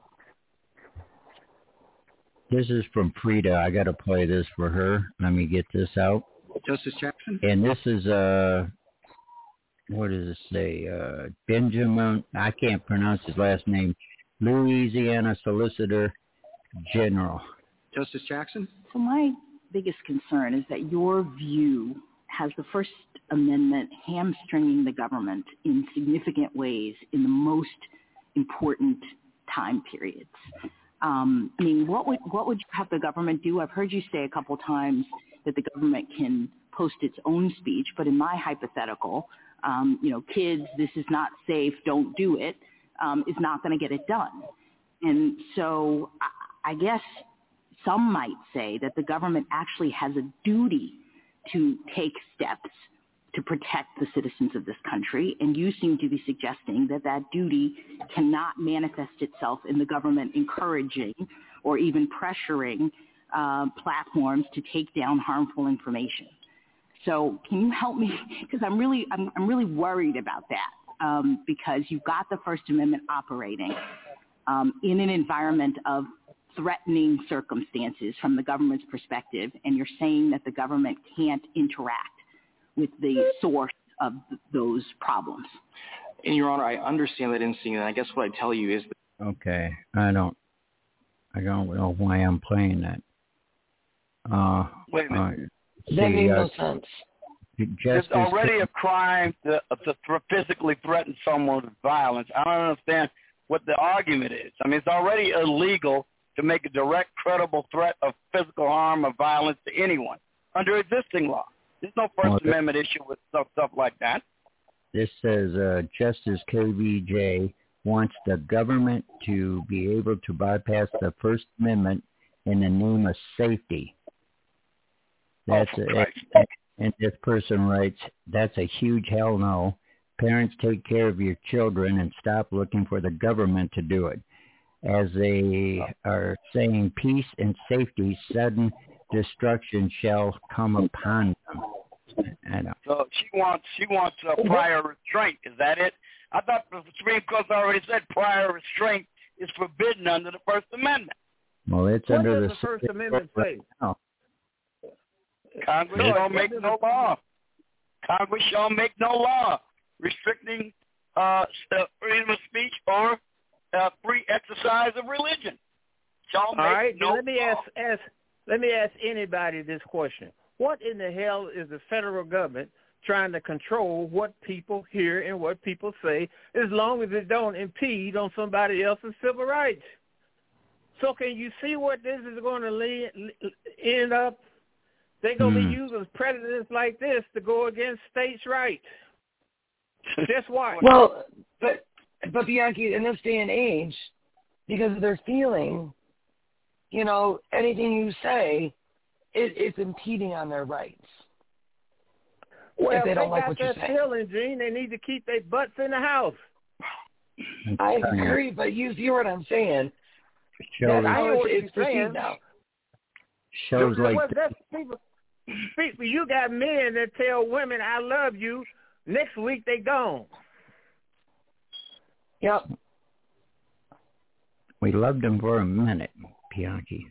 Speaker 1: This is from Frida. I got to play this for her. Let me get this out.
Speaker 23: Justice Jackson?
Speaker 1: And this is, uh, what does it say? Uh, Benjamin, I can't pronounce his last name. Louisiana Solicitor General.
Speaker 3: Justice Jackson?
Speaker 5: So my biggest concern is that your view has the First Amendment hamstringing the government in significant ways in the most important time periods. Um, I mean, what would what would you have the government do? I've heard you say a couple times that the government can post its own speech, but in my hypothetical, um, you know, kids, this is not safe, don't do it, um, is not going to get it done. And so I, I guess some might say that the government actually has a duty to take steps to protect the citizens of this country, and you seem to be suggesting that that duty cannot manifest itself in the government encouraging or even pressuring uh, platforms to take down harmful information. So can you help me? Because I'm really, I'm, I'm really worried about that um, because you've got the First Amendment operating um, in an environment of threatening circumstances from the government's perspective, and you're saying that the government can't interact with the source of th- those problems.
Speaker 3: And Your Honor, I understand that instinct, and I guess what I tell you is that
Speaker 1: Okay, I don't, I don't know why I'm playing that. Uh,
Speaker 13: Wait a minute.
Speaker 1: Uh,
Speaker 8: that
Speaker 1: see,
Speaker 8: made
Speaker 1: uh,
Speaker 8: no sense.
Speaker 13: It's already a crime to, to physically threaten someone with violence. I don't understand what the argument is. I mean, it's already illegal to make a direct, credible threat of physical harm or violence to anyone under existing law. There's no First
Speaker 1: Well,
Speaker 13: Amendment issue with stuff, stuff like that.
Speaker 1: This says uh, Justice K V J wants the government to be able to bypass the First Amendment in the name of safety. That's
Speaker 13: oh,
Speaker 1: a, and this person writes, that's a huge hell no. Parents, take care of your children and stop looking for the government to do it. As they are saying, peace and safety, sudden destruction shall come upon them. I don't.
Speaker 13: So she wants she wants a prior restraint. Is that it? I thought the Supreme Court already said prior restraint is forbidden under the First Amendment.
Speaker 1: Well, it's
Speaker 2: What
Speaker 1: under
Speaker 2: does
Speaker 1: the,
Speaker 2: the First
Speaker 1: Supreme
Speaker 2: Amendment
Speaker 1: Court
Speaker 2: say?
Speaker 1: right now.
Speaker 13: Congress
Speaker 2: No,
Speaker 13: shall make no law. Congress shall make no law restricting uh, freedom of speech or uh, free exercise of religion. Shall
Speaker 2: All
Speaker 13: make
Speaker 2: right,
Speaker 13: no
Speaker 2: let me
Speaker 13: law.
Speaker 2: ask, ask let me ask anybody this question. What in the hell is the federal government trying to control what people hear and what people say as long as it don't impede on somebody else's civil rights? So can you see what this is going to lead, end up? They're going to
Speaker 1: Hmm.
Speaker 2: be using presidents like this to go against states' rights. Just watch.
Speaker 8: Well, but but Bianchi, in this day and age, because of their feeling, you know, anything you say, it, it's impeding on their rights.
Speaker 2: Well,
Speaker 8: if they don't
Speaker 2: they
Speaker 8: like
Speaker 2: got
Speaker 8: what you're
Speaker 2: that
Speaker 8: saying.
Speaker 2: feeling, Gene, they need to keep their butts in the house.
Speaker 8: I agree, but you hear what I'm saying.
Speaker 1: Shows,
Speaker 8: That's
Speaker 2: I
Speaker 8: how
Speaker 2: know
Speaker 8: it's,
Speaker 2: what
Speaker 8: it's
Speaker 2: you're saying.
Speaker 8: perceived now.
Speaker 1: shows like
Speaker 2: Well, that's people, people, you got men that tell women, I love you. Next week, they gone.
Speaker 8: Yep.
Speaker 1: we loved him for a minute, Bianchi.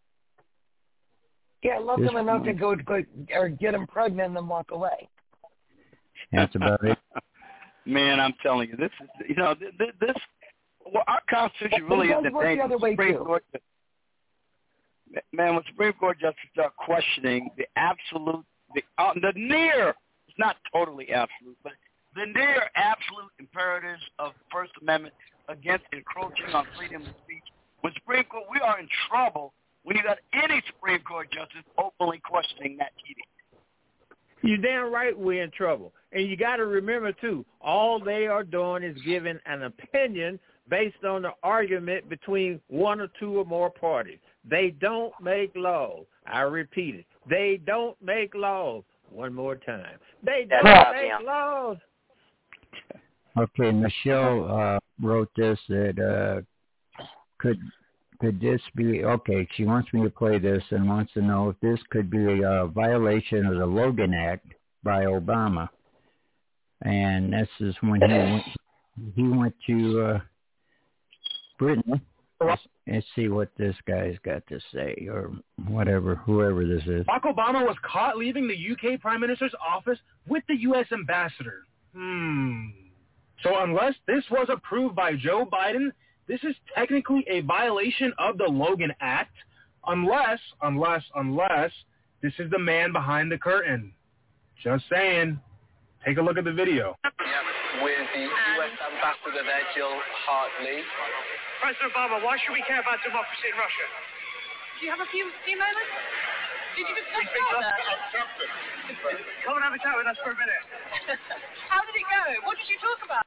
Speaker 8: Yeah, love
Speaker 1: This
Speaker 8: them enough to
Speaker 1: one.
Speaker 8: go, go or get them pregnant and then walk away.
Speaker 1: That's about it.
Speaker 13: Man, I'm telling you, this is, you know, this, this well, our Constitution really
Speaker 8: But it
Speaker 13: isn't
Speaker 8: does work the other way,
Speaker 13: Supreme
Speaker 8: too.
Speaker 13: Court. Man, when Supreme Court justices start questioning the absolute, the, uh, the near, it's not totally absolute, but the near absolute imperatives of the First Amendment against encroaching on freedom of speech, when Supreme Court, we are in trouble when you got any Supreme Court justice openly questioning that edict.
Speaker 2: You damn right we're in trouble. And you got to remember, too, all they are doing is giving an opinion based on the argument between one or two or more parties. They don't make laws. I repeat it. They don't make laws. One more time. They don't
Speaker 21: That's
Speaker 2: make
Speaker 21: right.
Speaker 2: laws.
Speaker 1: Okay, Michelle uh, wrote this that uh, could could this be okay? She wants me to play this and wants to know if this could be a violation of the Logan Act by Obama. And this is when he went he went to uh, Britain. Let's, let's see what this guy's got to say, or whatever, whoever this is.
Speaker 23: Barack Obama was caught leaving the U K Prime Minister's office with the U S ambassador. Hmm. So unless this was approved by Joe Biden, this is technically a violation of the Logan Act, unless, unless, unless this is the man behind the curtain. Just saying. Take a look at the video.
Speaker 4: With the U S ambassador there, Jill Hartley.
Speaker 6: President Obama, why should we care about democracy in Russia? Do you have a few, few moments? Did you discuss that? Come and have a chat with us for a minute. How did it go? What did you talk about?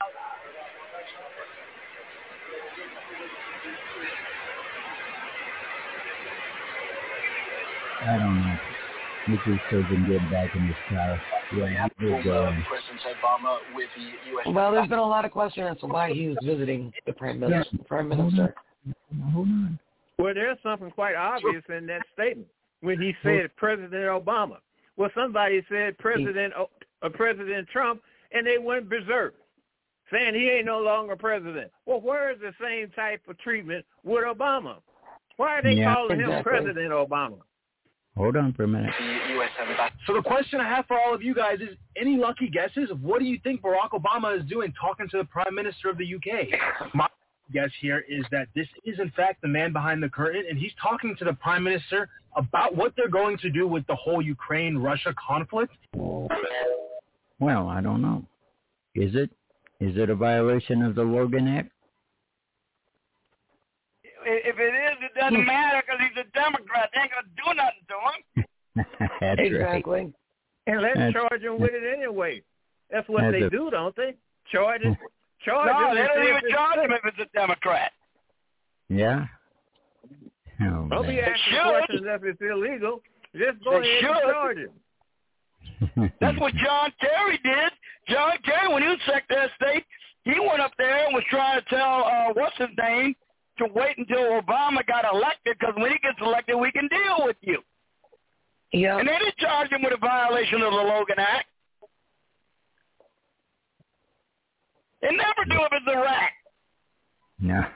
Speaker 1: I don't know. This is so can get back in this car. Yeah, we're going.
Speaker 8: Well, there's been a lot of questions as to why he was visiting the prime minister. Yeah. Prime minister.
Speaker 1: Hold on.
Speaker 2: Well, there's something quite obvious in that statement when he said President Obama. Well, somebody said President o- uh, President Trump, and they went berserk, saying he ain't no longer president. Well, where is the same type of treatment with Obama? Why are they
Speaker 1: yeah,
Speaker 2: calling
Speaker 1: exactly.
Speaker 2: him President Obama?
Speaker 1: Hold on for a minute.
Speaker 23: So the question I have for all of you guys is, any lucky guesses? What do you think Barack Obama is doing talking to the Prime Minister of the U K? My guess here is that this is, in fact, the man behind the curtain, and he's talking to the Prime Minister about what they're going to do with the whole Ukraine-Russia conflict.
Speaker 1: Well, I don't know. Is it? Is it a violation of the Logan Act?
Speaker 13: If it is, it doesn't matter because he's a Democrat. They ain't going to do nothing to him.
Speaker 1: That's
Speaker 8: exactly.
Speaker 1: Right.
Speaker 2: And let's
Speaker 1: That's,
Speaker 2: charge him with it anyway. That's what they
Speaker 1: a,
Speaker 2: do, don't they? Charge it. Charge
Speaker 13: no,
Speaker 2: him
Speaker 13: they don't even charge
Speaker 2: good.
Speaker 13: him if it's a Democrat.
Speaker 1: Yeah. Oh,
Speaker 2: don't be asking questions if it's illegal. Just go
Speaker 13: they
Speaker 2: ahead
Speaker 13: should.
Speaker 2: and charge him.
Speaker 13: That's what John Kerry did. John Kerry, when he was Secretary of State, he went up there and was trying to tell, uh, what's his name, to wait until Obama got elected, because when he gets elected, we can deal with you.
Speaker 8: Yeah.
Speaker 13: And they didn't charge him with a violation of the Logan Act. They never do if it's a rat.
Speaker 1: No.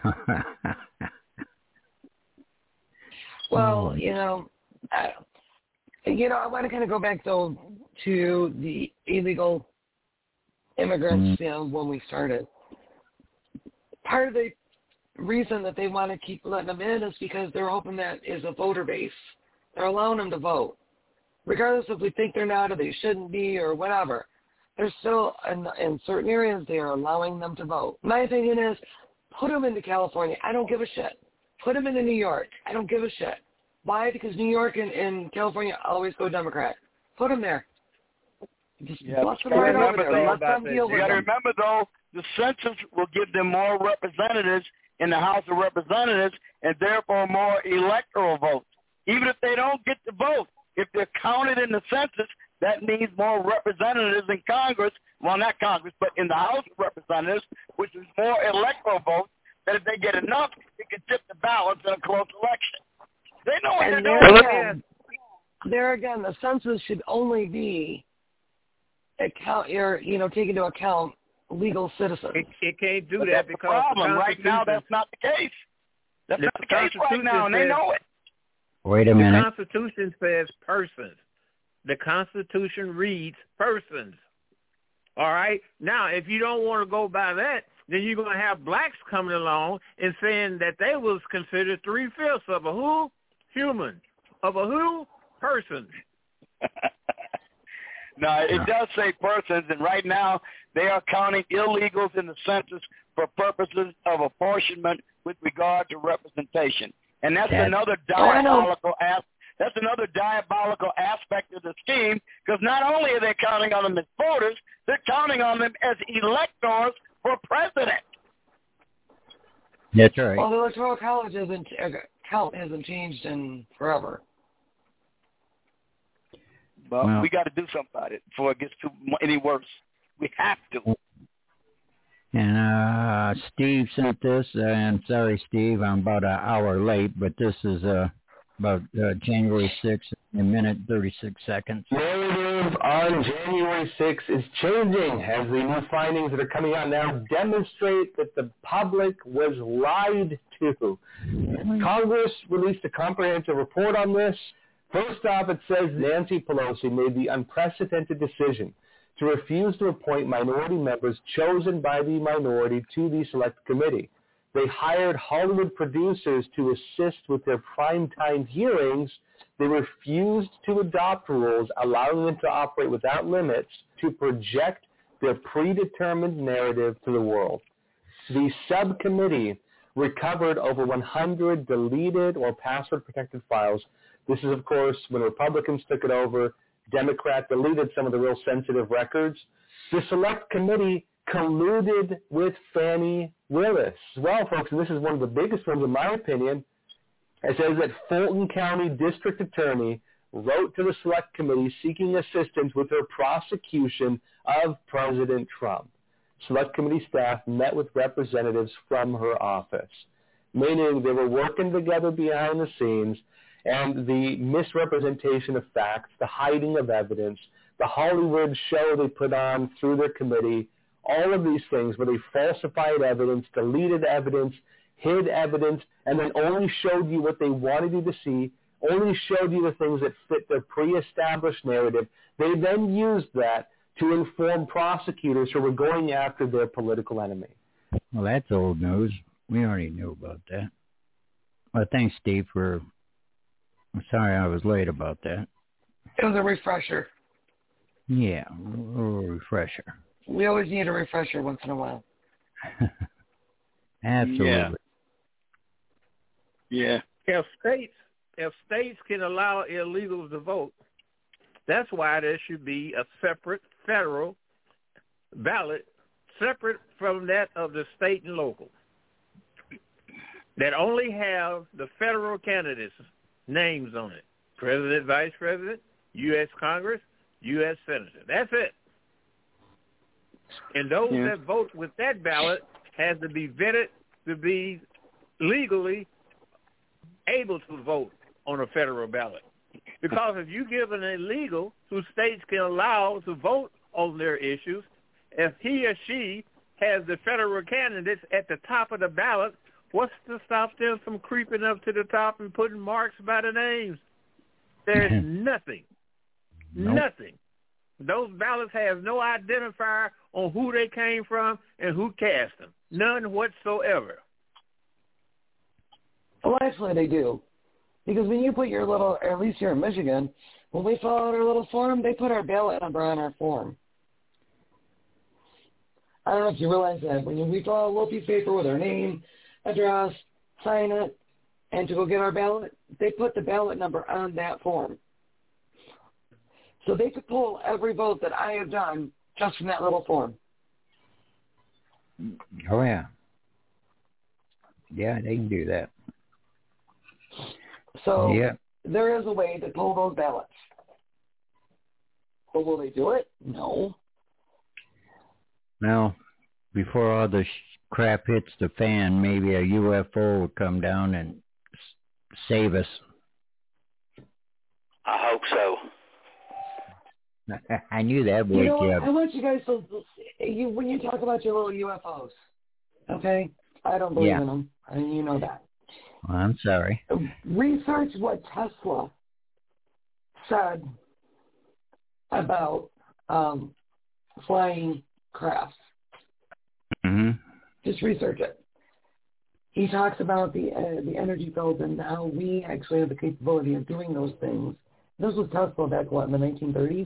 Speaker 8: Well, you know, I, you know, I want to kind of go back though to the illegal immigrants. Mm-hmm. You know, when we started, part of the reason that they want to keep letting them in is because they're hoping that is a voter base. They're allowing them to vote, regardless if we think they're not or they shouldn't be or whatever. They're still in, in certain areas they are allowing them to vote. My opinion is, put them into California. I don't give a shit. Put them into New York. I don't give a shit. Why? Because New York and, and California always go Democrat. Put them there. Just
Speaker 13: yeah,
Speaker 8: bust them right over there. Let them deal with
Speaker 13: You got to
Speaker 8: them.
Speaker 13: remember, though, the census will give them more representatives in the House of Representatives and therefore more electoral votes. Even if they don't get to vote, if they're counted in the census, that means more representatives in Congress, well, not Congress, but in the House of Representatives, which is more electoral votes, that if they get enough, it can tip the balance in a close election. They know what
Speaker 8: and
Speaker 13: they're
Speaker 8: there
Speaker 13: doing.
Speaker 8: Again, there again, the census should only be account, you know, take into account legal citizens.
Speaker 2: It, it can't do
Speaker 13: but
Speaker 2: that
Speaker 13: that's
Speaker 2: because
Speaker 13: the problem.
Speaker 2: the
Speaker 13: Right now, that's not the case. That's not the case right now, and they know it.
Speaker 1: Wait a minute.
Speaker 2: The Constitution says persons. The Constitution reads persons. All right? Now, if you don't want to go by that, then you're going to have blacks coming along and saying that they was considered three-fifths of a who? Human. Of a who? Person.
Speaker 13: No, it does say persons, and right now they are counting illegals in the census for purposes of apportionment with regard to representation. And that's, that's another diabolical aspect. That's another diabolical aspect of the scheme, because not only are they counting on them as voters, they're counting on them as electors for president.
Speaker 1: That's right.
Speaker 8: Well, the Electoral College isn't, count hasn't changed in forever.
Speaker 13: Well,
Speaker 1: well
Speaker 13: we got to do something about it before it gets too any worse. We have to.
Speaker 1: And uh, Steve sent this, uh, and sorry, Steve, I'm about an hour late, but this is uh, about uh, January sixth, a minute, thirty-six seconds.
Speaker 12: Narrative on January sixth is changing as the new findings that are coming out now demonstrate that the public was lied to. Congress released a comprehensive report on this. First off, it says Nancy Pelosi made the unprecedented decision to refuse to appoint minority members chosen by the minority to the select committee. They hired Hollywood producers to assist with their primetime hearings. They refused to adopt rules allowing them to operate without limits to project their predetermined narrative to the world. The subcommittee recovered over one hundred deleted or password-protected files. This is, of course, when Republicans took it over, Democrats deleted some of the real sensitive records. The Select Committee colluded with Fani Willis. Well, folks, and this is one of the biggest ones in my opinion. It says that Fulton County District Attorney wrote to the Select Committee seeking assistance with her prosecution of President Trump. Select Committee staff met with representatives from her office, meaning they were working together behind the scenes, and the misrepresentation of facts, the hiding of evidence, the Hollywood show they put on through their committee, all of these things where they falsified evidence, deleted evidence, hid evidence, and then only showed you what they wanted you to see, only showed you the things that fit their pre-established narrative. They then used that to inform prosecutors who were going after their political enemy.
Speaker 1: Well, that's old news. We already knew about that. Well, thanks, Steve, for... I'm sorry I was late about that.
Speaker 8: It was a refresher.
Speaker 1: Yeah, a little refresher.
Speaker 8: We always need a refresher once in a while.
Speaker 1: Absolutely.
Speaker 2: Yeah.
Speaker 13: Yeah.
Speaker 2: If states if states can allow illegals to vote, that's why there should be a separate federal ballot, separate from that of the state and local, that only have the federal candidates' names on it. President, Vice President, U S Congress, U S Senator. That's it. And those yeah. that vote with that ballot has to be vetted to be legally able to vote on a federal ballot. Because if you give an illegal who states can allow to vote on their issues, if he or she has the federal candidates at the top of the ballot, what's to stop them from creeping up to the top and putting marks by the names? There's nothing. Nope. Nothing. Those ballots have no identifier on who they came from and who cast them. None whatsoever.
Speaker 8: Well, actually, they do. Because when you put your little, or at least here in Michigan, when we fill out our little form, they put our ballot number on our form. I don't know if you realize that. When we fill out a little piece of paper with our name, address, sign it, and to go get our ballot, they put the ballot number on that form. So they could pull every vote that I have done just from that little form.
Speaker 1: Oh, yeah. Yeah, they can do that.
Speaker 8: So
Speaker 1: yeah.
Speaker 8: there is a way to pull those ballots. But will they do it? No.
Speaker 1: Now, before all the sh- crap hits the fan, maybe a U F O will come down and s- save us.
Speaker 21: I hope so.
Speaker 1: I knew that would.
Speaker 8: You know what?
Speaker 1: Yeah.
Speaker 8: I want you guys to, you, when you talk about your little U F Os, okay? I don't believe
Speaker 1: yeah.
Speaker 8: in them, and you know that.
Speaker 1: Well, I'm sorry.
Speaker 8: Research what Tesla said about um, flying crafts.
Speaker 1: Mm-hmm.
Speaker 8: Just research it. He talks about the uh, the energy fields and how we actually have the capability of doing those things. This was Tesla back, what, in the nineteen thirties?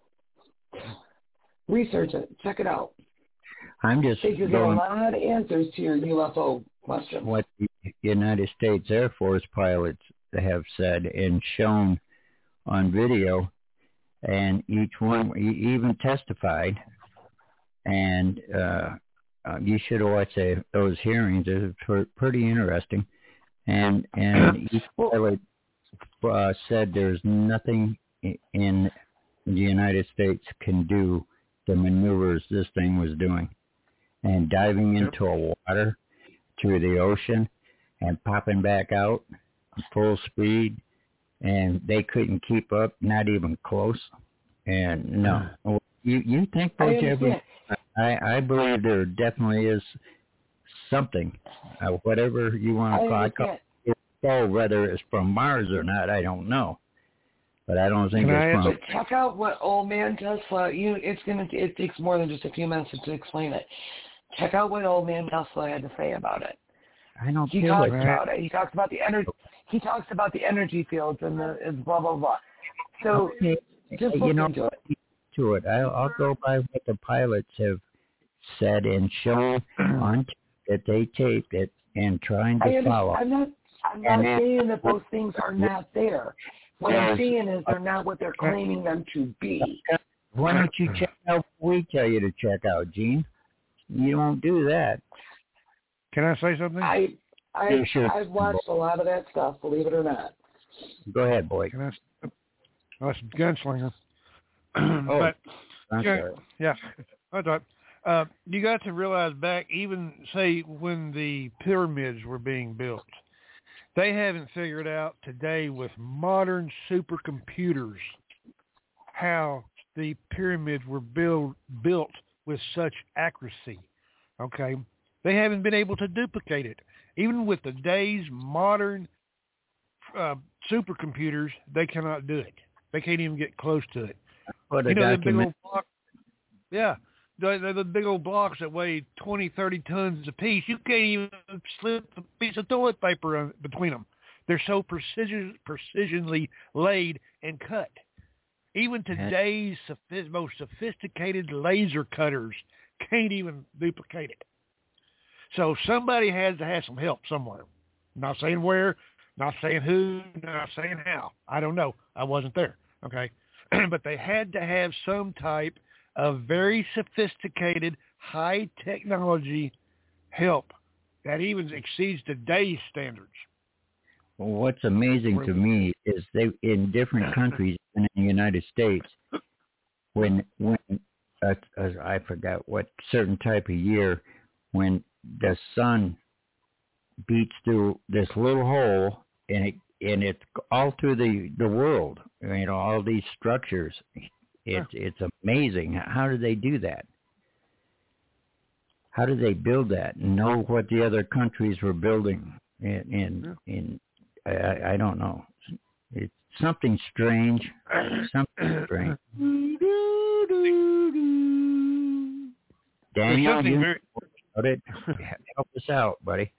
Speaker 8: Research it. Check it out.
Speaker 1: I'm just
Speaker 8: I think you'll get a lot of answers to your U F O question.
Speaker 1: What the United States Air Force pilots have said and shown on video, and each one even testified, and uh, uh, you should watch a, those hearings. They're pretty interesting. And and each pilot uh, said there's nothing in the United States can do the maneuvers this thing was doing. And diving into a water, to the ocean, and popping back out full speed, and they couldn't keep up, not even close. And no, you you think that ever? I I believe there definitely is something, uh, whatever you want to call it. Call it. So whether it's from Mars or not, I don't know. But I don't think
Speaker 8: Can
Speaker 1: it's
Speaker 8: I
Speaker 1: from.
Speaker 8: Check out what old man Tesla. You, it's gonna. It takes more than just a few minutes to explain it. Check out what old man Tesla had to say about it.
Speaker 1: I don't
Speaker 8: He
Speaker 1: feel
Speaker 8: talks
Speaker 1: it.
Speaker 8: about it. He talks about the energy. He talks about the energy fields and the and blah blah blah. So
Speaker 1: okay.
Speaker 8: just
Speaker 1: you
Speaker 8: look
Speaker 1: know,
Speaker 8: into it.
Speaker 1: To it, I'll, I'll go by what the pilots have said and shown on t- that they taped it and trying
Speaker 8: I
Speaker 1: to follow.
Speaker 8: I'm not. I'm not
Speaker 1: And
Speaker 8: saying that those things are not there. What I'm
Speaker 1: Yes.
Speaker 8: saying is they're not what they're claiming them to be.
Speaker 1: Why don't you check out what we tell you to check out, Gene? You don't do that.
Speaker 20: Can I say something?
Speaker 8: I I
Speaker 1: Yeah, sure.
Speaker 8: I've watched a lot of that stuff, believe it or not.
Speaker 1: Go ahead, boy.
Speaker 20: Can I? Oh, it's Gunslinger.
Speaker 1: Oh,
Speaker 20: but
Speaker 1: I'm
Speaker 20: yeah,
Speaker 1: sorry.
Speaker 20: yeah, I thought uh, you got to realize back, even say when the pyramids were being built, they haven't figured out today with modern supercomputers how the pyramids were build, built with such accuracy. Okay, they haven't been able to duplicate it. Even with today's modern uh, supercomputers, they cannot do it. They can't even get close to it.
Speaker 1: What
Speaker 20: you
Speaker 1: a
Speaker 20: know, the big
Speaker 1: document.
Speaker 20: old block, yeah, the, the big old blocks that weigh twenty, thirty tons apiece. You can't even slip a piece of toilet paper on, between them. They're so precision, precisionally laid and cut. Even today's sophi- most sophisticated laser cutters can't even duplicate it. So somebody has to have some help somewhere. Not saying where, not saying who, not saying how. I don't know. I wasn't there. Okay. But they had to have some type of very sophisticated, high technology help that even exceeds today's standards.
Speaker 1: Well, what's amazing to me is they in different countries and in the United States, when when uh, uh, I forgot what certain type of year, when the sun beats through this little hole and it and it's all through the the world, you know, all these structures. It's it's amazing. How do they do that? How do they build that and know what the other countries were building? In in, in I, I don't know. It's something strange. Something strange. Daniel,
Speaker 20: something
Speaker 1: you
Speaker 20: very...
Speaker 1: know it. Help us out, buddy.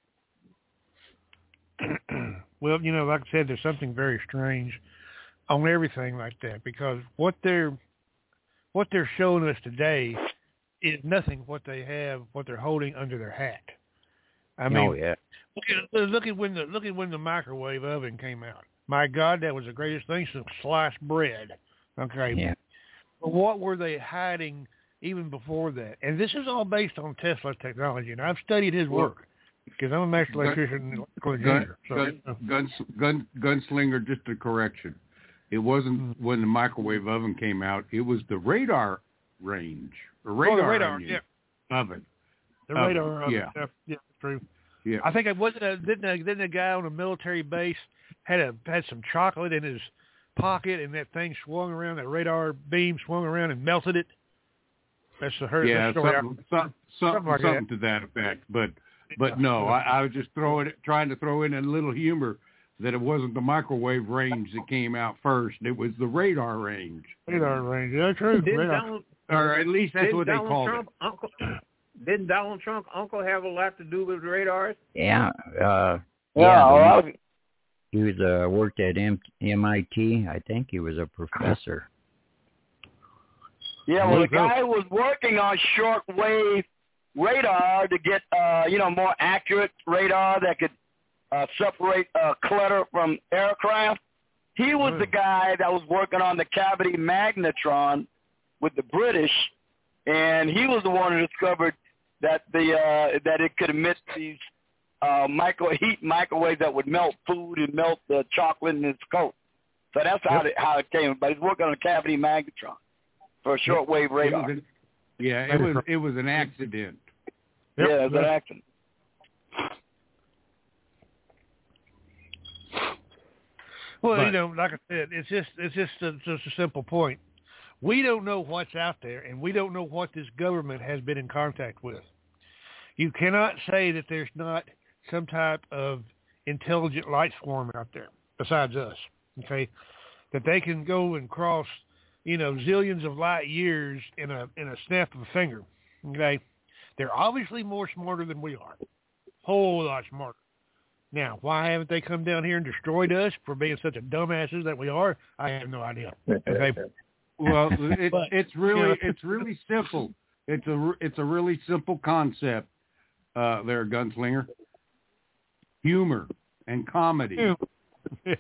Speaker 20: Well, you know, like I said, there's something very strange on everything like that, because what they're what they're showing us today is nothing what they have, what they're holding under their hat. I mean,
Speaker 1: oh yeah.
Speaker 20: Look at, look at when the look at when the microwave oven came out. My God, that was the greatest thing since sliced bread. Okay.
Speaker 1: Yeah.
Speaker 20: But what were they hiding even before that? And this is all based on Tesla's technology, and I've studied his work because I'm a master electrician and electrical engineer.
Speaker 18: Gun,
Speaker 20: So,
Speaker 18: gun, gun, gun, gunslinger, just a correction. It wasn't
Speaker 20: mm-hmm.
Speaker 18: when the microwave oven came out. It was the radar range. The radar,
Speaker 20: oh, the radar
Speaker 18: onion
Speaker 20: yeah.
Speaker 18: oven.
Speaker 20: The
Speaker 18: oven.
Speaker 20: radar oven.
Speaker 18: Yeah.
Speaker 20: Yeah, yeah, true.
Speaker 18: Yeah.
Speaker 20: I think it wasn't a, didn't a, didn't a guy on a military base had a had some chocolate in his pocket and that thing swung around, that radar beam swung around and melted it. That's the her
Speaker 18: yeah,
Speaker 20: story.
Speaker 18: something, some, some,
Speaker 20: something, like
Speaker 18: something
Speaker 20: that.
Speaker 18: to that effect. But but no, I, I was just throwing it, trying to throw in a little humor that it wasn't the microwave range that came out first. It was the radar range.
Speaker 20: Radar range, yeah, true.
Speaker 7: Didn't
Speaker 20: Radar.
Speaker 7: Donald,
Speaker 18: or at least that's
Speaker 7: didn't
Speaker 18: what they
Speaker 7: Donald
Speaker 18: called
Speaker 7: Trump,
Speaker 18: it.
Speaker 7: Uncle, didn't Donald Trump uncle have a lot to do with radars?
Speaker 1: Yeah. Uh,
Speaker 7: Yeah,
Speaker 1: yeah.
Speaker 7: well,
Speaker 1: He, he was uh, worked at M- M I T. I think he was a professor.
Speaker 13: Yeah, well, the guy was working on shortwave radar to get, uh, you know, more accurate radar that could uh, separate uh, clutter from aircraft. He was the guy that was working on the cavity magnetron with the British, and he was the one who discovered that the uh, that it could emit these uh, micro heat microwaves that would melt food and melt the chocolate in its coat. So that's how
Speaker 18: Yep.
Speaker 13: it, how it came. But he's working on a cavity magnetron for a shortwave radar.
Speaker 18: It was an, yeah, it was it was an accident.
Speaker 13: Yep. Yeah, it was an accident.
Speaker 20: Well,
Speaker 18: But-
Speaker 20: you know, like I said, it's just it's just a, just a simple point. We don't know what's out there, and we don't know what this government has been in contact with. You cannot say that there's not some type of intelligent life form out there besides us, okay? That they can go and cross, you know, zillions of light years in a in a snap of a finger, okay? They're obviously more smarter than we are, whole lot smarter. Now, why haven't they come down here and destroyed us for being such a dumbasses that we are? I have no idea. Okay.
Speaker 18: Well, it,
Speaker 20: But,
Speaker 18: it's really
Speaker 20: you know,
Speaker 18: it's really simple. It's a it's a really simple concept. Uh, there, Gunslinger. Humor and comedy.
Speaker 20: Yeah.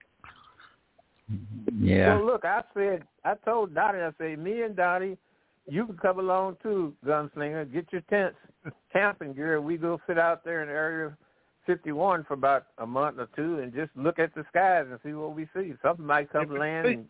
Speaker 1: Yeah.
Speaker 2: Well, look, I said, I told Dottie, I said, me and Dottie, you can come along too, Gunslinger. Get your tents, camping gear. We go sit out there in Area fifty-one for about a month or two and just look at the skies and see what we see. Something might come to land. And...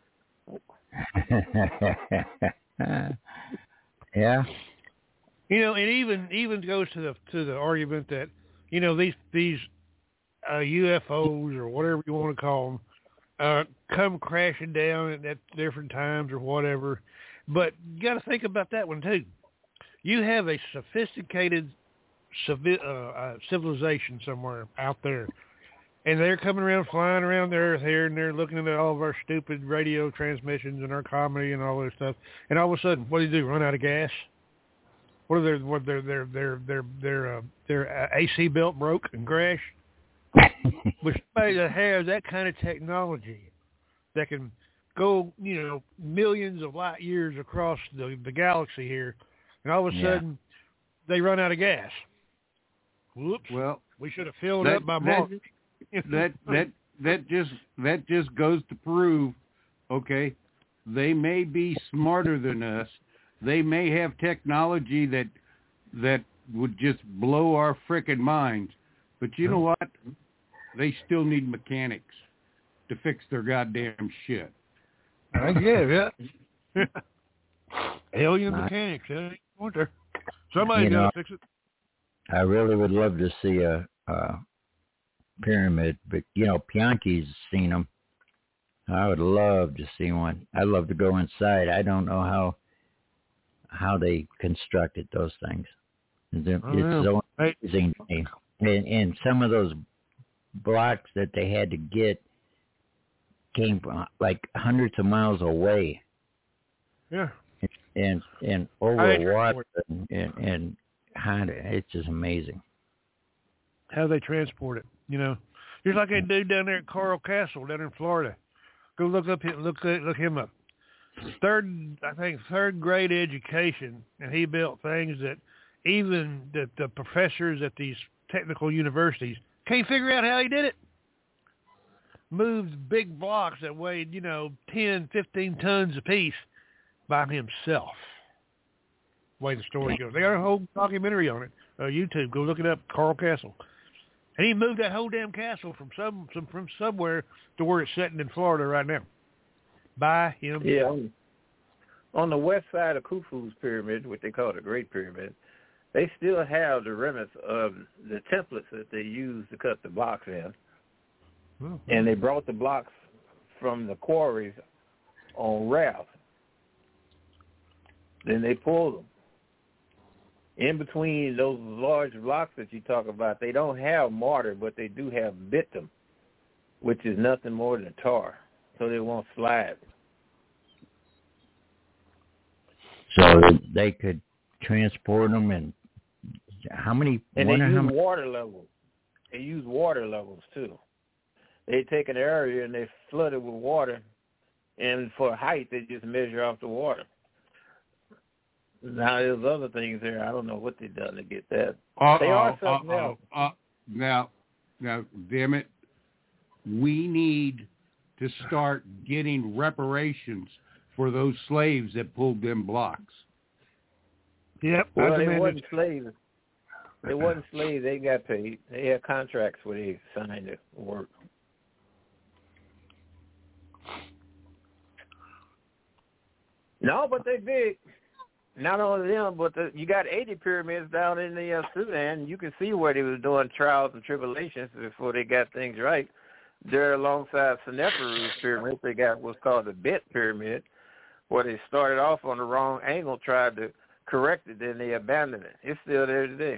Speaker 1: yeah.
Speaker 20: You know, it even even goes to the to the argument that, you know, these these uh, U F Os or whatever you want to call them uh, come crashing down at, at different times or whatever. But you got to think about that one too. You have a sophisticated civi- uh, uh, civilization somewhere out there, and they're coming around, flying around the earth here, and they're looking at all of our stupid radio transmissions and our comedy and all this stuff. And all of a sudden, what do they do? Run out of gas? What are their what their their their their their uh, their A C belt broke and crashed? With somebody that has that kind of technology that can go, you know, millions of light years across the, the galaxy here, and all of a sudden yeah. they run out of gas. Whoops!
Speaker 18: Well,
Speaker 20: we should have filled
Speaker 18: that,
Speaker 20: up by
Speaker 18: that,
Speaker 20: March.
Speaker 18: that that that just that just goes to prove, okay, they may be smarter than us. They may have technology that that would just blow our frickin' minds. But you know what? They still need mechanics to fix their goddamn shit.
Speaker 20: I get it. Alien mechanics, eh? Weren't there? Somebody's got to fix it.
Speaker 1: I really would love to see a, a pyramid, but, you know, Bianchi's seen them. I would love to see one. I'd love to go inside. I don't know how how they constructed those things. It's, it's so amazing to me. And, and some of those blocks that they had to get came from like hundreds of miles away.
Speaker 20: Yeah.
Speaker 1: And and over water and, and, and how to, it's just amazing.
Speaker 20: How they transport it, you know. Just like they do down there at Coral Castle down in Florida. Go look up look look him up. Third, I think third grade education, and he built things that even the, the professors at these technical universities can't figure out how he did it. Moved big blocks that weighed, you know, ten, fifteen tons apiece by himself. The way the story goes. They got a whole documentary on it. Uh, YouTube. Go look it up. Coral Castle. And he moved that whole damn castle from some, some from somewhere to where it's sitting in Florida right now. By himself.
Speaker 2: Yeah. On, on the west side of Khufu's pyramid, what they call the Great Pyramid, they still have the remnants of the templates that they used to cut the blocks in. Mm-hmm. And they brought the blocks from the quarries on raft. Then they pulled them. In between those large blocks that you talk about, they don't have mortar, but they do have bitumen, which is nothing more than tar, so they won't slide.
Speaker 1: So they could transport them, and how many?
Speaker 2: And they use
Speaker 1: how many...
Speaker 2: water levels. They use water levels too. They take an area and they flood it with water, and for height they just measure off the water. Now there's other things there. I don't know what they've done to get that.
Speaker 18: Uh-oh,
Speaker 2: they are something
Speaker 18: uh-oh,
Speaker 2: else.
Speaker 18: Uh, now, now, damn it, we need to start getting reparations for those slaves that pulled them blocks.
Speaker 20: Yep.
Speaker 2: Well, they wasn't slaves. They wasn't slaves. They got paid. They had contracts where they signed to work. No, but they big. Not only them, but the, you got eighty pyramids down in the uh, Sudan. You can see where they was doing trials and tribulations before they got things right. There alongside Seneferu's pyramid, they got what's called the Bet Pyramid, where they started off on the wrong angle, tried to correct it, then they abandoned it. It's still there today.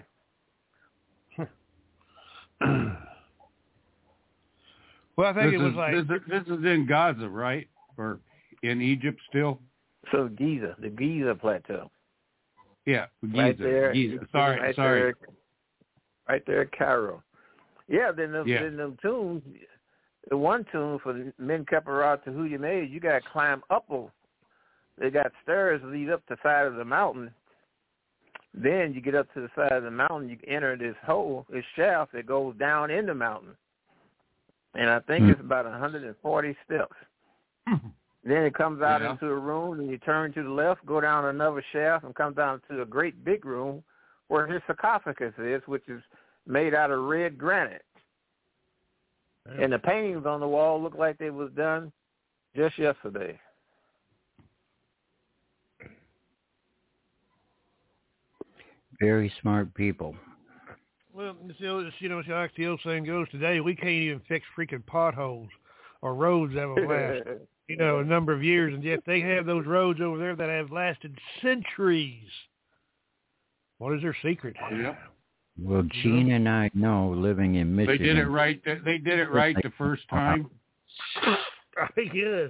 Speaker 20: Well, I think
Speaker 18: this
Speaker 20: it was
Speaker 18: is,
Speaker 20: like...
Speaker 18: This, this is in Gaza, right? Or in Egypt still?
Speaker 2: So Giza, the Giza Plateau.
Speaker 18: Yeah, Giza.
Speaker 2: Right there.
Speaker 18: Giza. Sorry,
Speaker 2: right
Speaker 18: sorry.
Speaker 2: There, right there at Cairo.
Speaker 7: Yeah, then them,
Speaker 18: Yeah.
Speaker 7: then them tunes, the one tune for the Men Caparad to Who You Made, you got to climb up. A, they got stairs lead up the side of the mountain. Then you get up to the side of the mountain, you enter this hole, this shaft that goes down in the mountain. And I think mm. it's about one hundred forty steps. Then it comes out
Speaker 18: yeah.
Speaker 7: into a room, and you turn to the left, go down another shaft, and come down to a great big room where his sarcophagus is, which is made out of red granite. Damn. And the paintings on the wall look like they was done just yesterday.
Speaker 1: Very smart people.
Speaker 20: Well, you know, like the old saying goes, today we can't even fix freaking potholes or roads that will last, you know, a number of years, and yet they have those roads over there that have lasted centuries. What is their secret?
Speaker 18: Yeah.
Speaker 1: Well, Gene and I know, living in Michigan.
Speaker 18: They did it right. They did it right the first time.
Speaker 20: I think it is.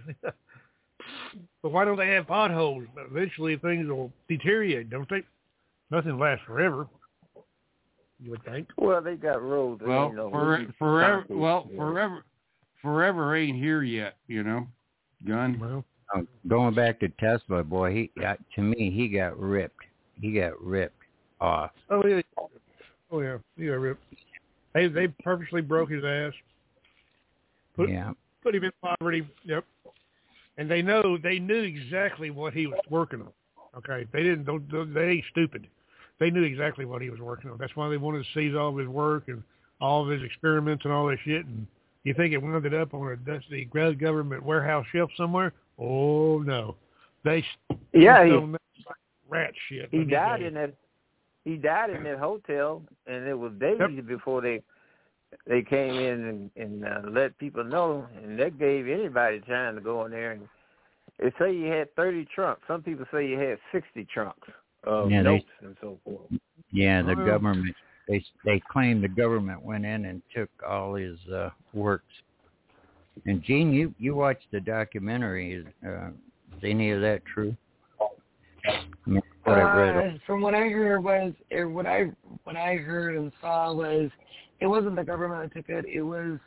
Speaker 20: But why don't they have potholes? Eventually things will deteriorate, don't they? Nothing lasts forever. You would think.
Speaker 7: Well, they got roads.
Speaker 18: Well,
Speaker 7: you know,
Speaker 18: for, forever.
Speaker 7: concrete,
Speaker 18: Well,
Speaker 7: yeah.
Speaker 18: forever. Forever ain't here yet. You know, Gun.
Speaker 20: Well,
Speaker 1: um, going back to Tesla, boy, he got, to me he got ripped. He got ripped off.
Speaker 20: Oh yeah. Oh yeah. He got ripped. They they purposely broke his ass. Put,
Speaker 1: yeah.
Speaker 20: Put him in poverty. Yep. And they know they knew exactly what he was working on. Okay, they didn't. Don't, they ain't stupid. They knew exactly what he was working on. That's why they wanted to seize all of his work and all of his experiments and all that shit. And you think it wound up on a dusty government warehouse shelf somewhere? Oh no, they
Speaker 7: yeah, he,
Speaker 20: like rat shit.
Speaker 7: He died in that. He died in that hotel, and it was days yep. before they they came in and, and uh, let people know, and that gave anybody time to go in there. And they say you had thirty trunks. Some people say you had sixty trunks of
Speaker 1: yeah,
Speaker 7: notes
Speaker 1: they,
Speaker 7: and so forth.
Speaker 1: Yeah, the oh. government. They they claim the government went in and took all his uh, works. And Gene, you, you watched the documentary. Is, uh, is any of that true? I mean, what
Speaker 8: uh,
Speaker 1: I read.
Speaker 8: From what I heard was, or what I what I heard and saw was, it wasn't the government that took it. It was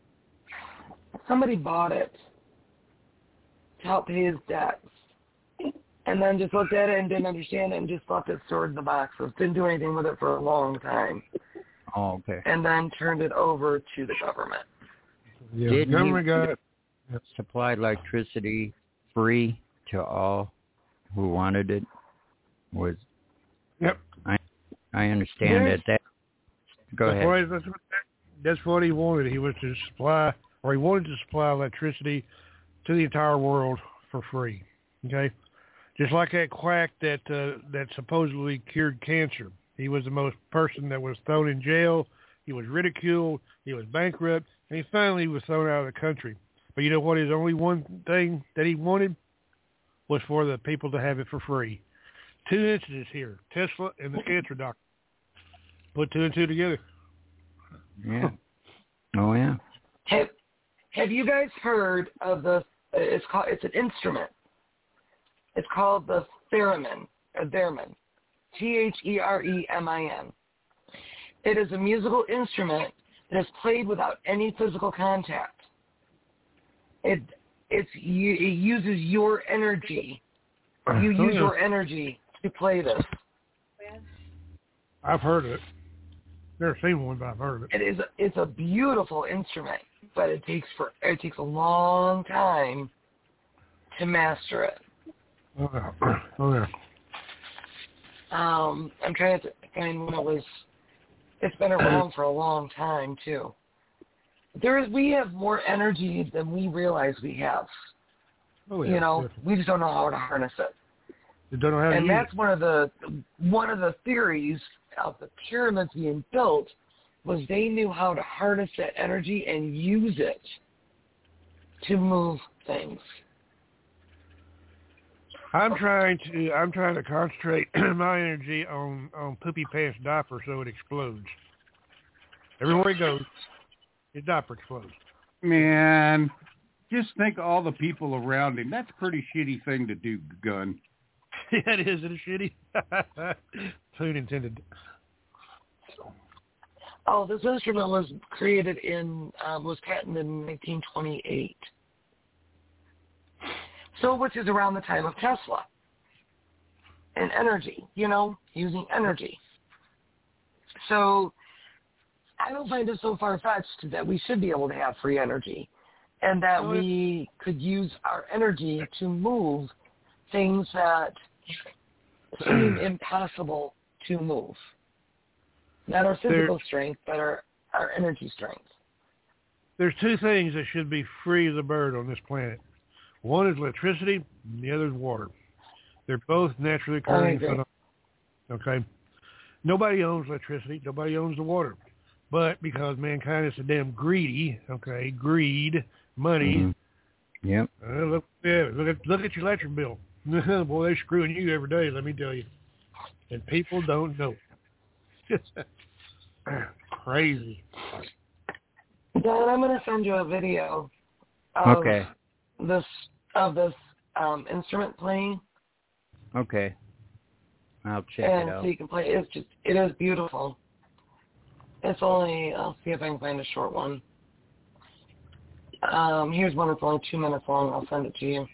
Speaker 8: somebody bought it to help pay his debts, and then just looked at it and didn't understand it and just left it stored in the boxes. Didn't do anything with it for a long time.
Speaker 1: Oh, okay.
Speaker 8: And then turned it over to the government.
Speaker 20: Yeah,
Speaker 1: Didn't
Speaker 20: government got it.
Speaker 1: Supply electricity free to all who wanted it. Was
Speaker 20: yep.
Speaker 1: I I understand
Speaker 20: yes.
Speaker 1: that. That go
Speaker 20: that's
Speaker 1: ahead.
Speaker 20: What, that's, what, that's what he wanted. He was to supply, or he wanted to supply electricity to the entire world for free. Okay. Just like that quack that uh, that supposedly cured cancer. He was the most person that was thrown in jail. He was ridiculed. He was bankrupt. And he finally was thrown out of the country. But you know what? His only one thing that he wanted was for the people to have it for free. Two incidents here. Tesla and the cancer doctor. Put two and two together.
Speaker 1: Yeah. Oh, yeah.
Speaker 8: Have, have you guys heard of the, it's called, it's an instrument. It's called the theremin, or theremin, T H E R E M I N. It is a musical instrument that is played without any physical contact. It it's it uses your energy. You use your energy to play this.
Speaker 20: I've heard of it. Never seen one, but I've heard of it.
Speaker 8: It is it's a beautiful instrument, but it takes for it takes a long time to master it.
Speaker 20: Oh yeah. Oh yeah.
Speaker 8: Um, I'm trying to find when it was. It's been around for a long time too. There is, we have more energy than we realize we have.
Speaker 20: Oh, yeah,
Speaker 8: you know,
Speaker 20: definitely.
Speaker 8: we just don't know how to harness it.
Speaker 20: You don't know how to
Speaker 8: and
Speaker 20: use
Speaker 8: that's
Speaker 20: it.
Speaker 8: one of the one of the theories of the pyramids being built was they knew how to harness that energy and use it to move things.
Speaker 20: I'm trying to I'm trying to concentrate my energy on, on Poopy Pants diaper so it explodes. Everywhere he goes, his diaper explodes.
Speaker 18: Man, just think of all the people around him. That's a pretty shitty thing to do, Gun.
Speaker 20: Yeah, it is. It is shitty. Food intended.
Speaker 8: Oh, this instrument was created in, uh, was patented in nineteen twenty-eight. So, which is around the time of Tesla. And energy, you know, using energy. So, I don't find it so far-fetched that we should be able to have free energy and that we could use our energy to move things that seem impossible to move. Not our physical there, strength, but our, our energy strength.
Speaker 20: There's two things that should be free as a bird on this planet. One is electricity, and the other is water. They're both naturally occurring phenomena. Okay? Nobody owns electricity. Nobody owns the water. But because mankind is so damn greedy, okay, greed, money.
Speaker 1: Mm-hmm. Yep.
Speaker 20: Uh, look, yeah, look at look at your electric bill. Boy, they're screwing you every day, let me tell you. And people don't know. Crazy.
Speaker 8: Don, I'm going to send you a video of
Speaker 1: okay.
Speaker 8: this of this um, instrument playing.
Speaker 1: Okay. I'll check
Speaker 8: and
Speaker 1: it out.
Speaker 8: so you can play. It's just it is beautiful. It's only, I'll see if I can find a short one. Um, here's one that's only two minutes long. I'll send it to you.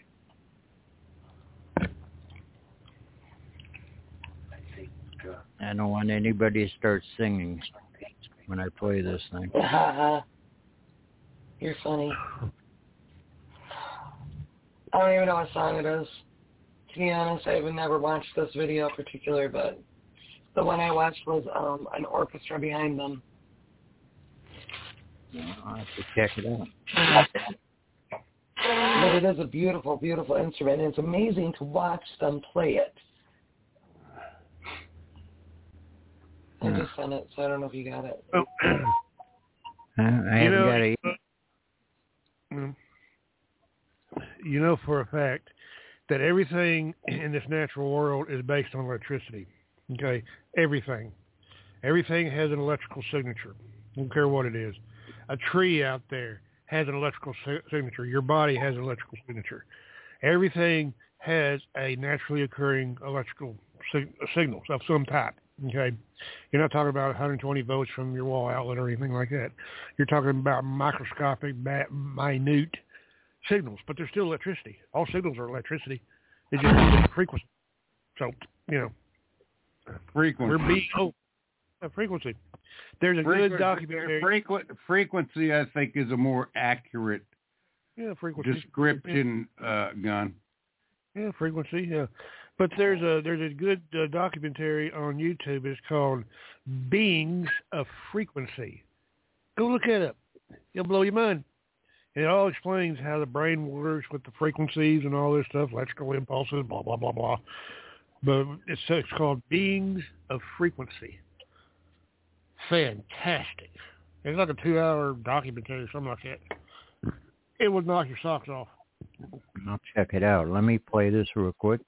Speaker 1: I don't want anybody to start singing when I play this thing.
Speaker 8: You're funny. I don't even know what song it is. To be honest, I have never watched this video in particular, but the one I watched was um, an orchestra behind them.
Speaker 1: I'll have to check it out.
Speaker 8: But it is a beautiful, beautiful instrument, and it's amazing to watch them play it. I just sent it, so I don't know if you got it.
Speaker 1: uh, I haven't
Speaker 20: you know,
Speaker 1: got it.
Speaker 20: You know for a fact that everything in this natural world is based on electricity. Okay? Everything. Everything has an electrical signature. I don't care what it is. A tree out there has an electrical si- signature. Your body has an electrical signature. Everything has a naturally occurring electrical sig- signals of some type. Okay? You're not talking about one hundred twenty volts from your wall outlet or anything like that. You're talking about microscopic, minute signals, but they're still electricity. All signals are electricity. They just have different frequency. So, you know,
Speaker 18: frequency.
Speaker 20: We're being, oh, a frequency. There's a
Speaker 18: frequency,
Speaker 20: good documentary.
Speaker 18: Frequent, frequency, I think, is a more accurate
Speaker 20: yeah, frequency.
Speaker 18: description, uh, Gun.
Speaker 20: Yeah, frequency. Yeah, but there's a there's a good uh, documentary on YouTube. It's called "Beings of Frequency." Go look it up. It'll blow your mind. And it all explains how the brain works with the frequencies and all this stuff, electrical impulses, blah blah blah blah. But it's it's called "Beings of Frequency." Fantastic. It's like a two-hour documentary or something like that. It would knock your socks off.
Speaker 1: I'll check it out. Let me play this real quick.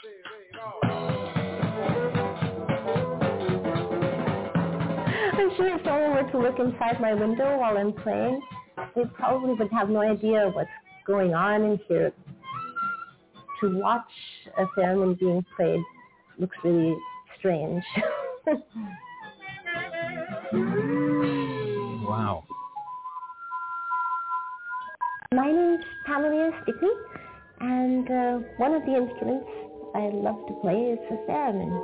Speaker 9: I'm sure if someone were to look inside my window while I'm playing, they probably would have no idea what's going on in here. To watch a theremin being played looks really strange.
Speaker 1: Wow.
Speaker 9: My name's Pamela Stickney, and uh, one of the instruments I love to play is the theremin.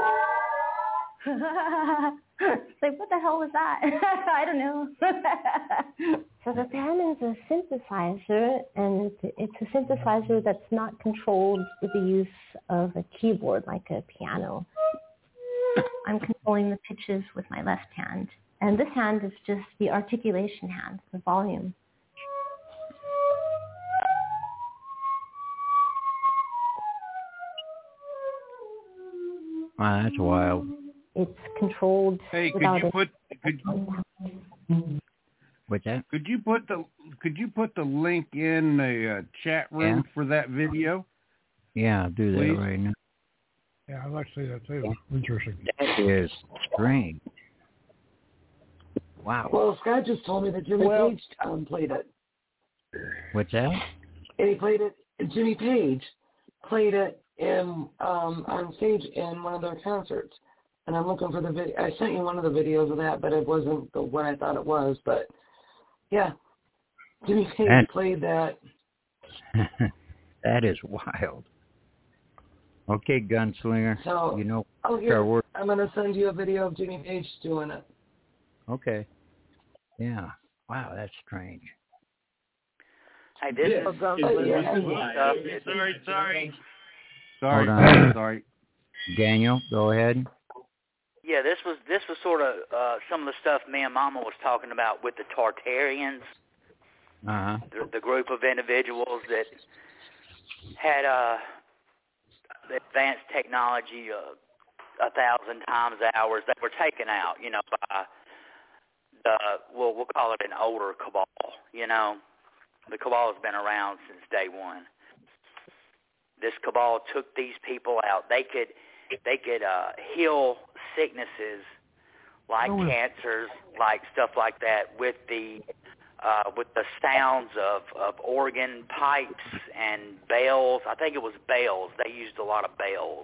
Speaker 9: Like, what the hell was that? I don't know. So the theremin's a synthesizer, and it's a synthesizer that's not controlled with the use of a keyboard like a piano. I'm controlling the pitches with my left hand. And this hand is just the articulation hand, the volume.
Speaker 1: Wow, that's wild.
Speaker 9: It's controlled.
Speaker 18: Hey, could
Speaker 9: without
Speaker 18: you
Speaker 9: a...
Speaker 18: put could,
Speaker 1: What's that?
Speaker 18: Could you put the could you put the link in the uh, chat room
Speaker 1: yeah.
Speaker 18: for that video?
Speaker 1: Yeah, I'll do that
Speaker 18: Please?
Speaker 1: right now.
Speaker 20: Yeah, I'd like to see that too. Interesting.
Speaker 1: That is strange. Wow.
Speaker 8: Well, Scott just told me that Jimmy
Speaker 20: Well,
Speaker 8: Page um, played it.
Speaker 1: What's that?
Speaker 8: And he played it. Jimmy Page played it in um, on stage in one of their concerts. and I'm looking for the video. I sent you one of the videos of that, but it wasn't the what I thought it was. But yeah, Jimmy Page
Speaker 1: and,
Speaker 8: played that.
Speaker 1: That is wild. Okay, Gunslinger.
Speaker 8: So
Speaker 1: you know,
Speaker 8: oh, here, I'm going to send you a video of Jimmy Page doing it.
Speaker 1: Okay. Yeah. Wow, that's strange.
Speaker 21: Hey, this
Speaker 8: yeah.
Speaker 21: is Gunslinger. Yeah.
Speaker 18: Sorry, sorry.
Speaker 1: Sorry,
Speaker 18: sorry, sorry.
Speaker 1: Daniel, go ahead.
Speaker 21: Yeah, this was this was sort of uh, some of the stuff me and Mama was talking about with the Tartarians,
Speaker 1: uh-huh.
Speaker 21: the, the group of individuals that had uh, advanced technology uh, a thousand times ours that were taken out, you know, by the well, we'll call it an older cabal. You know, the cabal has been around since day one. This cabal took these people out. They could they could uh, heal sicknesses like
Speaker 20: oh.
Speaker 21: cancers, like stuff like that, with the uh, with the sounds of, of organ pipes and bells. I think it was bells. They used a lot of bells.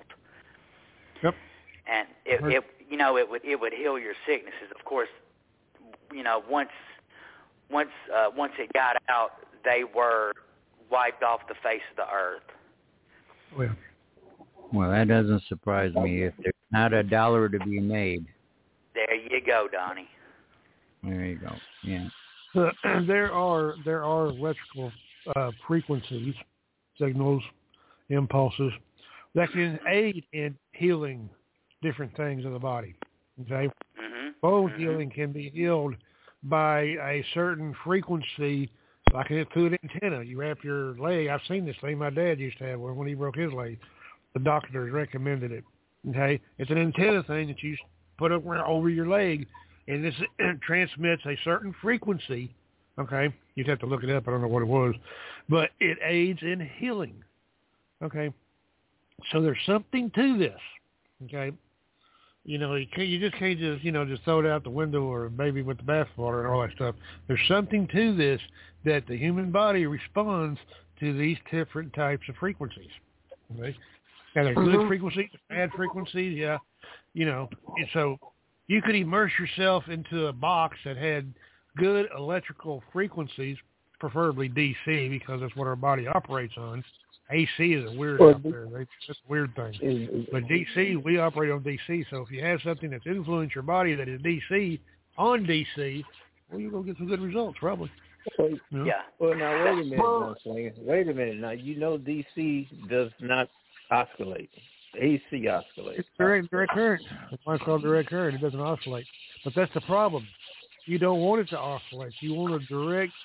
Speaker 20: Yep.
Speaker 21: And it, it you know it would it would heal your sicknesses. Of course, you know once once uh, once it got out, they were wiped off the face of the earth.
Speaker 20: Well,
Speaker 1: well, that doesn't surprise me. If there's not a dollar to be made.
Speaker 21: There you go, Donnie.
Speaker 1: There you go. Yeah.
Speaker 20: Uh, there are there are electrical uh, frequencies, signals, impulses that can aid in healing different things in the body. Okay.
Speaker 21: Mm-hmm.
Speaker 20: Bone
Speaker 21: mm-hmm.
Speaker 20: healing can be healed by a certain frequency. Like a foot antenna. You wrap your leg. I've seen this thing my dad used to have when he broke his leg. The doctors recommended it. Okay? It's an antenna thing that you put over your leg, and this it transmits a certain frequency. Okay? You'd have to look it up. I don't know what it was. But it aids in healing. Okay? So there's something to this. Okay? You know, you, can't, you just can't just, you know, just throw it out the window or a baby with the bathwater and all that stuff. There's something to this that the human body responds to these different types of frequencies. Okay? And they're good frequencies, bad frequencies, yeah. You know, and so you could immerse yourself into a box that had good electrical frequencies, preferably D C, because that's what our body operates on. A C is a weird out there. That's a weird thing. But D C, we operate on D C. So if you have something that's influenced your body that is D C on D C, well, you're going to get some good results, probably.
Speaker 2: Well,
Speaker 20: you know?
Speaker 21: Yeah.
Speaker 2: Well, now, wait a minute, Gunslinger. Wait a minute. Now, you know D C does not oscillate. A C oscillates.
Speaker 20: It's direct, direct current. That's why it's called direct current. It doesn't oscillate. But that's the problem. You don't want it to oscillate. You want a direct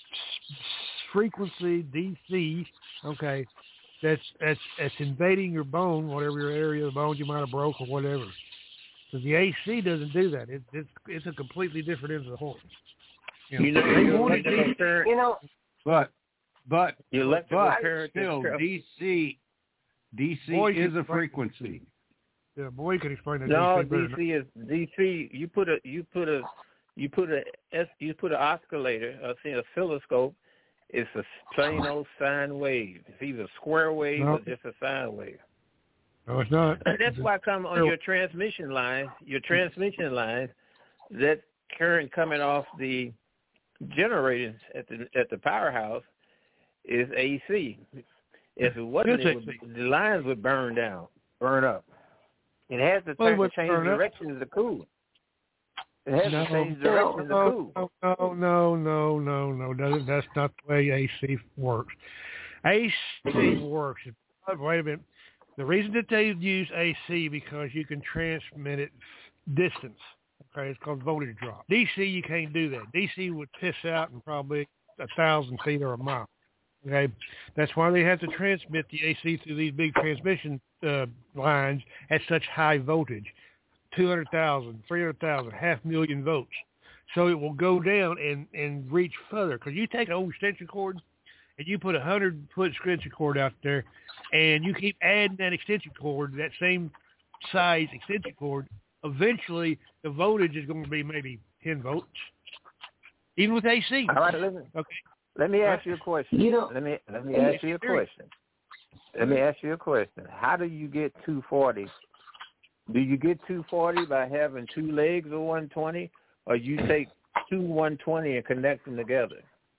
Speaker 20: frequency D C, okay, that's that's that's invading your bone, whatever your area of the bone you might have broke or whatever. So the A C doesn't do that. It, it's it's a completely different end of the horse. You know,
Speaker 2: you know,
Speaker 20: they want it
Speaker 2: current,
Speaker 8: you know,
Speaker 18: but but
Speaker 2: you
Speaker 18: but
Speaker 2: current
Speaker 18: still D C D C
Speaker 20: boy,
Speaker 18: is a frequency.
Speaker 20: Yeah, boy, can explain that.
Speaker 2: No,
Speaker 20: D C
Speaker 2: D C is D C. You put a you put a you put a you put an oscillator, a oscilloscope. It's a plain old sine wave. It's either a square wave
Speaker 20: no.
Speaker 2: or just a sine wave.
Speaker 20: No, it's not.
Speaker 2: And that's why come on your transmission line, your transmission lines, that current coming off the generators at the at the powerhouse is A C. If it wasn't, it would be, the lines would burn down, burn up. It has to turn,
Speaker 20: well,
Speaker 2: change directions to cool. It has
Speaker 20: no,
Speaker 2: to change directions
Speaker 20: no,
Speaker 2: to cool.
Speaker 20: No, no, no, no, no, no. That's not the way A C works. A C works. Wait a minute. The reason that they use A C because you can transmit it distance. Okay, it's called voltage drop. D C, you can't do that. D C would piss out in probably a thousand feet or a mile. Okay, that's why they have to transmit the A C through these big transmission uh, lines at such high voltage, two hundred thousand, three hundred thousand, half million volts. So it will go down and, and reach further. Because you take an old extension cord and you put a hundred-foot extension cord out there, and you keep adding that extension cord, that same size extension cord, eventually the voltage is going to be maybe ten volts, even with A C.
Speaker 2: All right, listen.
Speaker 20: Okay.
Speaker 2: Let me ask you a question.
Speaker 8: You know,
Speaker 2: let me let me ask you a question. Let me ask you a question. How do you get two forty Do you get two forty by having two legs of one twenty, or you take two one twenty and connect them together?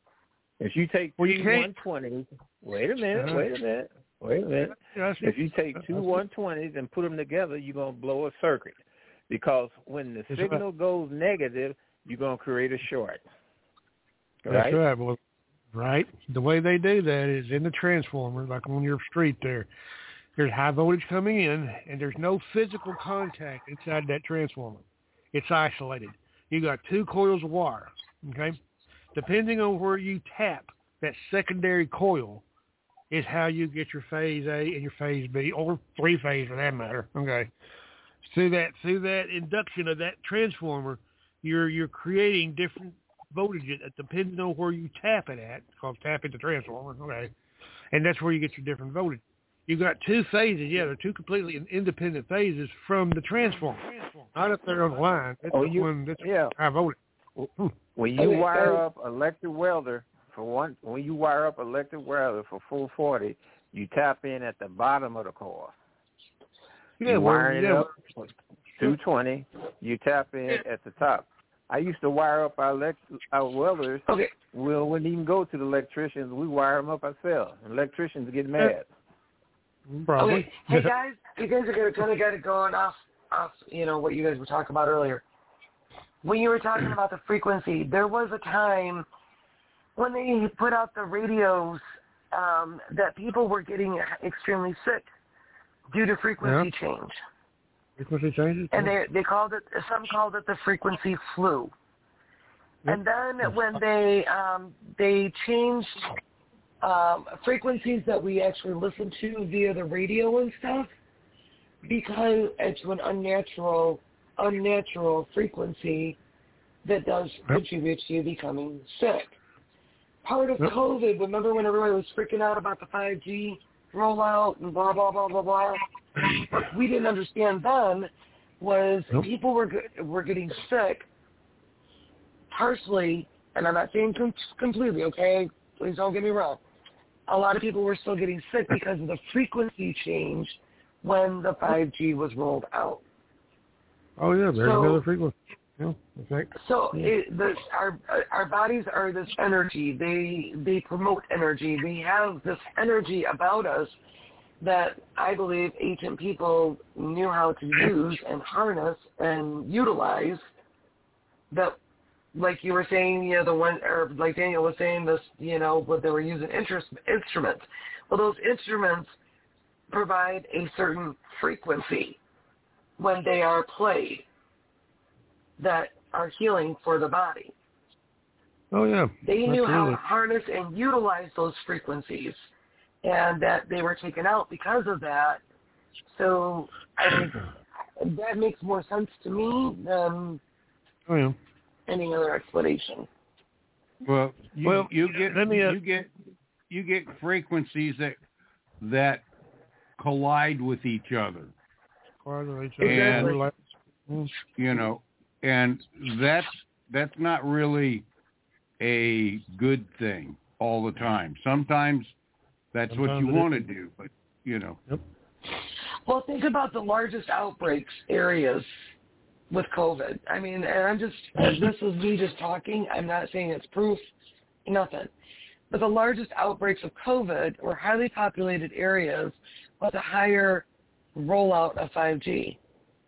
Speaker 2: If you take
Speaker 20: well,
Speaker 2: two
Speaker 20: you
Speaker 2: one twenties, wait a minute,
Speaker 20: uh-huh.
Speaker 2: wait a minute, wait a minute. If you take two one twenties and put them together, you're going to blow a circuit. Because when the
Speaker 20: That's
Speaker 2: signal
Speaker 20: right.
Speaker 2: goes negative, you're going to create a short.
Speaker 20: Right? That's right. Well, right. The way they do that is in the transformer, like on your street there. There's high voltage coming in, and there's no physical contact inside that transformer. It's isolated. You got two coils of wire, okay? Depending on where you tap that secondary coil is how you get your phase A and your phase B, or three phase for that matter, okay? Through that through that induction of that transformer, you're you're creating different voltages depending on where you tap it at. It's called tapping the transformer, okay? And that's where you get your different voltage. You got two phases, yeah, they're two completely independent phases from the transformer. Not up there on the line. That's
Speaker 2: oh,
Speaker 20: the
Speaker 2: you,
Speaker 20: one that's
Speaker 2: yeah.
Speaker 20: high voltage.
Speaker 2: When you wire up electric welder for one, when you wire up electric welder for full forty, you tap in at the bottom of the coil.
Speaker 20: Yeah,
Speaker 2: you
Speaker 20: well,
Speaker 2: wire it
Speaker 20: yeah.
Speaker 2: up two twenty. You tap in at the top. I used to wire up our elect- our welders.
Speaker 8: Okay.
Speaker 2: We wouldn't even go to the electricians. We wire them up ourselves. Electricians get mad.
Speaker 20: Probably.
Speaker 8: Okay. Hey guys, you guys are gonna kind of get it going off, off. You know what you guys were talking about earlier. When you were talking about the frequency, there was a time when they put out the radios um, that people were getting extremely sick due to frequency
Speaker 20: yeah.
Speaker 8: change.
Speaker 20: Frequency changes.
Speaker 8: And they they called it. Some called it the frequency flu. Yep. And then when they um, they changed. Um, frequencies that we actually listen to via the radio and stuff, because it's an unnatural, unnatural frequency that does contribute to you becoming sick. Part of COVID, remember when everybody was freaking out about the five G rollout and blah, blah, blah, blah, blah? What we didn't understand then was people were were getting sick partially, and I'm not saying com- completely, okay? Please don't get me wrong. A lot of people were still getting sick because of the frequency change when the five G was rolled out.
Speaker 20: Oh, yeah, there's
Speaker 8: so,
Speaker 20: another frequency. Yeah, okay.
Speaker 8: So it, the, our our bodies are this energy. They they promote energy. We have this energy about us that I believe ancient people knew how to use and harness and utilize. That, like you were saying, you know, the one, or like Daniel was saying, this, you know, what they were using interest, instruments. Well, those instruments provide a certain frequency when they are played that are healing for the body.
Speaker 20: Oh, yeah.
Speaker 8: They knew
Speaker 20: Absolutely.
Speaker 8: how to harness and utilize those frequencies, and that they were taken out because of that. So I think that makes more sense to me than
Speaker 20: oh, yeah.
Speaker 8: any other explanation.
Speaker 18: Well, you,
Speaker 20: well,
Speaker 18: you get
Speaker 20: let me, uh,
Speaker 18: you get you get frequencies that that collide with each other. And, you know, and that's that's not really a good thing all the time. Sometimes that's
Speaker 20: Sometimes
Speaker 18: what you want to
Speaker 20: is.
Speaker 18: do, but you know.
Speaker 20: Yep.
Speaker 8: Well, think about the largest outbreaks areas with COVID. I mean, and I'm just, this is me just talking. I'm not saying it's proof, nothing. But the largest outbreaks of COVID were highly populated areas with a higher rollout of five G.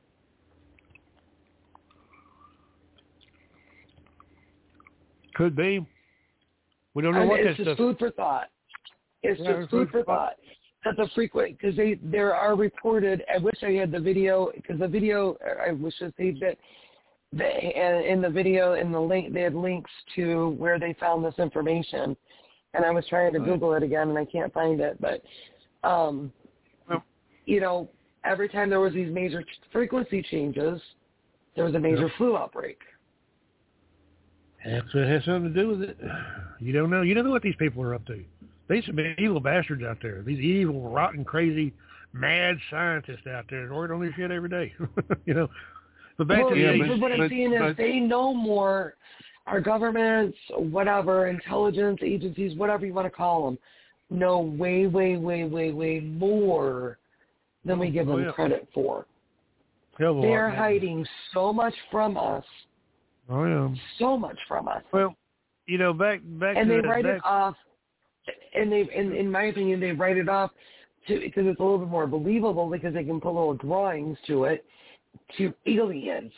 Speaker 20: Could be. We don't know
Speaker 8: and
Speaker 20: what
Speaker 8: it's
Speaker 20: that
Speaker 8: just
Speaker 20: stuff.
Speaker 8: food for thought. It's
Speaker 20: Yeah,
Speaker 8: just food for thought. That the frequent, because they there are reported. I wish I had the video, because the video. I wish I saved it. They, in the video, in the link, they had links to where they found this information, and I was trying to Google it again, and I can't find it. But, um, you know, every time there was these major frequency changes, there was a major
Speaker 20: Yep.
Speaker 8: flu outbreak.
Speaker 20: That's, it has something to do with it. You don't know. You don't know what these people are up to. These some evil bastards out there. These evil, rotten, crazy, mad scientists out there that work on this shit every day. You know. But back
Speaker 8: well,
Speaker 20: to the
Speaker 8: yeah,
Speaker 20: eighties.
Speaker 8: but what I'm saying is they know more. Our governments, whatever, intelligence agencies, whatever you want to call them, know way, way, way, way, way more than we give
Speaker 20: Oh,
Speaker 8: them
Speaker 20: yeah.
Speaker 8: credit for.
Speaker 20: Hell
Speaker 8: they are hiding so much from us.
Speaker 20: Oh yeah.
Speaker 8: So much from us.
Speaker 20: Well, you know, back back
Speaker 8: and
Speaker 20: to
Speaker 8: they
Speaker 20: the,
Speaker 8: write
Speaker 20: back,
Speaker 8: it off. And they, in, in my opinion, they write it off to because it's a little bit more believable because they can put little drawings to it to aliens.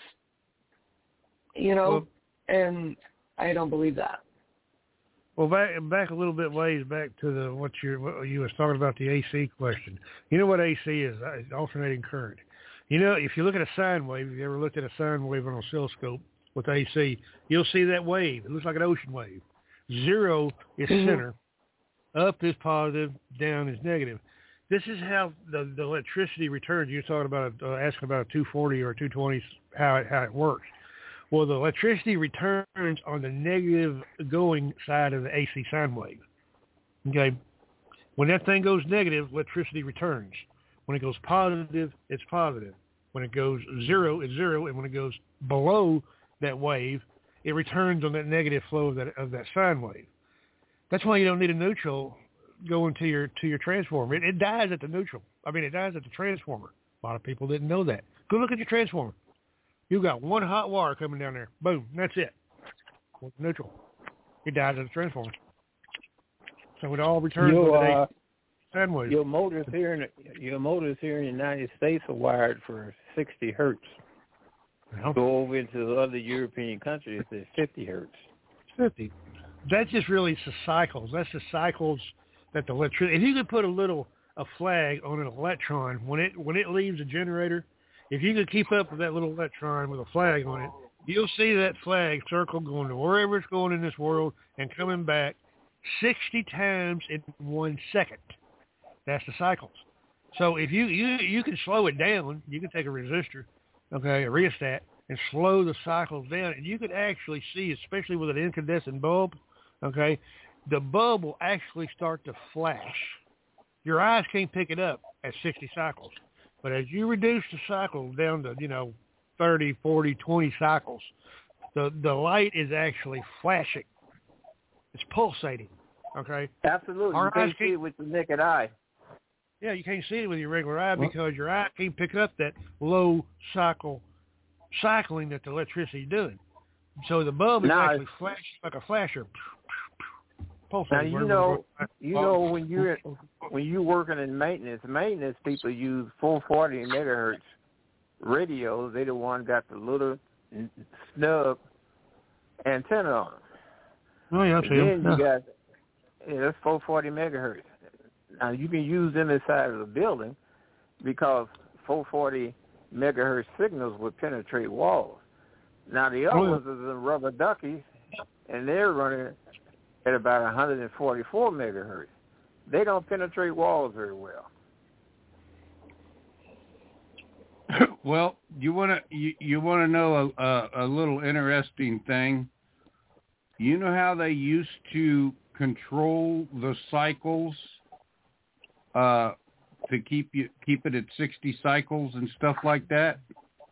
Speaker 8: You know,
Speaker 20: well,
Speaker 8: and I don't believe that.
Speaker 20: Well, back back a little bit ways back to the what you what you was talking about, the A C question. You know what A C is? It's alternating current. You know, if you look at a sine wave, if you ever looked at a sine wave on an oscilloscope with A C, you'll see that wave. It looks like an ocean wave. Zero is
Speaker 8: Mm-hmm.
Speaker 20: center. Up is positive. Down is negative. This is how the, the electricity returns. You're talking about uh, asking about a two forty or a two twenty, how it, how it works. Well, the electricity returns on the negative going side of the A C sine wave. Okay? When that thing goes negative, electricity returns. When it goes positive, it's positive. When it goes zero, it's zero. And when it goes below that wave, it returns on that negative flow of that of that sine wave. That's why you don't need a neutral going to your to your transformer. It, it dies at the neutral. I mean, it dies at the transformer. A lot of people didn't know that. Go look at your transformer. You got one hot wire coming down there. Boom. That's it. Neutral. It dies at the transformer. So it all returns
Speaker 2: your,
Speaker 20: with
Speaker 2: uh,
Speaker 20: sine wave.
Speaker 2: Your motors here in the, your motors here in the United States are wired for sixty hertz.
Speaker 20: Well,
Speaker 2: Go over into the other European countries, it's fifty hertz.
Speaker 20: fifty. That's just really the cycles. That's the cycles that the electricity. If you could put a little a flag on an electron when it when it leaves a generator, if you could keep up with that little electron with a flag on it, you'll see that flag circle going to wherever it's going in this world and coming back sixty times in one second. That's the cycles. So if you, you, you can slow it down, you can take a resistor, okay, a rheostat, and slow the cycles down, and you can actually see, especially with an incandescent bulb, okay, the bulb will actually start to flash. Your eyes can't pick it up at sixty cycles. But as you reduce the cycle down to, you know, thirty, forty, twenty cycles, the, the light is actually flashing. It's pulsating, okay?
Speaker 2: Absolutely.
Speaker 20: Our
Speaker 2: you can't
Speaker 20: eyes
Speaker 2: see it with the naked eye.
Speaker 20: Yeah, you can't see it with your regular eye because your eye can't pick up that low cycle cycling that the electricity is doing. So the bulb is
Speaker 2: now,
Speaker 20: actually flashing like a flasher.
Speaker 2: Now you know, you know when you're when you're working in maintenance, maintenance people use four forty megahertz radios. They the one got the little snub antenna on them.
Speaker 20: Oh yeah, I've seen
Speaker 2: then
Speaker 20: them.
Speaker 2: you
Speaker 20: Yeah.
Speaker 2: got yeah, that's four forty megahertz. Now you can use them inside of the building because four forty megahertz signals would penetrate walls. Now the other
Speaker 20: Oh, yeah.
Speaker 2: ones are the rubber duckies, and they're running at about one hundred forty-four megahertz. They don't penetrate walls very well.
Speaker 18: Well, you want to you, you want to know a, a, a little interesting thing. You know how they used to control the cycles uh, to keep you keep it at sixty cycles and stuff like that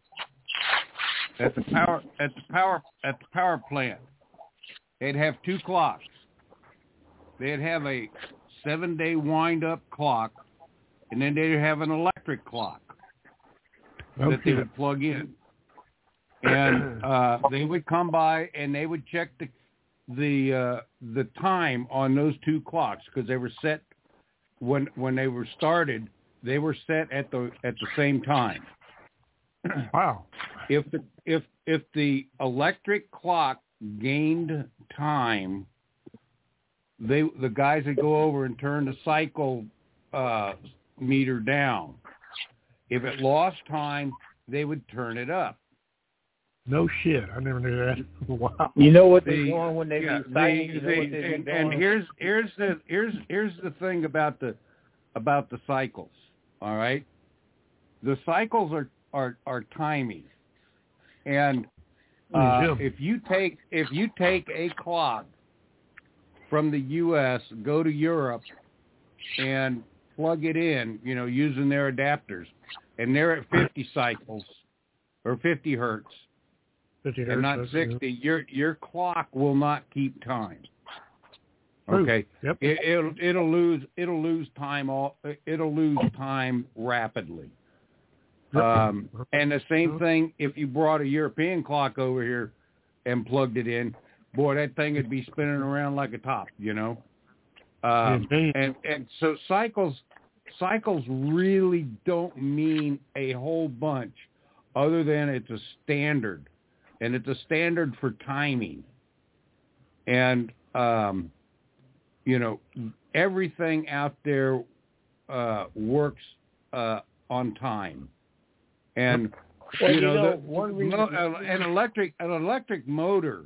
Speaker 18: at the power at the power at the power plant. They'd have two clocks. They'd have a seven-day wind-up clock, and then they'd have an electric clock
Speaker 20: Okay.
Speaker 18: that they would plug in. And uh, they would come by and they would check the the uh, the time on those two clocks because they were set when when they were started. They were set at the at the same time.
Speaker 20: Wow.
Speaker 18: If the if if the electric clock gained time, they the guys would go over and turn the cycle uh, meter down. If it lost time, they would turn it up.
Speaker 20: No shit. I never knew that. Wow.
Speaker 2: You know what they're
Speaker 18: The-
Speaker 2: doing when they
Speaker 18: yeah,
Speaker 2: do sighting?
Speaker 18: the-
Speaker 2: You know
Speaker 18: the-
Speaker 2: what they're
Speaker 18: and,
Speaker 2: doing?
Speaker 18: and here's here's the here's here's the thing about the about the cycles. All right, the cycles are are, are timing, and uh, if you take if you take a clock from the U S, go to Europe, and plug it in, you know, using their adapters, and they're at fifty cycles or fifty hertz.
Speaker 20: fifty hertz,
Speaker 18: And not
Speaker 20: that's-
Speaker 18: sixty. Your your clock will not keep time.
Speaker 20: True.
Speaker 18: Okay.
Speaker 20: Yep.
Speaker 18: It, it'll it'll lose it'll lose time all it'll lose time rapidly. Um, and the same thing if you brought a European clock over here and plugged it in, boy, that thing would be spinning around like a top, you know. Um, and and so cycles cycles really don't mean a whole bunch, other than it's a standard, and it's a standard for timing. And um, you know, everything out there uh, works uh, on time. And
Speaker 2: well,
Speaker 18: you know,
Speaker 2: you know
Speaker 18: the,
Speaker 2: one reason
Speaker 18: mo- an electric an electric motor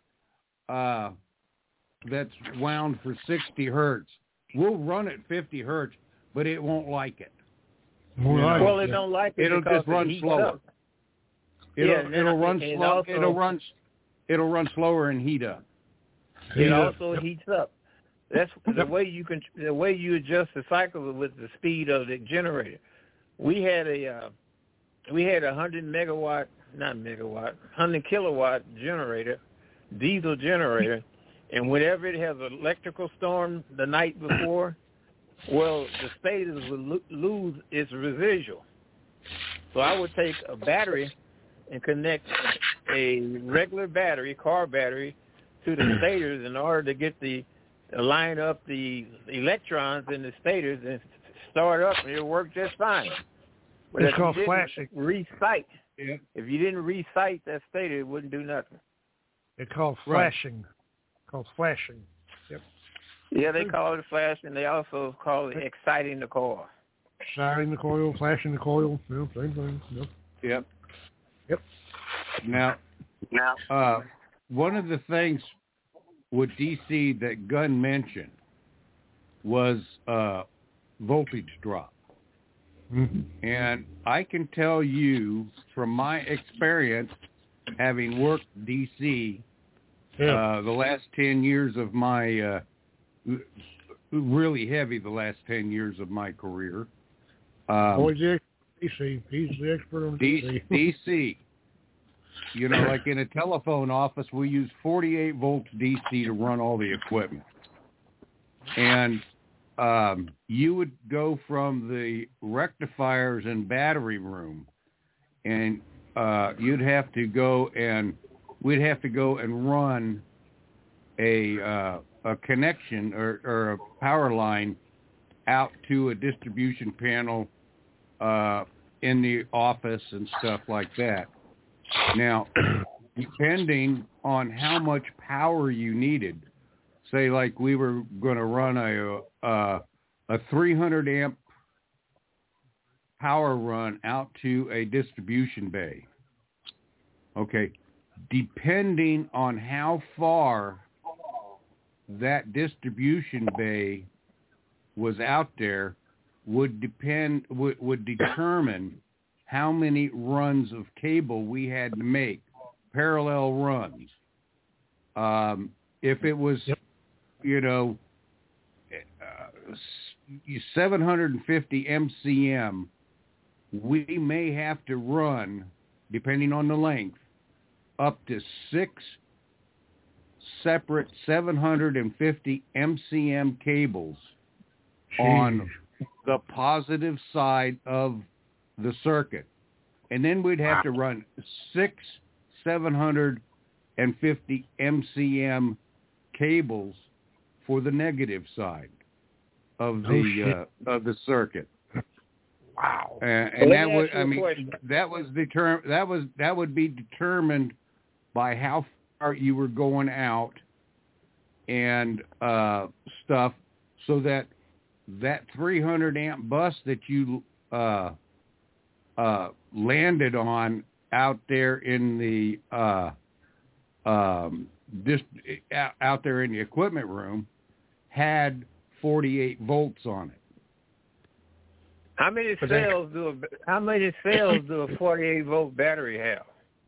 Speaker 18: uh, that's wound for sixty hertz will run at fifty hertz, but it won't like it.
Speaker 2: Well, you know? well it don't like it.
Speaker 18: It'll just run slower. Up. It'll
Speaker 2: yeah,
Speaker 18: it'll run
Speaker 2: and
Speaker 18: slow.
Speaker 2: Also,
Speaker 18: it'll run it'll run slower and heat up.
Speaker 2: It also heats up. That's the way you can the way you adjust the cycle with the speed of the generator. We had a uh, we had a hundred megawatt, not megawatt, hundred kilowatt generator, diesel generator, and whenever it has an electrical storm the night before, well, the stators would lo- lose its residual. So I would take a battery and connect a regular battery, car battery, to the stators in order to get the line up the electrons in the stators and start up, and it'll work just fine. But
Speaker 20: it's
Speaker 2: if
Speaker 20: called
Speaker 2: you didn't
Speaker 20: flashing.
Speaker 2: Recite.
Speaker 20: Yeah.
Speaker 2: If you didn't recite that stator, it wouldn't do nothing.
Speaker 20: It's called
Speaker 2: Right.
Speaker 20: flashing. Called flashing. Yep.
Speaker 2: Yeah, they call it flashing. They also call it exciting the coil.
Speaker 20: Exciting the coil, flashing the coil. Yeah, same thing. Yep.
Speaker 18: Yep.
Speaker 20: Yep.
Speaker 18: Now,
Speaker 13: now,
Speaker 18: uh, one of the things with D C that Gunn mentioned was uh, voltage drop.
Speaker 20: Mm-hmm.
Speaker 18: And I can tell you from my experience, having worked D C
Speaker 20: yeah.
Speaker 18: uh, the last ten years of my, uh, really heavy the last ten years of my career. Um,
Speaker 20: Boy, the D C. He's the expert on D C.
Speaker 18: D C. You know, like in a telephone office, we use forty-eight volts D C to run all the equipment. And um, you would go from the rectifiers and battery room, and uh, you'd have to go and we'd have to go and run a uh, a connection or, or a power line out to a distribution panel uh, in the office and stuff like that. Now, depending on how much power you needed, say like we were going to run a uh, a three hundred amp power run out to a distribution bay. Okay, depending on how far that distribution bay was out there would depend would, would determine how many runs of cable we had to make, parallel runs. Um, if it was, yep. you know, uh, seven hundred fifty M C M, we may have to run, depending on the length, up to six separate seven hundred fifty M C M cables Jeez. on the positive side of the circuit. And then we'd have to run six seven hundred fifty M C M cables for the negative side of the oh, uh, of the circuit.
Speaker 20: Wow!
Speaker 18: Uh, and that would I mean question. that was determ- that was that would be determined by how far you were going out and uh, stuff, so that that three hundred amp bus that you uh, uh, landed on out there in the uh, um, this out there in the equipment room had forty-eight volts on it.
Speaker 2: How many cells do a how many cells do a forty-eight volt battery have?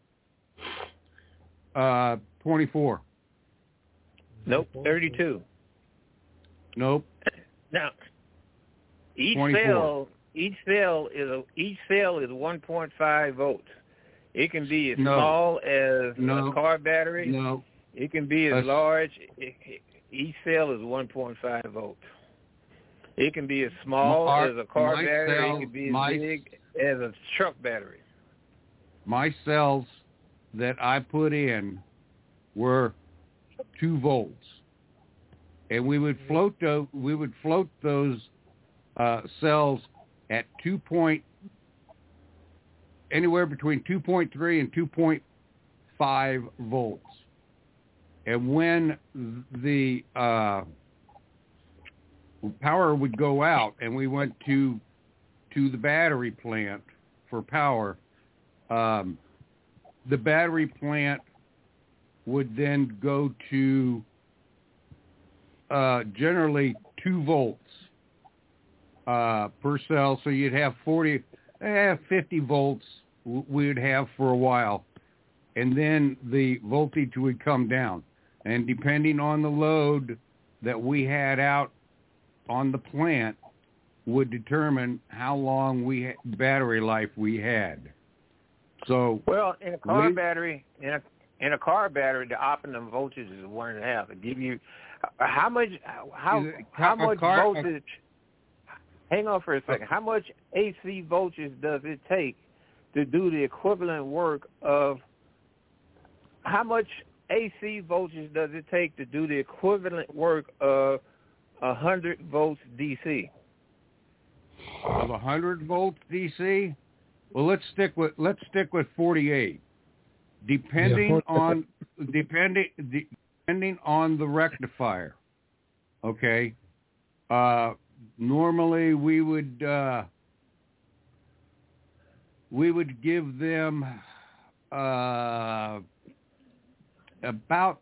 Speaker 18: Uh, twenty-four.
Speaker 2: Nope, thirty-two.
Speaker 18: Nope.
Speaker 2: Now, each
Speaker 18: twenty-four.
Speaker 2: cell each cell is a, each cell is one point five volts. It can be as
Speaker 18: no.
Speaker 2: small as
Speaker 18: no.
Speaker 2: a car battery.
Speaker 18: No.
Speaker 2: It can be as
Speaker 18: That's...
Speaker 2: large. It, it, each cell is one point five volts. It can be as small
Speaker 18: Our,
Speaker 2: as a car battery.
Speaker 18: Cell,
Speaker 2: it can be as
Speaker 18: my,
Speaker 2: big.
Speaker 7: as a truck battery.
Speaker 18: My cells that I put in were two volts, and we would float those. We would float those uh, cells at two point, anywhere between two point three and two point five volts. And when the uh, power would go out, and we went to to the battery plant for power, um, the battery plant would then go to uh, generally two volts uh, per cell. So you'd have forty, eh, fifty volts we would have for a while, and then the voltage would come down. And depending on the load that we had out on the plant would determine how long we ha- battery life we had. So
Speaker 7: well, in a car
Speaker 18: we,
Speaker 7: battery, in a in a car battery, the optimum voltage is one and a half. It give you how much how how much
Speaker 18: car,
Speaker 7: voltage? Hang on for a second. How much A C voltage does it take to do the equivalent work of how much A C voltage does it take to do the equivalent work of one hundred volts D C?
Speaker 18: Of one hundred volts D C? Well, let's stick with let's stick with forty-eight. Depending yeah, on depending depending on the rectifier. Okay. Uh, normally we would uh, we would give them uh, about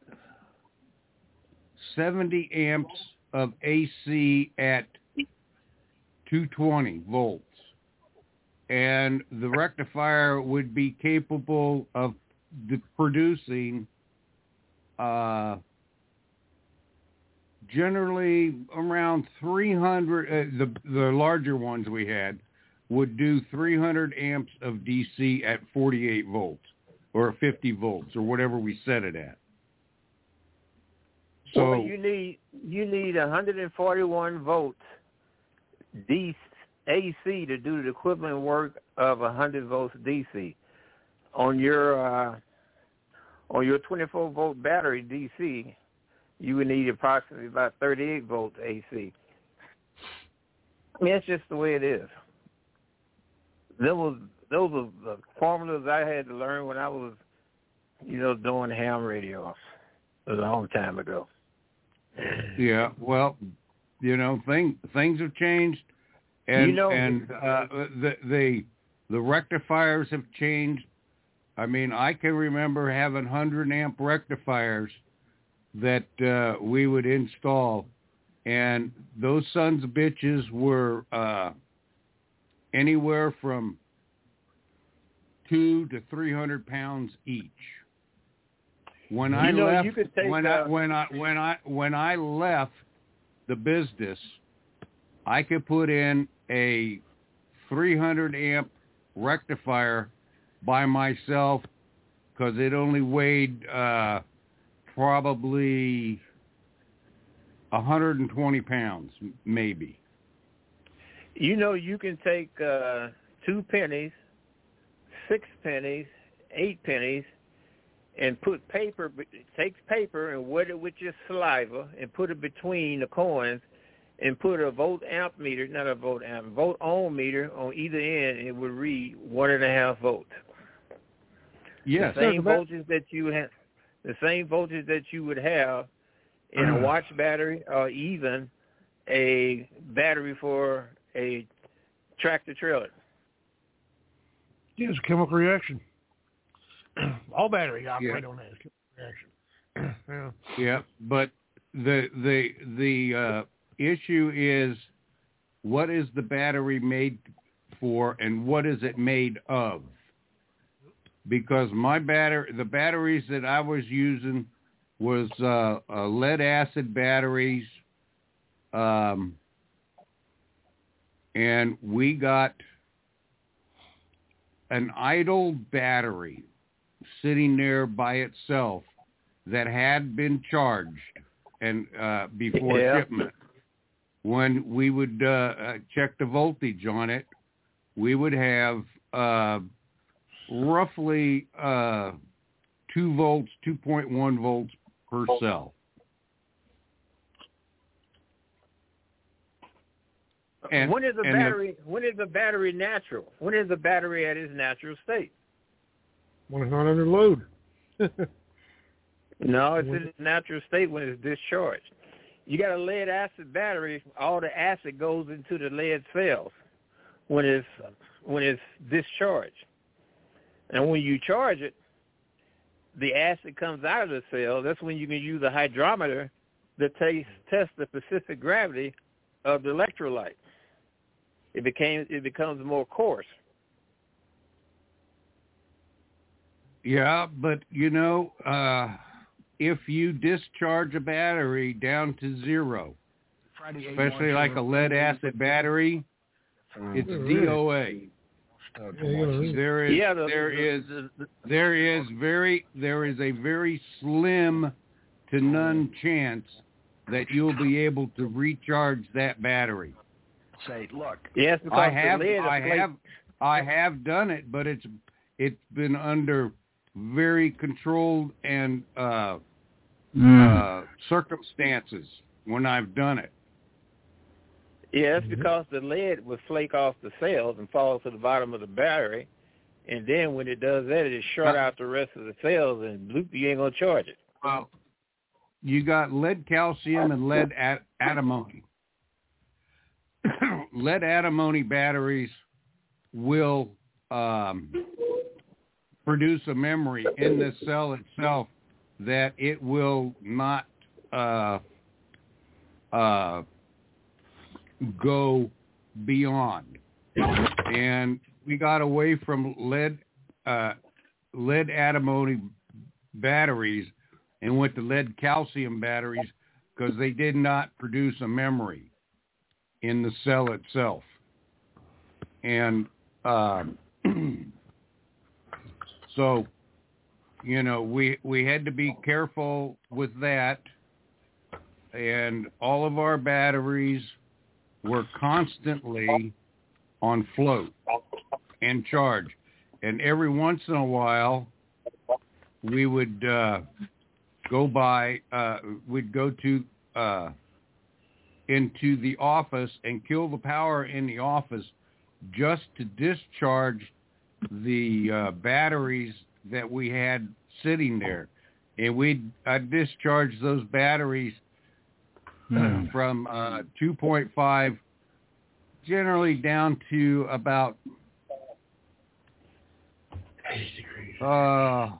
Speaker 18: seventy amps of A C at two twenty volts, and the rectifier would be capable of the producing uh, generally around three hundred. Uh, the the larger ones we had would do three hundred amps of D C at forty-eight volts or fifty volts or whatever we set it at. So
Speaker 7: well, you need you need one hundred forty-one volts D A C to do the equivalent work of one hundred volts D C. On your uh, on your twenty-four volt battery D C, you would need approximately about thirty-eight volts A C. I mean, that's just the way it is. There was those were the formulas I had to learn when I was, you know, doing ham radio a long time ago.
Speaker 18: Yeah, well, you know, thing, things have changed, and
Speaker 7: you know,
Speaker 18: and uh, the the the rectifiers have changed. I mean, I can remember having one hundred amp rectifiers that uh, we would install, and those sons of bitches were uh, anywhere from two to three hundred pounds each. When I
Speaker 7: you know,
Speaker 18: left,
Speaker 7: you could take,
Speaker 18: when
Speaker 7: uh,
Speaker 18: I when I when I when I left the business, I could put in a three hundred amp rectifier by myself because it only weighed uh, probably one hundred twenty pounds, maybe.
Speaker 7: You know, you can take uh, two pennies, six pennies, eight pennies, and put paper, take paper and wet it with your saliva and put it between the coins and put a volt amp meter, not a volt amp, volt ohm meter on either end, and it would read one and a half volts.
Speaker 18: Yes.
Speaker 7: The same voltage that you have, the same voltage that you would have in a watch battery or even a battery for a tractor trailer.
Speaker 20: Yeah, it's a chemical reaction. All batteries operate
Speaker 18: yeah.
Speaker 20: on that chemical reaction. yeah.
Speaker 18: Yeah, but the the the uh, issue is, what is the battery made for, and what is it made of? Because my battery, the batteries that I was using was uh, uh, lead acid batteries, um, and we got an idle battery sitting there by itself that had been charged and uh, before
Speaker 7: yeah.
Speaker 18: shipment. When we would uh, check the voltage on it, we would have uh, roughly uh, two volts, two point one volts per cell. And,
Speaker 2: when is the
Speaker 18: and
Speaker 2: battery? The, when is the battery natural? When is the battery at its natural state?
Speaker 20: When it's not under load.
Speaker 2: No, it's in its natural state when it's discharged. You got a lead acid battery. All the acid goes into the lead cells when it's when it's discharged, and when you charge it, the acid comes out of the cell. That's when you can use a hydrometer to taste, test the specific gravity of the electrolyte. It became it becomes more coarse.
Speaker 18: Yeah, but you know, uh, if you discharge a battery down to zero, especially like a lead acid battery, it's D O A. There is
Speaker 2: yeah, the,
Speaker 18: there
Speaker 2: the,
Speaker 18: is
Speaker 2: the, the,
Speaker 18: there is very there is a very slim to none chance that you'll be able to recharge that battery.
Speaker 10: Say, look.
Speaker 2: Yes, because
Speaker 18: I have
Speaker 2: the lead
Speaker 18: I
Speaker 2: is
Speaker 18: have I have done it, but it's it's been under very controlled and uh,
Speaker 1: mm.
Speaker 18: uh, circumstances when I've done it.
Speaker 2: Yeah, that's because the lead would flake off the cells and fall to the bottom of the battery, and then when it does that, it short out the rest of the cells, and bloop, you ain't gonna charge it.
Speaker 18: Well, you got lead calcium and lead at- antimony. Lead antimony batteries will um, produce a memory in the cell itself that it will not uh, uh, go beyond. And we got away from lead uh, lead antimony batteries and went to lead calcium batteries because they did not produce a memory in the cell itself. And um, so, you know, we we had to be careful with that. And all of our batteries were constantly on float and charge. And every once in a while, we would uh, go by, uh, we'd go to uh, into the office and kill the power in the office just to discharge the uh, batteries that we had sitting there. And we'd I'd discharge those batteries
Speaker 1: hmm.
Speaker 18: from uh, two point five generally down to about uh,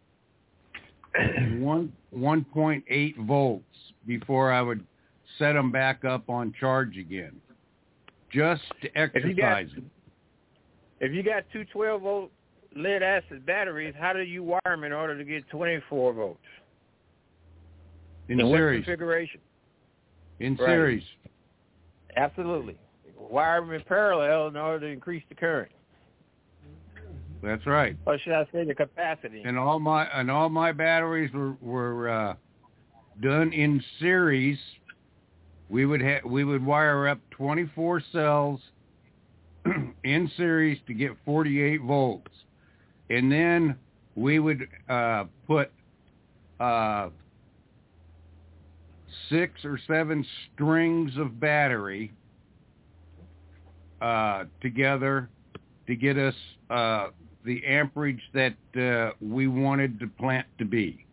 Speaker 18: one one point eight volts before I would set them back up on charge again, just to exercise
Speaker 2: if you got,
Speaker 18: it.
Speaker 2: If you got two twelve volt lead acid batteries, how do you wire them in order to get twenty-four volts?
Speaker 18: In
Speaker 2: and
Speaker 18: series.
Speaker 2: What configuration?
Speaker 18: In
Speaker 2: right.
Speaker 18: series.
Speaker 2: Absolutely. Wire them in parallel in order to increase the current.
Speaker 18: That's right.
Speaker 2: Or should I say the capacity?
Speaker 18: And all my and all my batteries were were uh, done in series. We would ha- we would wire up twenty-four cells in series to get forty-eight volts, and then we would uh, put uh, six or seven strings of battery uh, together to get us uh, the amperage that uh, we wanted the plant to be.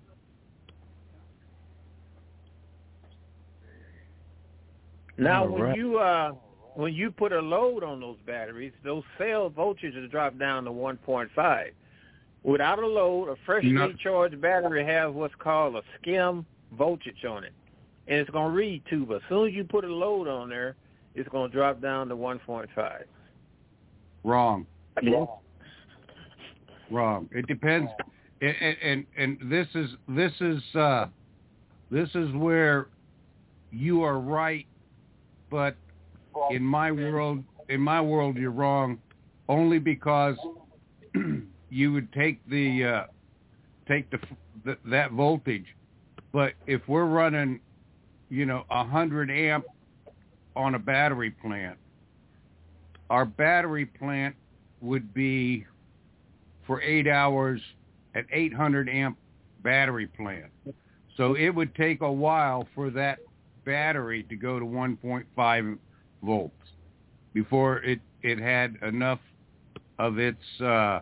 Speaker 2: Now,
Speaker 18: All
Speaker 2: when
Speaker 18: right.
Speaker 2: you uh, when you put a load on those batteries, those cell voltages drop down to one point five. Without a load, a freshly
Speaker 18: No.
Speaker 2: charged battery has what's called a skim voltage on it, and it's going to read two. But as soon as you put a load on there, it's going to drop down to one point five.
Speaker 18: Wrong.
Speaker 2: Yeah.
Speaker 18: Wrong. It depends, and and, and this is this is uh, this is where you are right, but in my world, in my world, you're wrong, only because you would take the uh, take the, the that voltage, but if we're running, you know, a hundred amp on a battery plant, our battery plant would be for eight hours at eight hundred amp battery plant. So it would take a while for that battery to go to one point five volts before it, it had enough of its uh,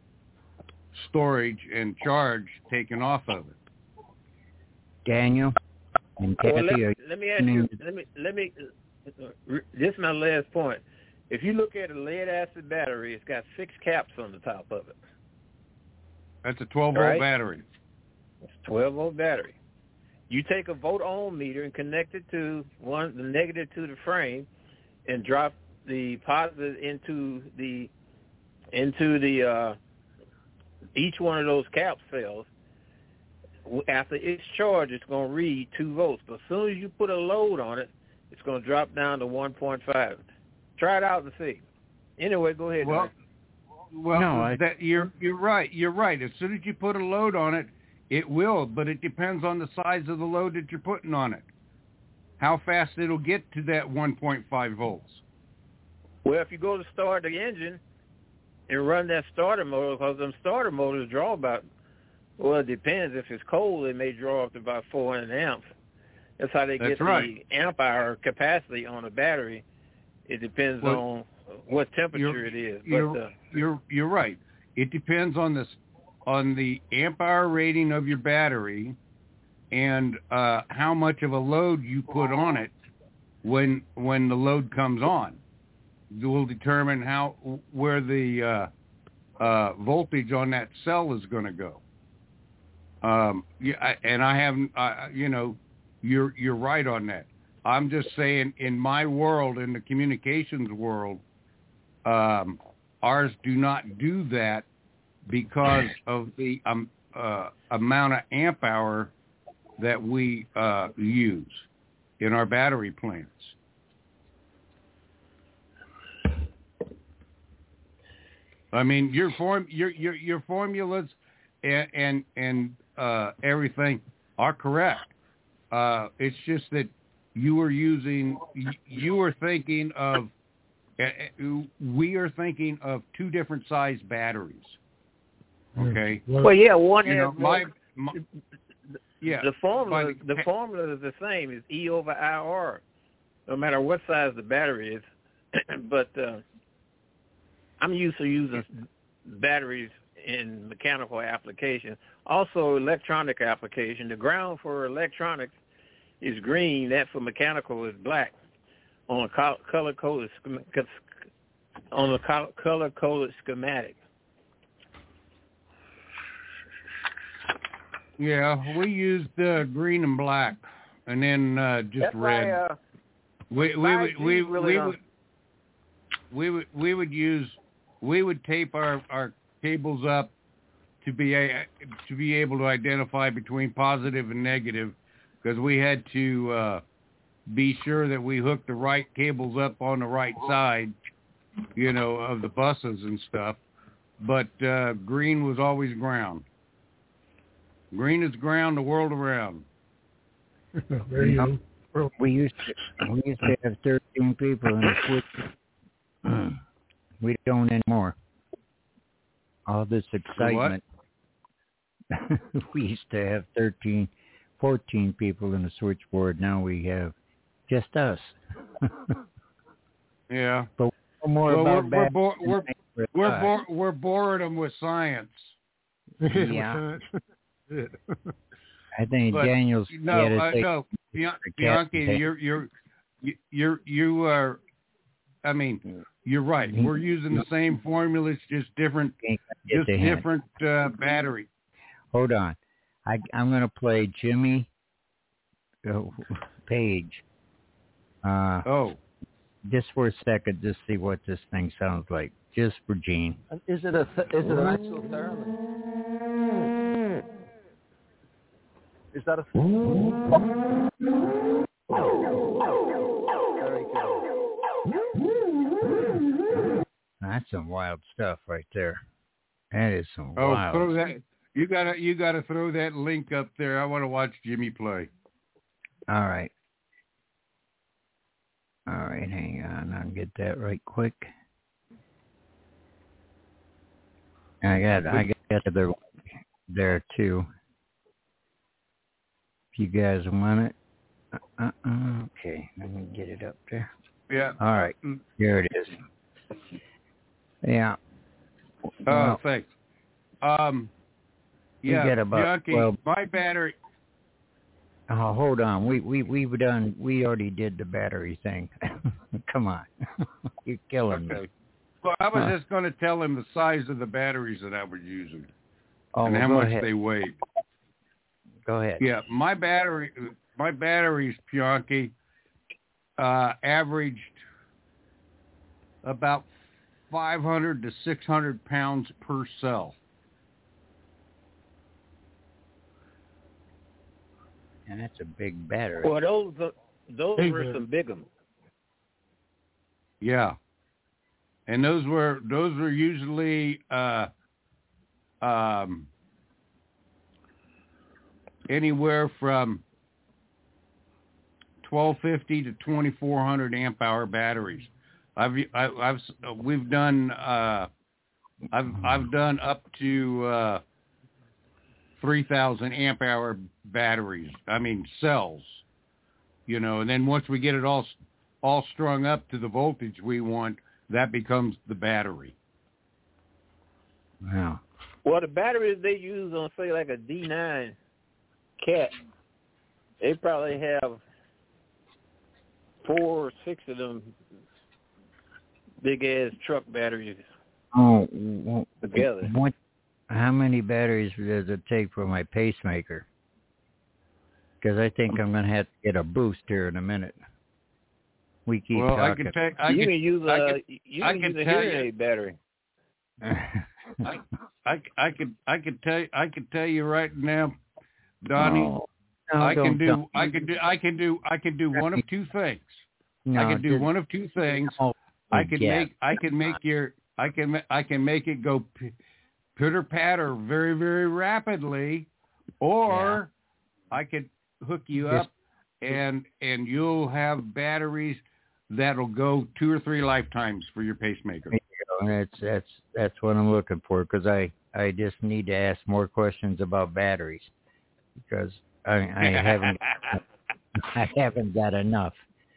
Speaker 18: storage and charge taken off of it.
Speaker 1: Daniel and Kathy,
Speaker 2: well, let,
Speaker 1: are
Speaker 2: let me ask you. Let me let me. This is my last point. If you look at a lead acid battery, it's got six caps on the top of it.
Speaker 18: That's a twelve volt
Speaker 2: right?
Speaker 18: battery.
Speaker 2: It's a twelve volt battery. You take a volt ohm meter and connect it to one, the negative to the frame, and drop the positive into the into the uh, each one of those cap cells. After it's charged, it's going to read two volts. But as soon as you put a load on it, it's going to drop down to one point five. Try it out and see. Anyway, go ahead.
Speaker 18: Well, well
Speaker 1: no, I,
Speaker 18: that you're you're right. You're right. As soon as you put a load on it, it will. But it depends on the size of the load that you're putting on it. How fast it'll get to that one point five volts.
Speaker 2: Well, if you go to start the engine and run that starter motor, because them starter motors draw about, well, it depends. If it's cold, it may draw up to about four hundred amps. That's how they
Speaker 18: That's
Speaker 2: get
Speaker 18: right.
Speaker 2: the amp hour capacity on a battery. It depends
Speaker 18: well,
Speaker 2: on what temperature it is.
Speaker 18: You're,
Speaker 2: but, uh,
Speaker 18: you're you're right. It depends on this on the amp hour rating of your battery and uh, how much of a load you put on it when when the load comes on. It will determine how where the uh, uh, voltage on that cell is going to go. Um, yeah, I, and I haven't, uh, you know, you're you're right on that. I'm just saying, in my world, in the communications world, um, ours do not do that because of the um, uh, amount of amp hour that we uh, use in our battery plants. I mean, your form, your your your formulas and and, and uh, everything are correct. Uh, it's just that you are using, you are thinking of, uh, we are thinking of two different size batteries. Okay.
Speaker 2: Well, yeah, one
Speaker 18: you
Speaker 2: has
Speaker 18: know,
Speaker 2: more,
Speaker 18: my, my, yeah.
Speaker 2: The formula,
Speaker 18: the,
Speaker 2: the formula is the same. It's E over I R, no matter what size the battery is. But uh, I'm used to using batteries in mechanical application, also electronic application. The ground for electronics is green. That for mechanical is black. On a color coded on a color coded schematic.
Speaker 18: Yeah, we used uh, green and black, and then uh, just
Speaker 2: That's
Speaker 18: red.
Speaker 2: Why, uh,
Speaker 18: we we would we,
Speaker 2: really
Speaker 18: we
Speaker 2: don't.
Speaker 18: would we would we would use we would tape our, our cables up to be a, to be able to identify between positive and negative, because we had to uh, be sure that we hooked the right cables up on the right side, you know, of the buses and stuff. But uh, green was always ground. Green is ground the world around.
Speaker 20: There you go.
Speaker 1: We used to, we used to have thirteen people in the switch. We don't anymore. All this excitement. We used to have thirteen, fourteen people in the switchboard. Now we have just us.
Speaker 18: Yeah.
Speaker 1: But more
Speaker 18: well,
Speaker 1: about
Speaker 18: we're we're, bo- we're, we're, bo- we're boring them with science.
Speaker 1: Yeah. I think
Speaker 18: but
Speaker 1: Daniel's
Speaker 18: no,
Speaker 1: to
Speaker 18: uh,
Speaker 1: take
Speaker 18: no, Bianchi, you're you're you're you are. I mean, you're right. We're using the same formulas, just different, just different uh, battery.
Speaker 1: Hold on, I, I'm going to play Jimmy uh, Page. Uh,
Speaker 18: oh,
Speaker 1: just for a second, just see what this thing sounds like, just for Gene.
Speaker 10: Is it a th- is it an actual theremin? Is that a... Very good.
Speaker 1: That's some wild stuff right there. That is some
Speaker 18: oh,
Speaker 1: wild
Speaker 18: throw
Speaker 1: stuff.
Speaker 18: that. You gotta you gotta throw that link up there. I want to watch Jimmy play.
Speaker 1: All right. All right, hang on. I'll get that right quick. I got I got the other one there too. If you guys want it. Uh, uh, okay, let me get it up there.
Speaker 18: Yeah.
Speaker 1: All right. Here it is. Yeah.
Speaker 18: Oh,
Speaker 1: Well,
Speaker 18: thanks. Um, yeah,
Speaker 1: we get about
Speaker 18: Junkie,
Speaker 1: twelve.
Speaker 18: my battery.
Speaker 1: Oh, hold on. We we we've done. We already did the battery thing. Come on, you're killing
Speaker 18: Okay.
Speaker 1: me.
Speaker 18: Well, I was
Speaker 1: Huh.
Speaker 18: just going to tell him the size of the batteries that I was using
Speaker 1: Oh,
Speaker 18: and
Speaker 1: well,
Speaker 18: how
Speaker 1: go
Speaker 18: much
Speaker 1: ahead.
Speaker 18: they weighed.
Speaker 1: Go ahead.
Speaker 18: Yeah, my battery, my batteries, Pianki, uh, averaged about five hundred to six hundred pounds per cell.
Speaker 1: And that's a big battery.
Speaker 2: Well, those are, those
Speaker 18: Hey,
Speaker 2: were
Speaker 18: man.
Speaker 2: some big ones.
Speaker 18: Yeah, and those were those were usually uh, um, anywhere from twelve fifty to twenty-four hundred amp hour batteries. I've I, I've we've done uh, I've I've done up to uh, three thousand amp hour batteries. I mean cells, you know. And then once we get it all all strung up to the voltage we want, that becomes the battery.
Speaker 1: Wow.
Speaker 2: Well, the batteries they use on, say, like a D nine Cat, they probably have four or six of them big-ass truck batteries
Speaker 1: Oh, well,
Speaker 2: together.
Speaker 1: what? How many batteries does it take for my pacemaker? Because I think I'm going to have to get a boost here in a minute. We keep
Speaker 18: well, I
Speaker 1: talking.
Speaker 18: can take. I
Speaker 2: you
Speaker 18: can,
Speaker 2: can use a
Speaker 18: I can,
Speaker 2: you
Speaker 18: I
Speaker 2: can
Speaker 18: can
Speaker 2: use a
Speaker 18: tell
Speaker 2: hearing
Speaker 18: you-
Speaker 2: aid battery.
Speaker 18: I, I, I could I could tell you, I could tell you right now, Donnie.
Speaker 1: Oh, no,
Speaker 18: I
Speaker 1: don't
Speaker 18: can do
Speaker 1: tell
Speaker 18: I
Speaker 1: me.
Speaker 18: can do I can do I can do one of two things.
Speaker 1: No,
Speaker 18: I can do
Speaker 1: just-
Speaker 18: one of two things.
Speaker 1: Oh,
Speaker 18: I can
Speaker 1: yeah.
Speaker 18: make I can make your I can ma- I can make it go p- pitter patter very very rapidly, or I could hook you
Speaker 1: Just-
Speaker 18: up and and you'll have batteries that'll go two or three lifetimes for your pacemaker.
Speaker 1: And that's that's that's what I'm looking for, because I I just need to ask more questions about batteries, because I I haven't I haven't got enough.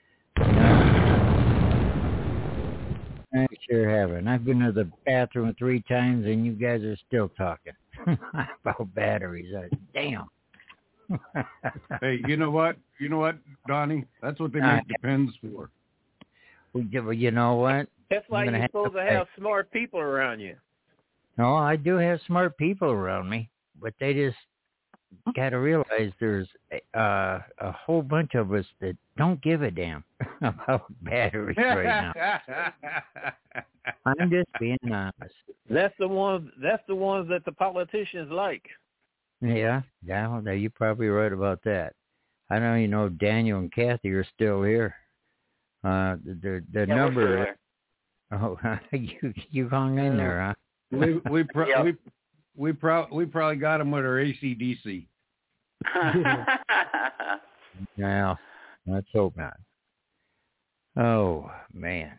Speaker 1: I sure haven't. I've been to the bathroom three times, and you guys are still talking about batteries. I, damn.
Speaker 18: Hey, you know what? You know what, Donnie? That's what they
Speaker 1: Uh,
Speaker 18: make Depends for.
Speaker 1: Well, you know what?
Speaker 2: That's why
Speaker 1: I'm gonna
Speaker 2: you're
Speaker 1: have
Speaker 2: supposed to
Speaker 1: to-
Speaker 2: have smart people around you.
Speaker 1: No, I do have smart people around me, but they just got to realize there's uh, a whole bunch of us that don't give a damn about batteries right now. I'm just being honest.
Speaker 2: That's the ones. That's the ones that the politicians like.
Speaker 1: Yeah, yeah, well, you're probably right about that. I don't even know if Daniel and Kathy are still here. Uh, the the, the
Speaker 21: Yeah,
Speaker 1: number.
Speaker 21: we're still
Speaker 1: Oh, you you hung in there, huh?
Speaker 18: We we pro-
Speaker 21: Yeah.
Speaker 18: we we pro- we probably got them with our A C D C.
Speaker 1: Well, let's hope not. Oh man.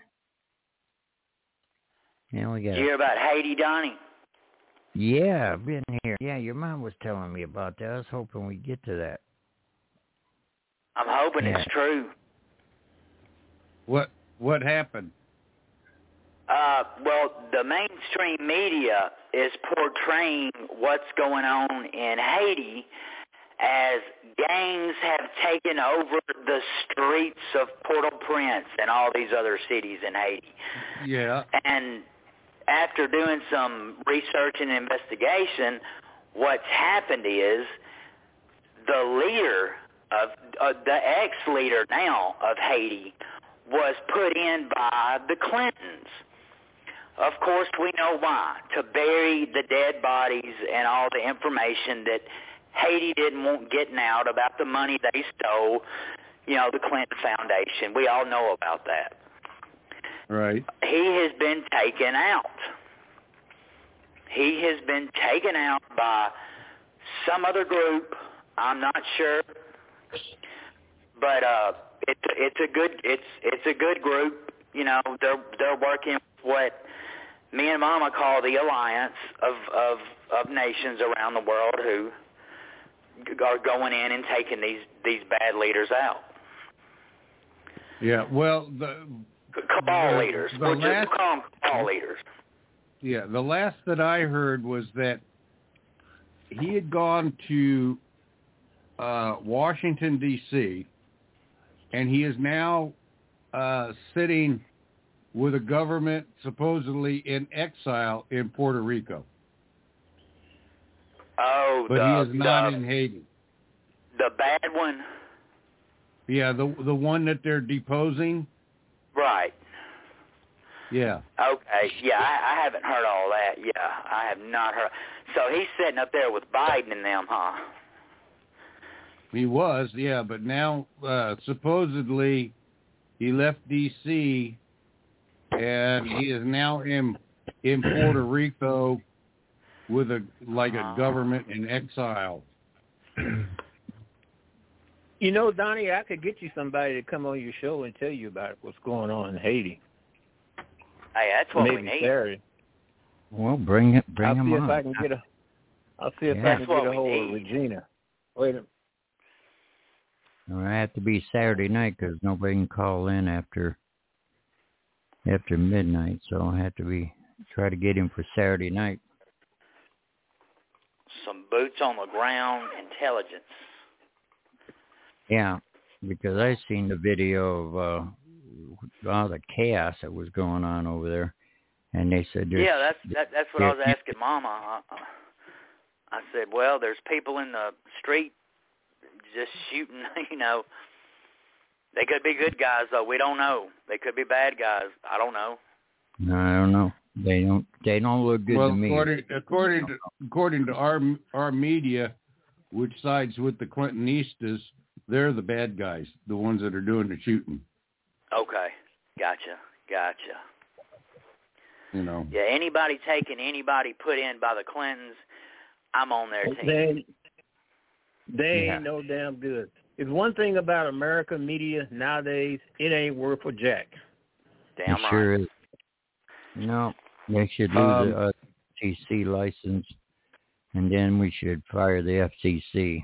Speaker 1: Yeah, we got.
Speaker 21: Did you hear about Haiti, Donnie?
Speaker 1: Yeah, I've been here. Yeah, your mom was telling me about that. I was hoping we'd get to that.
Speaker 21: I'm hoping
Speaker 1: Yeah.
Speaker 21: it's true.
Speaker 18: What what happened?
Speaker 21: Uh, well, the mainstream media is portraying what's going on in Haiti as gangs have taken over the streets of Port-au-Prince and all these other cities in Haiti.
Speaker 18: Yeah.
Speaker 21: And after doing some research and investigation, what's happened is the leader of uh, the ex-leader now of Haiti was put in by the Clintons. Of course, we know why. To bury the dead bodies and all the information that Haiti didn't want getting out about the money they stole, you know, the Clinton Foundation. We all know about that.
Speaker 18: Right.
Speaker 21: He has been taken out. He has been taken out by some other group. I'm not sure, but uh, it's it's a good it's it's a good group. You know, they're they're working with what me and Mama call the alliance of, of, of nations around the world who are going in and taking these, these bad leaders out.
Speaker 18: Yeah, well, the
Speaker 21: cabal
Speaker 18: the,
Speaker 21: leaders.
Speaker 18: The
Speaker 21: we'll
Speaker 18: last,
Speaker 21: just call them cabal leaders.
Speaker 18: Yeah, the last that I heard was that he had gone to uh, Washington, D C, and he is now uh, sitting with a government supposedly in exile in Puerto Rico.
Speaker 21: Oh,
Speaker 18: but
Speaker 21: the,
Speaker 18: he is not
Speaker 21: the,
Speaker 18: in Haiti.
Speaker 21: The bad one?
Speaker 18: Yeah, the the one that they're deposing.
Speaker 21: Right.
Speaker 18: Yeah.
Speaker 21: Okay. Yeah, I, I haven't heard all that. Yeah, I have not heard. So he's sitting up there with Biden and them, huh?
Speaker 18: He was, yeah, but now uh, supposedly he left D C and he is now in in Puerto Rico with a like a government in exile.
Speaker 2: You know, Donnie, I could get you somebody to come on your show and tell you about what's going on in Haiti.
Speaker 21: Hey, that's what
Speaker 2: Maybe
Speaker 21: we need.
Speaker 2: Saturday.
Speaker 1: Well, bring it, bring
Speaker 2: I'll
Speaker 1: him
Speaker 2: see
Speaker 1: on.
Speaker 2: if I can get a. I'll see if
Speaker 1: Yeah.
Speaker 2: I can get a hold of Regina. Wait a.
Speaker 1: Well, it have to be Saturday night because nobody can call in after after midnight. So I have to be try to get him for Saturday night.
Speaker 21: Some boots on the ground intelligence.
Speaker 1: Yeah, because I seen the video of uh, all the chaos that was going on over there, and they said, there's,
Speaker 21: yeah, that's that, that's what I was asking Mama. I, I said, well, there's people in the street just shooting. You know, they could be good guys though. We don't know. They could be bad guys. I don't know.
Speaker 1: No, I don't know. They don't. They don't look good
Speaker 18: well,
Speaker 1: to me.
Speaker 18: According, according to according to our our media, which sides with the Clintonistas, they're the bad guys, the ones that are doing the shooting.
Speaker 21: Okay, gotcha, gotcha.
Speaker 18: You know.
Speaker 21: Yeah, anybody taking anybody put in by the Clintons, I'm on their team.
Speaker 2: They, they
Speaker 1: yeah.
Speaker 2: ain't no damn good. It's one thing about American media nowadays, it ain't worth a jack.
Speaker 21: Damn
Speaker 1: it
Speaker 21: right.
Speaker 1: Sure is. No, they should lose
Speaker 18: Um,
Speaker 1: the uh, F C C license, and then we should fire the F C C.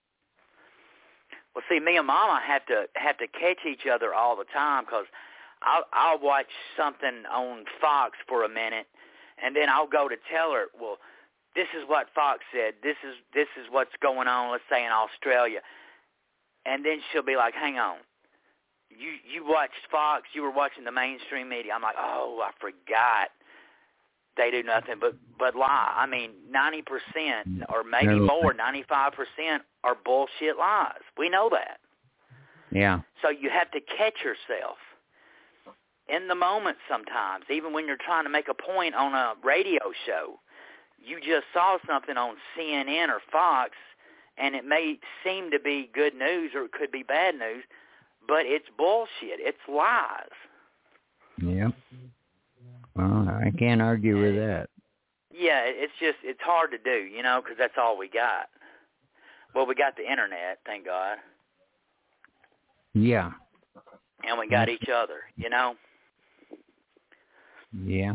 Speaker 21: Well, see, me and Mama have to have to catch each other all the time because I'll, I'll watch something on Fox for a minute, and then I'll go to tell her, well, this is what Fox said. This is this is what's going on, let's say, in Australia. And then she'll be like, hang on. You you watched Fox. You were watching the mainstream media. I'm like, oh, I forgot. They do nothing but, but lie. I mean, ninety percent or maybe more, ninety-five percent are bullshit lies. We know that.
Speaker 1: Yeah.
Speaker 21: So you have to catch yourself in the moment sometimes, even when you're trying to make a point on a radio show. You just saw something on C N N or Fox, and it may seem to be good news or it could be bad news, but it's bullshit. It's lies.
Speaker 1: Yep. Well, I can't argue with that.
Speaker 21: Yeah, it's just, it's hard to do, you know, because that's all we got. Well, we got the internet, thank God.
Speaker 1: Yeah.
Speaker 21: And we got each other, you know?
Speaker 1: Yeah.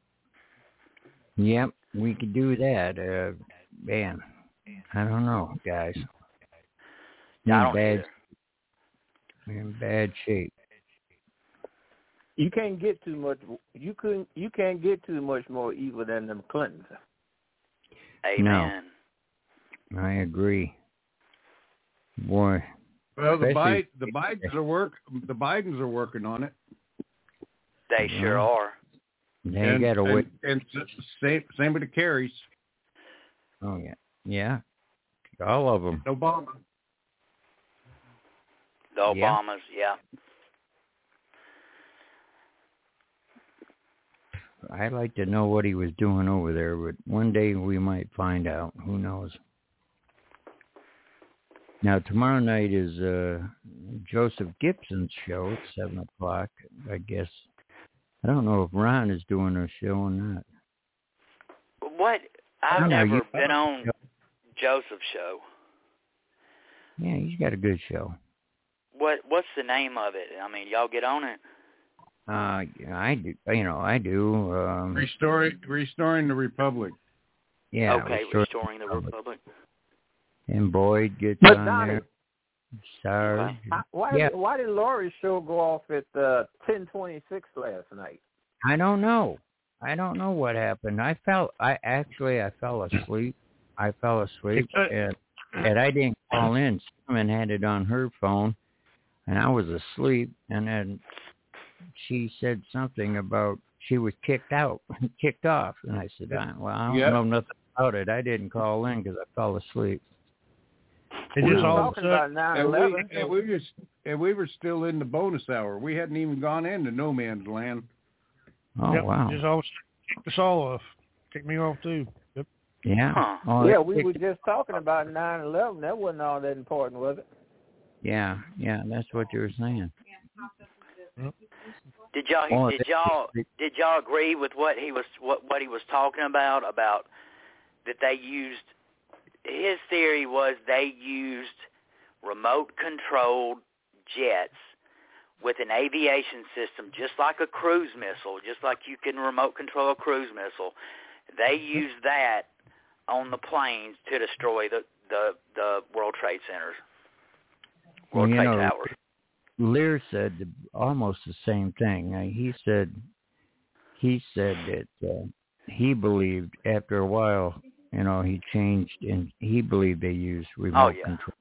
Speaker 1: Yep, we could do that. Uh, man, I don't know, guys.
Speaker 21: Yeah, I don't
Speaker 1: bad,
Speaker 21: either.
Speaker 1: We're in bad shape.
Speaker 2: You can't get too much. You couldn't. You can't get too much more evil than them Clintons.
Speaker 21: Amen.
Speaker 1: No, I agree. Boy.
Speaker 18: Well, the
Speaker 1: especially-
Speaker 18: Biden, the Bidens are work. The Bidens are working on it.
Speaker 21: They
Speaker 1: Yeah.
Speaker 21: sure are.
Speaker 1: They
Speaker 18: and,
Speaker 1: got to wait.
Speaker 18: And, and same same with the Kerrys.
Speaker 1: Oh yeah, yeah, all of them.
Speaker 18: Obama.
Speaker 21: The Obamas, yeah.
Speaker 1: I'd like to know what he was doing over there, but one day we might find out. Who knows? Now, tomorrow night is uh, Joseph Gibson's show at seven o'clock, I guess. I don't know if Ron is doing a show or not.
Speaker 21: What? I've
Speaker 1: I know,
Speaker 21: never
Speaker 1: you-
Speaker 21: been on Joseph's show.
Speaker 1: Yeah, he's got a good show.
Speaker 21: What? What's the name of it? I mean, y'all get on it?
Speaker 1: Uh, I do. You know, I do. Um,
Speaker 18: restoring, restoring the republic.
Speaker 1: Yeah.
Speaker 21: Okay,
Speaker 1: restoring,
Speaker 21: restoring the republic.
Speaker 1: And Boyd gets
Speaker 2: But
Speaker 1: on
Speaker 2: Donnie,
Speaker 1: there. Sarge.
Speaker 2: why
Speaker 1: yeah.
Speaker 2: did, why did Laurie's show go off at uh, ten twenty-six last night?
Speaker 1: I don't know. I don't know what happened. I fell. I actually I fell asleep. I fell asleep, and and I didn't call in. Simon had it on her phone, and I was asleep. And then she said something about she was kicked out, kicked off. And I said, I, well, I don't
Speaker 18: yep.
Speaker 1: know nothing about it. I didn't call in because I fell asleep.
Speaker 20: It
Speaker 2: we
Speaker 20: just
Speaker 2: were
Speaker 20: all
Speaker 2: talking about nine
Speaker 18: and,
Speaker 2: eleven.
Speaker 18: we, and, we were, and we were still in the bonus hour. We hadn't even gone into no man's land.
Speaker 1: Oh,
Speaker 20: yep,
Speaker 1: wow.
Speaker 20: Just all kicked us all off. Kicked me off, too. Yep.
Speaker 1: Yeah.
Speaker 21: Huh.
Speaker 1: Oh,
Speaker 2: yeah, we were just talking about nine eleven. That wasn't all that important, was it?
Speaker 1: Yeah, yeah, that's what you were saying.
Speaker 21: Did y'all
Speaker 1: Oh,
Speaker 21: did y'all did y'all agree with what he was what, what he was talking about about that they used? His theory was they used remote controlled jets with an aviation system, just like a cruise missile, just like you can remote control a cruise missile. They used that on the planes to destroy the the, the World Trade Centers, World
Speaker 1: well,
Speaker 21: Trade
Speaker 1: know,
Speaker 21: Towers.
Speaker 1: Lear said almost the same thing. Uh, he said he said that uh, he believed after a while, you know, he changed and he believed they used remote
Speaker 21: oh, yeah.
Speaker 1: control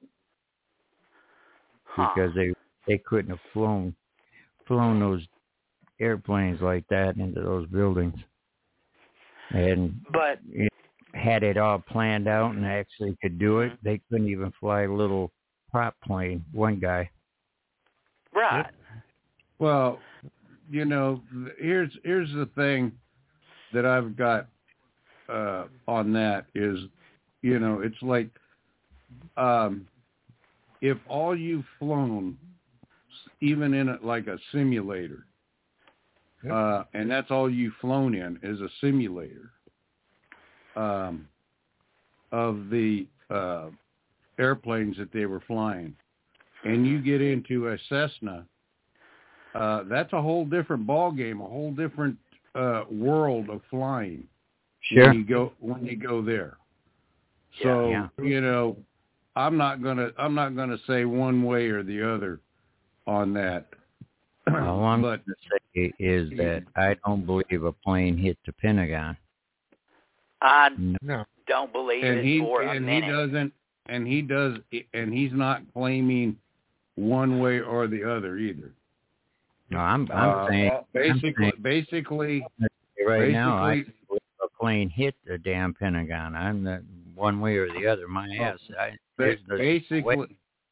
Speaker 21: huh.
Speaker 1: because they they couldn't have flown flown those airplanes like that into those buildings. And
Speaker 21: but
Speaker 1: it, had it all planned out and actually could do it, they couldn't even fly a little prop plane. One guy.
Speaker 21: Right.
Speaker 18: Well, you know, here's here's the thing that I've got uh, on that is, you know, it's like um, if all you've flown, even in a, like a simulator, yep. uh, and that's all you've flown in is a simulator um, of the uh, airplanes that they were flying. And you get into a Cessna, uh, that's a whole different ball game, a whole different uh, world of flying.
Speaker 1: Sure.
Speaker 18: When you go when you go there. So
Speaker 1: yeah.
Speaker 18: you know, I'm not gonna I'm not gonna say one way or the other on that.
Speaker 1: All I'm
Speaker 18: but,
Speaker 1: going to say is that I don't believe a plane hit the Pentagon.
Speaker 21: I
Speaker 18: no.
Speaker 21: don't believe
Speaker 18: and
Speaker 21: it
Speaker 18: he,
Speaker 21: for a
Speaker 18: and
Speaker 21: minute.
Speaker 18: he doesn't. And he does, and he's not claiming one way or the other either.
Speaker 1: No, I'm, I'm
Speaker 18: uh,
Speaker 1: saying
Speaker 18: basically,
Speaker 1: I'm saying,
Speaker 18: basically,
Speaker 1: right
Speaker 18: basically,
Speaker 1: now, I believe a plane hit the damn Pentagon. I'm the one way or the other. My ass. I,
Speaker 18: basically,
Speaker 1: way.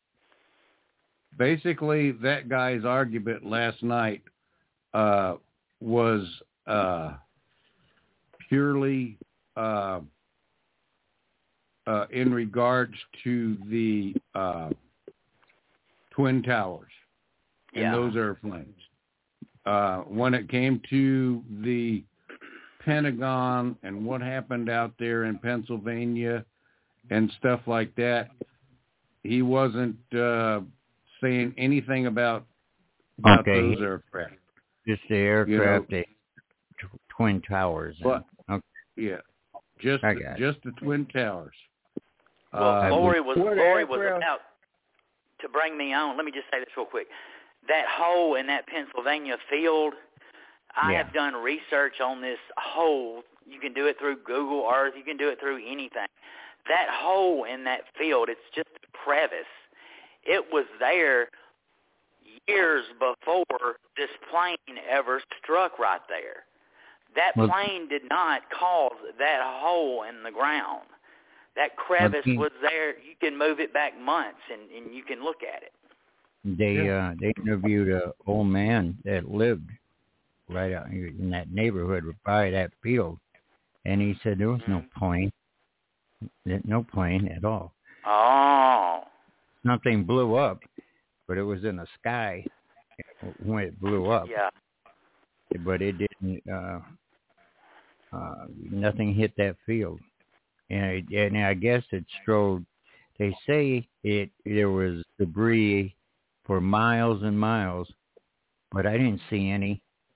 Speaker 18: basically, that guy's argument last night uh, was uh, purely. Uh, Uh, in regards to the uh, Twin Towers and
Speaker 21: yeah.
Speaker 18: those airplanes. Uh, when it came to the Pentagon and what happened out there in Pennsylvania and stuff like that, he wasn't uh, saying anything about, about
Speaker 1: okay.
Speaker 18: those aircraft.
Speaker 1: Just the aircraft,
Speaker 18: you know,
Speaker 1: the Twin Towers.
Speaker 18: But,
Speaker 1: okay.
Speaker 18: yeah, just the, just the Twin Towers.
Speaker 21: Well,
Speaker 18: uh,
Speaker 21: Lori was Lori was about to bring me on. Let me just say this real quick. That hole in that Pennsylvania field, I
Speaker 1: yeah.
Speaker 21: have done research on this hole. You can do it through Google Earth. You can do it through anything. That hole in that field, it's just a crevice. It was there years before this plane ever struck right there. That
Speaker 1: well,
Speaker 21: plane did not cause that hole in the ground. That crevice
Speaker 1: well,
Speaker 21: was there. You can move it back months, and, and you can look at it.
Speaker 1: They
Speaker 21: yeah.
Speaker 1: uh, they interviewed an old man that lived right out in that neighborhood by that field, and he said there was
Speaker 21: mm-hmm.
Speaker 1: no plane, no plane at all.
Speaker 21: Oh.
Speaker 1: Something blew up, but it was in the sky when it blew up.
Speaker 21: Yeah.
Speaker 1: But it didn't. Uh, uh, nothing hit that field. And, and I guess it strode. They say it there was debris for miles and miles, but I didn't see any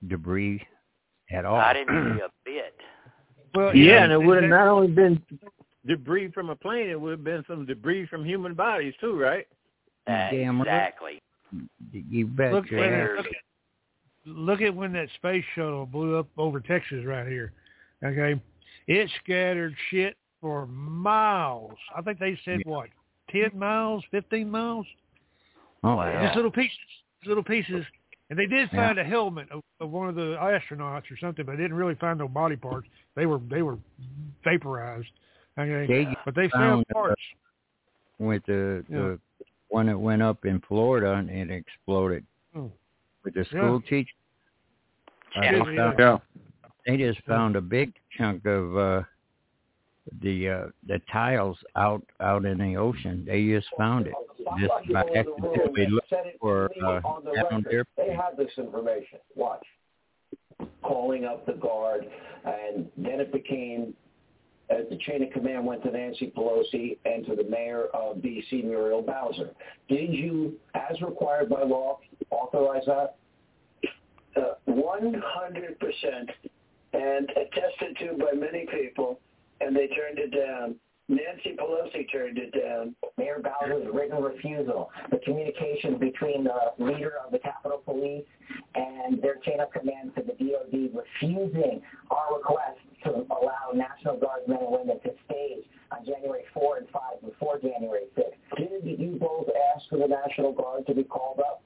Speaker 1: debris at all.
Speaker 21: I didn't see a bit.
Speaker 2: Well, yeah, and it would have not only been debris from a plane, it would have been some debris from human bodies too, right?
Speaker 21: Uh,
Speaker 1: Damn
Speaker 21: exactly.
Speaker 1: You bet.
Speaker 20: Look,
Speaker 1: your ass.
Speaker 20: look, at, look at when that space shuttle blew up over Texas right here. Okay, it scattered shit for miles. I think they said
Speaker 1: Yeah.
Speaker 20: what, ten miles, fifteen miles?
Speaker 1: Oh,
Speaker 21: Wow.
Speaker 1: yeah.
Speaker 20: Just little pieces, little pieces. And they did
Speaker 1: Yeah.
Speaker 20: find a helmet of, of one of the astronauts or something, but they didn't really find no body parts. They were they were vaporized. Okay,
Speaker 1: They
Speaker 20: but they found
Speaker 1: found, uh,
Speaker 20: parts.
Speaker 1: with the,
Speaker 20: Yeah.
Speaker 1: the one that went up in Florida and it exploded
Speaker 20: Oh.
Speaker 1: with the school
Speaker 20: Yeah.
Speaker 1: teacher. Uh,
Speaker 21: Yeah.
Speaker 1: they,
Speaker 20: Yeah.
Speaker 1: found,
Speaker 18: Yeah.
Speaker 1: they just found a big chunk of uh, the uh, the tiles out out in the ocean. They just found it just by accidentally looking for uh, down there.
Speaker 11: They had this information. Watch. Calling up the guard, and then it became, as the chain of command went to Nancy Pelosi and to the mayor of D C, Muriel Bowser. Did you, as required by law, authorize that? Uh, one hundred percent, and attested to by many people, and they turned it down. Nancy Pelosi turned it down.
Speaker 14: Mayor Bowser's written refusal, the communications between the leader of the Capitol Police and their chain of command to the D O D refusing our request to allow National Guardsmen and women to stage on January fourth and five before January sixth.
Speaker 11: Did you both ask for the National Guard to be called up?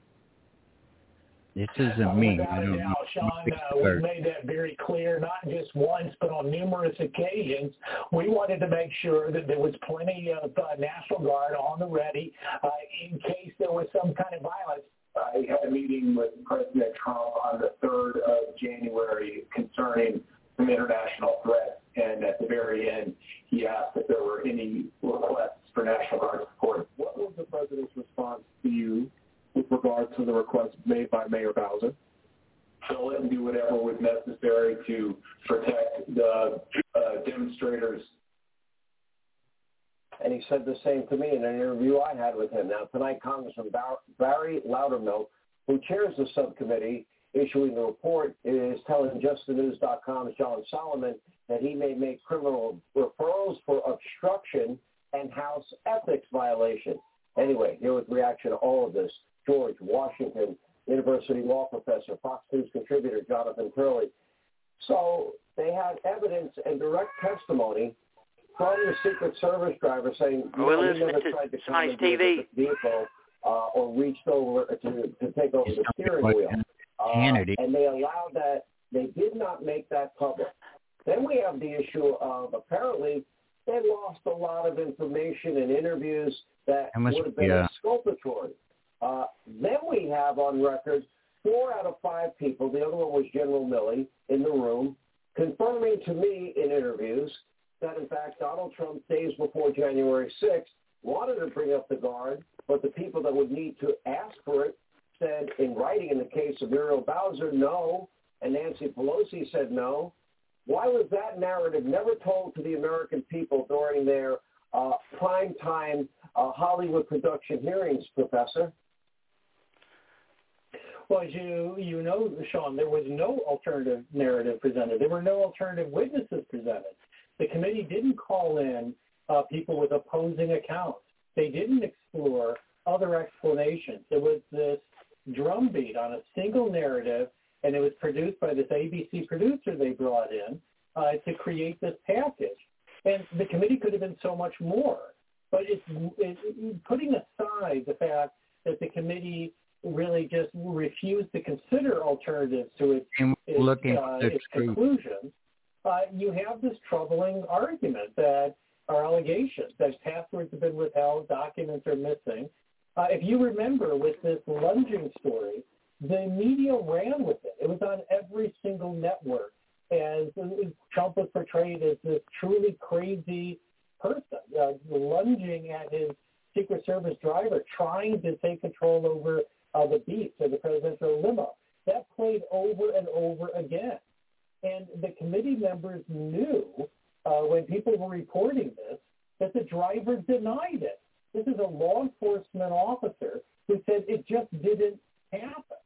Speaker 1: This isn't me.
Speaker 11: Without
Speaker 1: I
Speaker 11: a
Speaker 1: don't
Speaker 11: doubt,
Speaker 1: know.
Speaker 11: Sean, uh, we've made that very clear, not just once, but on numerous occasions. We wanted to make sure that there was plenty of uh, National Guard on the ready uh, in case there was some kind of violence. I had a meeting with President Trump on the third of January concerning some international threats, and at the very end, he asked if there were any requests for National Guard support. What was the President's response to you with regard to the request made by Mayor Bowser? Fill it and do whatever was necessary to protect the uh, demonstrators.
Speaker 14: And he said the same to me in an interview I had with him. Now, tonight, Congressman Bar- Barry Loudermilk, who chairs the subcommittee issuing the report, is telling just the news dot com's John Solomon that he may make criminal referrals for obstruction and House ethics violation. Anyway, here with reaction to all of this, George Washington University law professor, Fox News contributor Jonathan Turley. So they had evidence and direct testimony from the Secret Service driver saying, you
Speaker 21: We're
Speaker 14: know, he never
Speaker 21: listening
Speaker 14: tried to
Speaker 21: to
Speaker 14: come
Speaker 21: Sonny's
Speaker 14: into
Speaker 21: T V.
Speaker 14: the vehicle uh, or reached over to, to take over the steering wheel. Uh, and they allowed that. They did not make that public. Then we have the issue of apparently they lost a lot of information in interviews that
Speaker 1: That must
Speaker 14: would have
Speaker 1: be,
Speaker 14: been
Speaker 1: uh,
Speaker 14: exculpatory. Uh, then we have on record four out of five people, the other one was General Milley, in the room, confirming to me in interviews that, in fact, Donald Trump, days before January sixth, wanted to bring up the Guard, but the people that would need to ask for it said in writing, in the case of Muriel Bowser, no, and Nancy Pelosi said no. Why was that narrative never told to the American people during their uh, primetime uh, Hollywood production hearings, Professor?
Speaker 16: Well, as you, you know, Sean, there was no alternative narrative presented. There were no alternative witnesses presented. The committee didn't call in uh, people with opposing accounts. They didn't explore other explanations. There was this drumbeat on a single narrative, and it was produced by this A B C producer they brought in uh, to create this package. And the committee could have been so much more. But it's, it's putting aside the fact that the committee really just refused to consider alternatives to its, its,
Speaker 1: looking
Speaker 16: uh,
Speaker 1: for the
Speaker 16: its
Speaker 1: truth.
Speaker 16: conclusions, uh, you have this troubling argument that are allegations that passwords have been withheld, documents are missing. Uh, if you remember with this lunging story, the media ran with it. It was on every single network as Trump was portrayed as this truly crazy person, uh, lunging at his Secret Service driver, trying to take control over uh, the Beast or the presidential limo. That played over and over again. And the committee members knew uh, when people were reporting this that the driver denied it. This is a law enforcement officer who said it just didn't happen.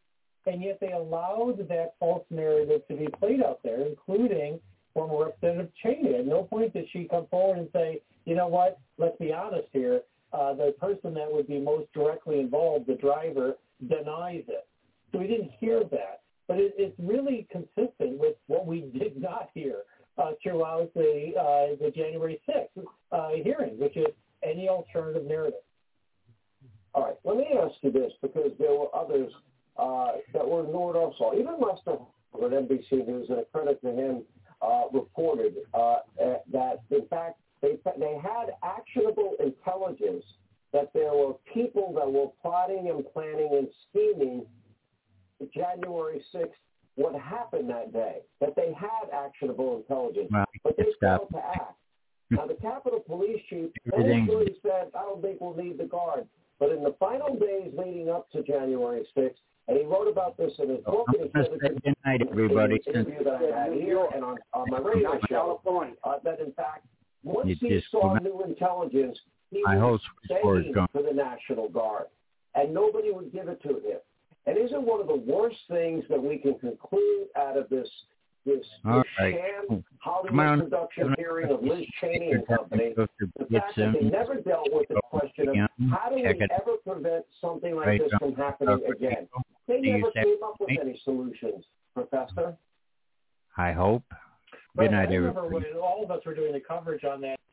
Speaker 16: and yet they allowed that false narrative to be played out there, including former Representative Cheney. At no point did she come forward and say, you know what, let's be honest here, uh, the person that would be most directly involved, the driver, denies it. So we didn't hear that. But it, it's really consistent with what we did not hear uh, throughout the uh, the January sixth uh, hearing, which is any alternative narrative.
Speaker 14: All right, let me ask you this, because there were others uh, that were ignored also. Even Lester at N B C News, and a credit to him, uh, reported uh, that, in fact, they, they had actionable intelligence that there were people that were plotting and planning and scheming January sixth, what happened that day, that they had actionable intelligence,
Speaker 1: well,
Speaker 14: but they
Speaker 1: stop.
Speaker 14: failed to act. Now, the Capitol Police Chief initially said, I don't think we'll need the Guard. But in the final days leading up to January sixth, and he wrote about this in his book,
Speaker 1: I'm
Speaker 14: and he said
Speaker 1: say
Speaker 14: it's
Speaker 1: good night, everybody.
Speaker 14: an interview that I had here and on, on my radio show, uh, that in fact, once
Speaker 1: You
Speaker 14: he
Speaker 1: just
Speaker 14: saw
Speaker 1: not-
Speaker 14: new intelligence, he
Speaker 1: My
Speaker 14: was
Speaker 1: whole switchboard is
Speaker 14: begging
Speaker 1: gone.
Speaker 14: for the National Guard, and nobody would give it to him. And isn't one of the worst things that we can conclude out of this this,
Speaker 1: All
Speaker 14: this
Speaker 1: right.
Speaker 14: sham
Speaker 1: Come on.
Speaker 14: Hollywood production hearing of Liz Cheney and company, the fact that they never dealt with the question of how do we
Speaker 1: Check it.
Speaker 14: ever prevent something like
Speaker 1: Right
Speaker 14: this
Speaker 1: on.
Speaker 14: from happening again? They
Speaker 1: Do you
Speaker 14: never
Speaker 1: say-
Speaker 14: came up with any solutions, Professor.
Speaker 1: I hope.
Speaker 16: Right,
Speaker 1: Good night,
Speaker 16: I remember
Speaker 1: everybody.
Speaker 16: when all of us were doing the coverage on that